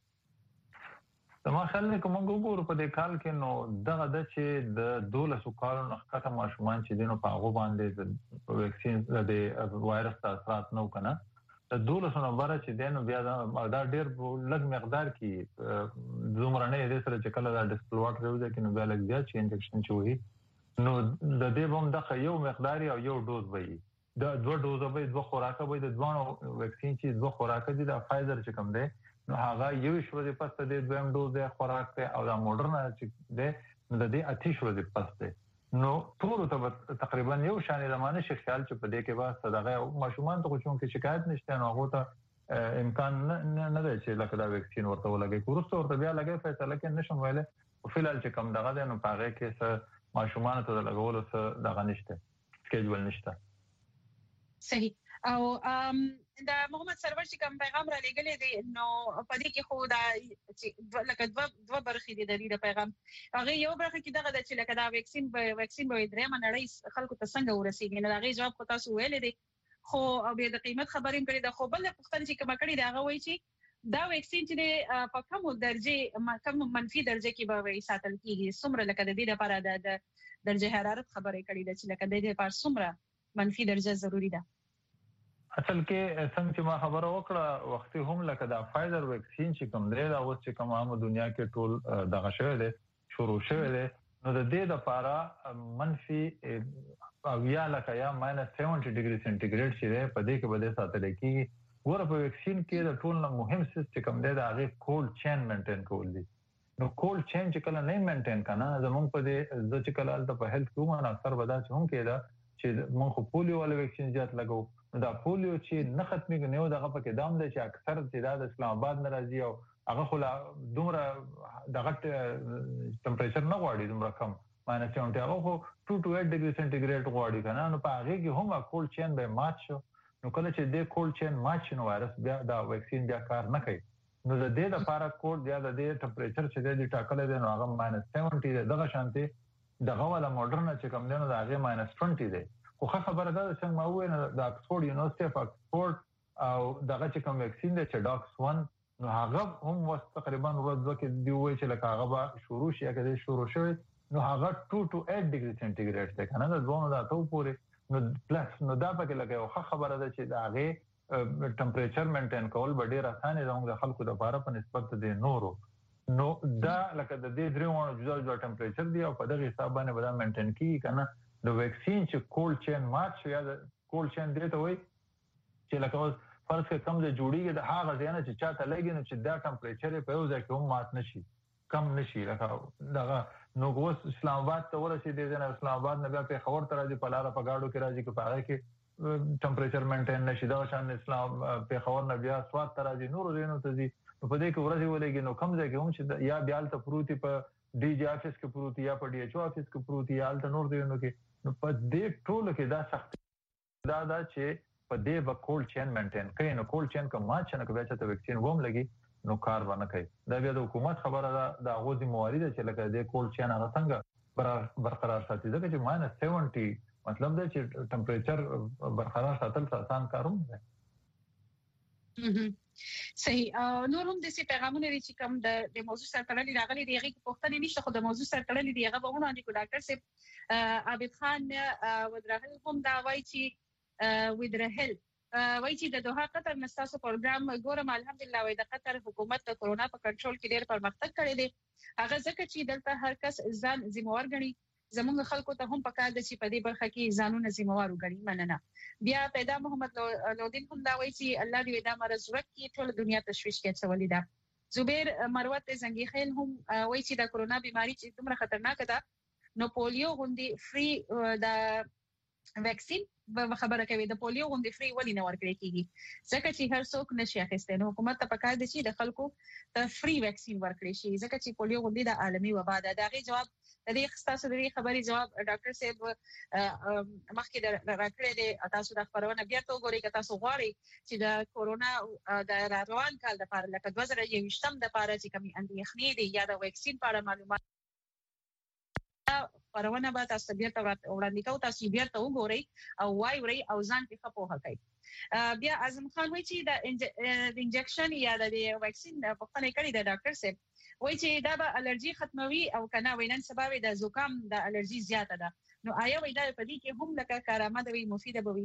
ما خیال نه کوم وګورو په دې کال کې نو دغه د چې د دولسو کالو نخښه ماشومان چې دینو په هغه باندې د ویکسین د وایرس اثرات نو کنه د دولسو نمبر چې دینو بیا دا ډېر لږ مقدار کې زموږ نه دې سره چې کله دا ډسپلوټ راوځي کې نو بیا لږ زیات چې انجکشن چوي نو د دې بم د یو مقدار او یو ډوز وي د دوه دوزه به دوه خوراکه وي د دوه ویکسین چې دوه خوراکه دي د فایزر چې کوم دی نو هغه یو شو د پسته د دویم دوز د خوراک ته او د موډرنا چې د د دې اتیش ورو د پسته نو ټول ته تقریبا یو شان زمانه شي خیال چې په دې کې با صدقه ماشومان ته کوم کې شکایت نشته نو هغه ته امکان نه دی چې لکه دا ویکسین ورته ولګي کورسته ورته بیا لګي فیصله کې نشم ویل او فلال چې کوم دغه نو پاره کې څه ماشومان ته لګول څه دغه نشته سکیجول نشته صحیح او ام دا محمد سرور چې کوم پیغام را لګلې دي نو په دې کې خو دا چې لکه دوه دوه برخې دي د دې پیغام هغه یو برخه کې دغه چې لکه دا ویکسین به ویکسین به درې منړی خلکو ته څنګه ورسیږي نو هغه جواب خو تاسو ویلې دي خو او به د قیمت خبرې کړې ده خو بل پښتنه چې کوم کړي دا هغه وایي چې دا ویکسین چې په کومو درجه کوم منفي درجه کې به وي ساتل کیږي څومره لکه د دې لپاره د درجه حرارت خبرې کړې ده چې لکه د دې لپاره څومره منفي درجه ضروری ده اصل کې څنګه چې ما خبره وکړه وختي هم لکه دا فایزر ویکسین چې کوم دی دا اوس چې کوم عامه دنیا کې ټول دغه شوی دی شروع شوی دی نو د دې لپاره منفي او یا لکه یا ماینس سیونټي ډیګري سنټیګریډ چې دی په دې کې بده ساتل کېږي ګوره په ویکسین کې د ټول نه مهم سیستم دی د هغه کولډ چین مینټین کول دي. نو کولډ چین چې کله نه مینټین کنه زمونږ په دې د چې کله د په هیلث کوم نه اثر ودا چې هم کېدا چې مونږ خو پولیو ول ویکسین زیات لګو. دا پولیو چې نه ختمي نه دغه په کې دام دی چې اکثر چې د اسلام آباد ناراضي او هغه خو دومره دغه ټمپریچر نه غواړي دومره کم ماینس سیونټي هغه خو two to eight ډیګري سنټیګریډ غواړي کنه. نو په هغه کې هم کولډ چین به مات شو. نو کله چې د کولډ چین مات شنو وایرس بیا دا ویکسین بیا کار نه کوي. نو د دې لپاره کوډ یا د دې ټمپریچر چې د ټاکل دی نو هغه ماینس سیونټي دی. دغه شانتي دغه ولا ماډرن چې کوم دی نو دا هغه ماینس ټوینټي دی. خو خبره ده چې ما وې د اکسفورد یونیورسيټي اف اکسفورد او دغه چې کوم ویکسین دی چې ډاکس ون نو هغه هم وس تقریبا ورځ کې دی وای چې لکه هغه به شروع شي کېدای شروع شوی نو هغه two to eight ډیګري سنټیګریډ دی کنه. دا ځونه دا ته پورې نو پلس نو دا پکې لګي او خبره ده چې دا هغه ټمپریچر مینټین کول به ډیر اسانه زموږ د خلکو لپاره په نسبت د نورو. نو دا لکه د دې درېو جوړ جوړ ټمپریچر دی او په دغه حساب باندې به مینټین کیږي کنه. د ویکسین چې کولډ چین مات شو یا د کولډ چین دی ته وای چې لکه فرض کې کم د جوړیږي د هغه ځای نه چې چاته لګي نو چې دا ټمپریچر په یو ځای کې هم مات نشي کم نشي. لکه دغه نو اوس اسلام آباد ته ورسېدي د اسلام آباد نه بیا په خبر تر راځي په لار په گاډو کې راځي کې پاره کې ټمپریچر مینټین نشي. دا شان اسلام په خبر نه بیا سواد تر راځي نور زینو ته دي په دې کې ورځي ولګي نو کم ځای کې هم چې یا بیا ته پروتي په ډي جی افیس کې پروتي یا په ډي ایچ او افیس کې پروتي یا ته نور زینو کې نو په دې ټول کې دا سخت دا دا چې په دې به کولډ چین مینټین کوي. نو کولډ چین کوم ما چې نه کوي چې ویکسین ووم لګي نو کار ونه کوي. دا بیا د حکومت خبره ده د غوډي موارد چې لکه د کولډ چین هغه څنګه برقرار ساتي ځکه چې ماینس سیونټي مطلب دا چې ټمپریچر برقرار ساتل آسان کارونه ده. صحیح. نور هم د سي پیغامونه لري چې کوم د د موضوع سره تړلې راغلي دی هغه پوښتنه نشته خو د موضوع سره تړلې دی هغه به وړاندې کو ډاکټر صاحب عابد خان ودرهل هم دا وایي چې ودرهل وایي چې د دوحه قطر نستاسو پروګرام ګورم الحمدلله وایي د قطر حکومت د کورونا په کنټرول کې ډېر پرمختګ کړی دی. هغه ځکه چې دلته هر کس ځان ذمہوار ګڼي زموږ خلکو ته هم پکار دي چې په دې برخه کې ځانونه ذمہوار وګڼي. مننه. بیا پیدا محمد لودین هم دا وایي چې الله دې دا مرز ورکړي ټول دنیا تشویش کې څولې ده. زبیر مروت زنګي خیل هم وایي چې د کورونا بيماري چې دومره خطرناک ده نو پولیو غوندي فری د ویکسین به خبره کوي د پولیو غوندي فری ولې نه ورکړي کیږي ځکه چې هر څوک نشي اخیستل. نو حکومت ته پکار دي چې د خلکو ته فری ویکسین ورکړي شي ځکه چې پولیو غوندي د عالمي وبا ده. دا غي جواب د دې خاصه د دې خبري جواب ډاکټر صاحب مخکې راکړی دی. تاسو د خبرونه بیا ته وګورئ که تاسو غواړئ چې د کورونا د روان کال د لپاره لکه دوه زره یوویشتم د لپاره چې کومي اندېښنې دي یا د ویکسین په اړه معلومات خبرونه به تاسو بیا ته وړاندې کوو. تاسو بیا ته وګورئ او وای وري او ځان په خپل کوي. بیا اعظم خان وایي چې د انجکشن یا د ویکسین په خنه کړي د ډاکټر صاحب وایي چې دا به الرجی ختموي او کنه وینن سبب د زکام د الرجی زیاته ده. نو آیا وایي دا په دې کې هم لکه کارآمد وي مفیده به وي؟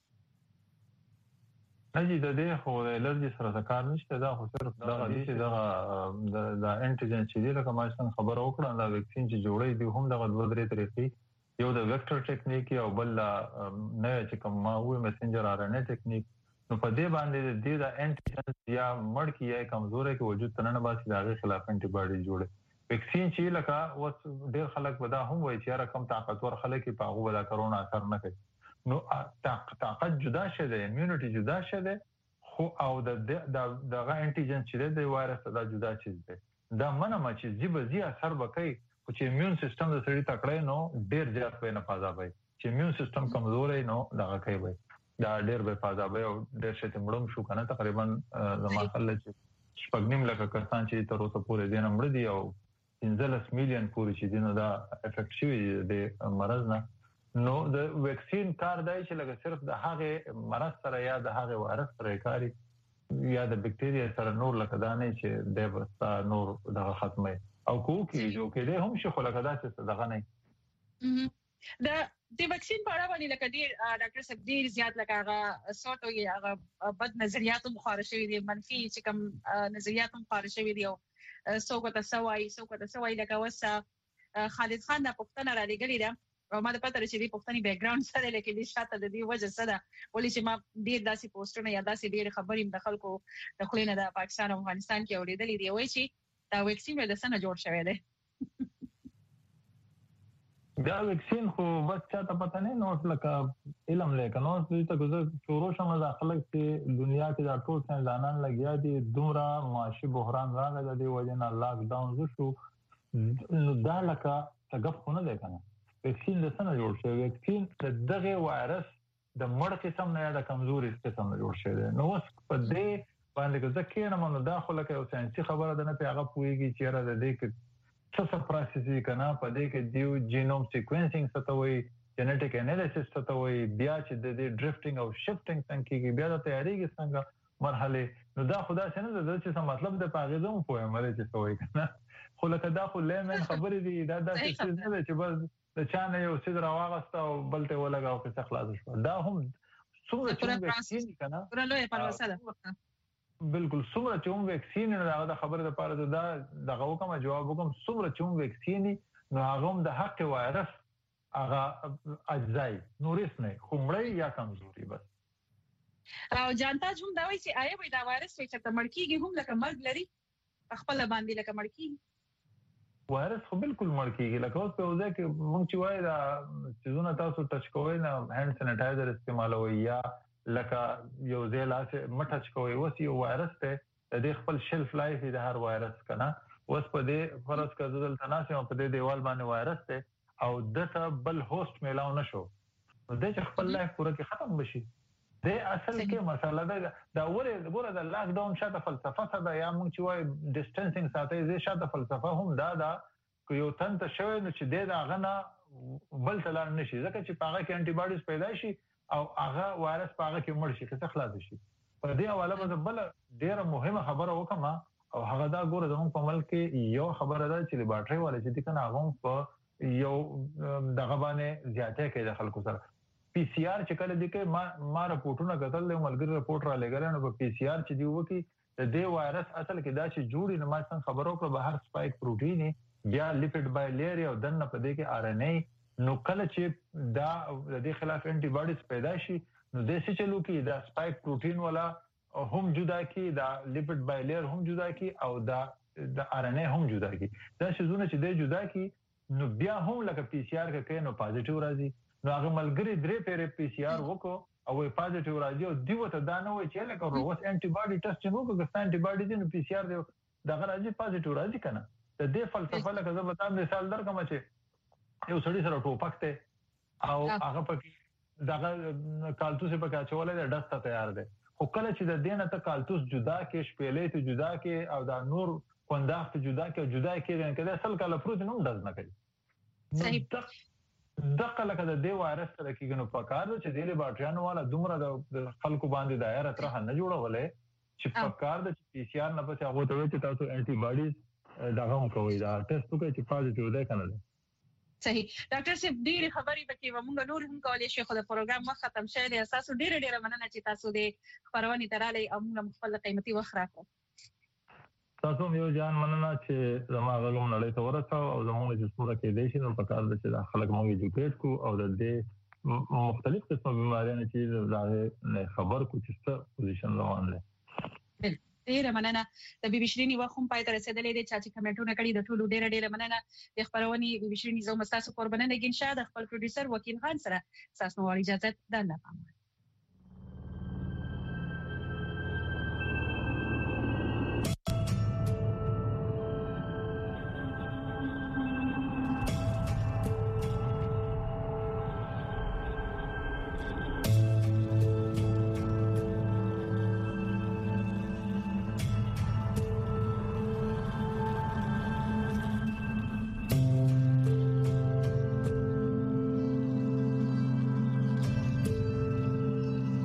نجی د دې خو د الرجی سره کار نشته. دا خو صرف دا دي چې دا د انټیجن چې دی لکه ما څنګه خبر وکړم دا ویکسین چې جوړې دي هم د دوه درې طریقې یو د ویکټر ټیکنیک او بل نه چې کوم ما وې میسنجر ار ان اے ټیکنیک. نو په دې باندې د دې د انټیجن یا مړ کی یا کمزورې کې وجود تنه باسي دغه خلاف انټي باډي جوړي. ویکسین چې لکه اوس ډېر خلک ودا هم وایي چې رقم طاقتور خلک په هغه ولا کرونا اثر نه کوي. نو طاقت جدا شه ده اميونټي جدا شه ده خو او د دغه انټیجن چې د وایرس دا جدا چیز ده. دا منه ما چې زیبه زی اثر وکړي خو چې اميون سیستم د سړي تکړه نو ډېر زیات په نه پازابای چې اميون سیستم کمزورې نو دغه کوي دا ډېر به پازابای او ډېر شته مړم شو کنه تقریبا زما خلک چې شپږنیم لکه کسان چې تر اوسه پورې دین مړ دي او پنځلس میلیون پورې چې دینو دا افیکټ شوی د مرز نه. نو د ویکسین کار دی چې لکه صرف د هغه مرض سره یا د هغه وایرس سره کاری یا د بکټیریا سره نور لکه دا نه چې د ورستا نور دغه ختمه او کوکی جو کې ده هم شي خو لکه دا چې دغه نه د د ویکسین په اړه باندې لکه ډیر ډاکټر صاحب ډیر زیات لکه هغه سوټ او هغه بد نظریات مخارج شوی دي منفي چې کوم نظریات مخارج شوی دي او څوک ته سوای څوک ته سوای لکه وسه خالد خان د پښتنه را لګلی ده او ما د پته لري چې د پښتني بیک ګراوند سره لکه د شاته د دې وجه سره ولې چې ما ډیر داسې پوسټونه یا داسې ډیر خبرې د خلکو د خلینو د پاکستان او افغانستان کې اوریدلې دی وایي چې دا ویکسین ول څنګه جوړ شوی دی دا ویکسین خو بس چاته پته نه نو لکه علم لکه نو څه ته ګذر شروع شمه داخله کې دنیا کې دا ټول ساينسدانان لګیا دي دومره معاشي بحران راغی د دې وجه نه لاک ډاون شو نو دا لکه څنګه خونه ده کنه ویکسین د څنګه جوړ شوی ویکسین دغه وایرس د مړ قسم نه یا د کمزوري قسم نه جوړ شوی نو اوس په دې باندې ځکه نه مونږ داخله کې او ساينسي خبره ده نه پیغه پويږي چې را د دې کې څه څه پروسس کنا په دې کې دیو جینوم سیکوینسینګ څه ته وایي جنټیک انالیسس څه ته وایي بیا چې د دې ډریفټینګ او شفټینګ څنګه کیږي بیا د تیاریږي څنګه مرحله نو دا خدا څنګه د چې څه مطلب د پاغزم پوهه مله چې څه وایي کنه خو لکه دا خو لیمن خبرې دي دا د څه نه ده چې بس د چانه یو څه راواغسته او بلته ولګاو کې څه خلاص شو دا هم څومره چې ویکسین کنه ورلوې پروسه ده بالکل څومره چې هم ویکسین نه دا خبره د پاره دا دغه کوم جواب وکم څومره چې هم ویکسین نو هغه د حق وایرس هغه اجزای نورس نه کومړی یا کمزوري بس او جانتا هم دا وایي چې آیا وای دا وایرس چې تمړکیږي هم لکه مرګ لري خپل باندې لکه مړکیږي وایرس خو بالکل مړ کیږي لکه اوس په وځه کې مونږ چې وای دا چیزونه تاسو ټچ کوئ نه هاند سینیټایزر استعمالوي یا لکه یو ځای لاس مټچ کوئ اوس یو وایرس ته د خپل شلف لایف د هر وایرس کنه اوس په دې فرض کړه ځل تناسب په دې دیوال باندې وایرس ته او دته بل هوست میلاو نشو نو د خپل لایف پوره کې ختم بشي د اصل کې مسله ده دا وره ګوره د لاک ډاون شاته فلسفه څه ده یا مونږ چې وای ډیسټنسینګ ساتي زه شاته فلسفه هم دا دا یو تن ته شوی نو چې د غنه بل تلان نشي ځکه چې پاغه کې انټي باډیز پیدا شي او هغه وایرس پاغه کې مړ شي که خلاص شي په دې حواله به بل ډیره مهمه خبره وکم او هغه دا ګوره زموږ په ملک کې یو خبره ده چې لابراتوري والے چې کنه هغه په یو دغه باندې زیاته کې د خلکو سره پی سی آر چې کله دي کې ما ما راپورټونه غتل له ملګری راپورټ را لګل نو په پی سی آر چې دی وکی د دې وایرس اصل کې دا چې جوړي نه ما څنګه خبرو کړ بهر سپایک پروتین بیا لیپید بایلیر او دنه په دې کې آر ان اے نو کله چې دا د دې خلاف انټي باډیز پیدا شي نو د څه چلو کې دا سپایک پروتین ولا هم جدا کی دا لیپید بایلیر هم جدا کی او دا د آر ان اے هم جدا کی دا شزونه چې د جدا کی نو بیا هم لکه پی سی آر کې نو پازیټیو راځي نو هغه ملګری درې پیره پی سی آر وکړو او پازیټیو راځي او دیو ته دا نه وای چې لکه روس انټي باډي ټیسټ وکړو که انټي باډي دي نو پی سی آر دی دا راځي پازیټیو راځي کنه د دې فلسفه لکه زه به تاسو مثال درکم چې یو سړی سره ټوپک ته او هغه پکې دغه کالتوس په کاچولې د ډسته تیار دی خو کله چې د دینه ته کالتوس جدا کې شپېلې ته جدا کې او دا نور کونداخ ته جدا کې جدا کې نه کده اصل کله پروت نه دز نه کوي صحیح دغه لکه د دې وایرس سره کېږي نو پکار چې د لیبارټریانو والا دومره د خلکو باندې دایره تر نه جوړولې چې پکار د پی سی آر نه پس هغه ته چې تاسو انټي باډیز دغه هم کوي دا ټیسټ وکړي چې پازیټیو ده کنه صحیح ډاکټر صاحب ډېر خبرې پکې ومنګ نور هم کولای شي خو د پروګرام وخت ختم شوی دی اساس ډېر ډېر مننه چې تاسو د خبرونه تراله او موږ خپل قیمتي وخت راکړو تاسو یو ځان مننه چې زما غلوم نړۍ ته ورساو او زموږ چې څومره کې دی چې په کار د چې خلک موږ ایجوکیټ کو او د دې مختلف قسمه بیماریانو چې زاغه خبر کو چې څه پوزیشن روان دی ډیره مننه د بي بي شيريني وخت په تر رسیدلې دي چې کمنټونه کړي د ټولو ډیره ډیره مننه د خبرونې بي بي شيريني زو مستاسو قربانه نگین شاه د خپل پروډوسر وکیل خان سره تاسو نو اجازه ده نه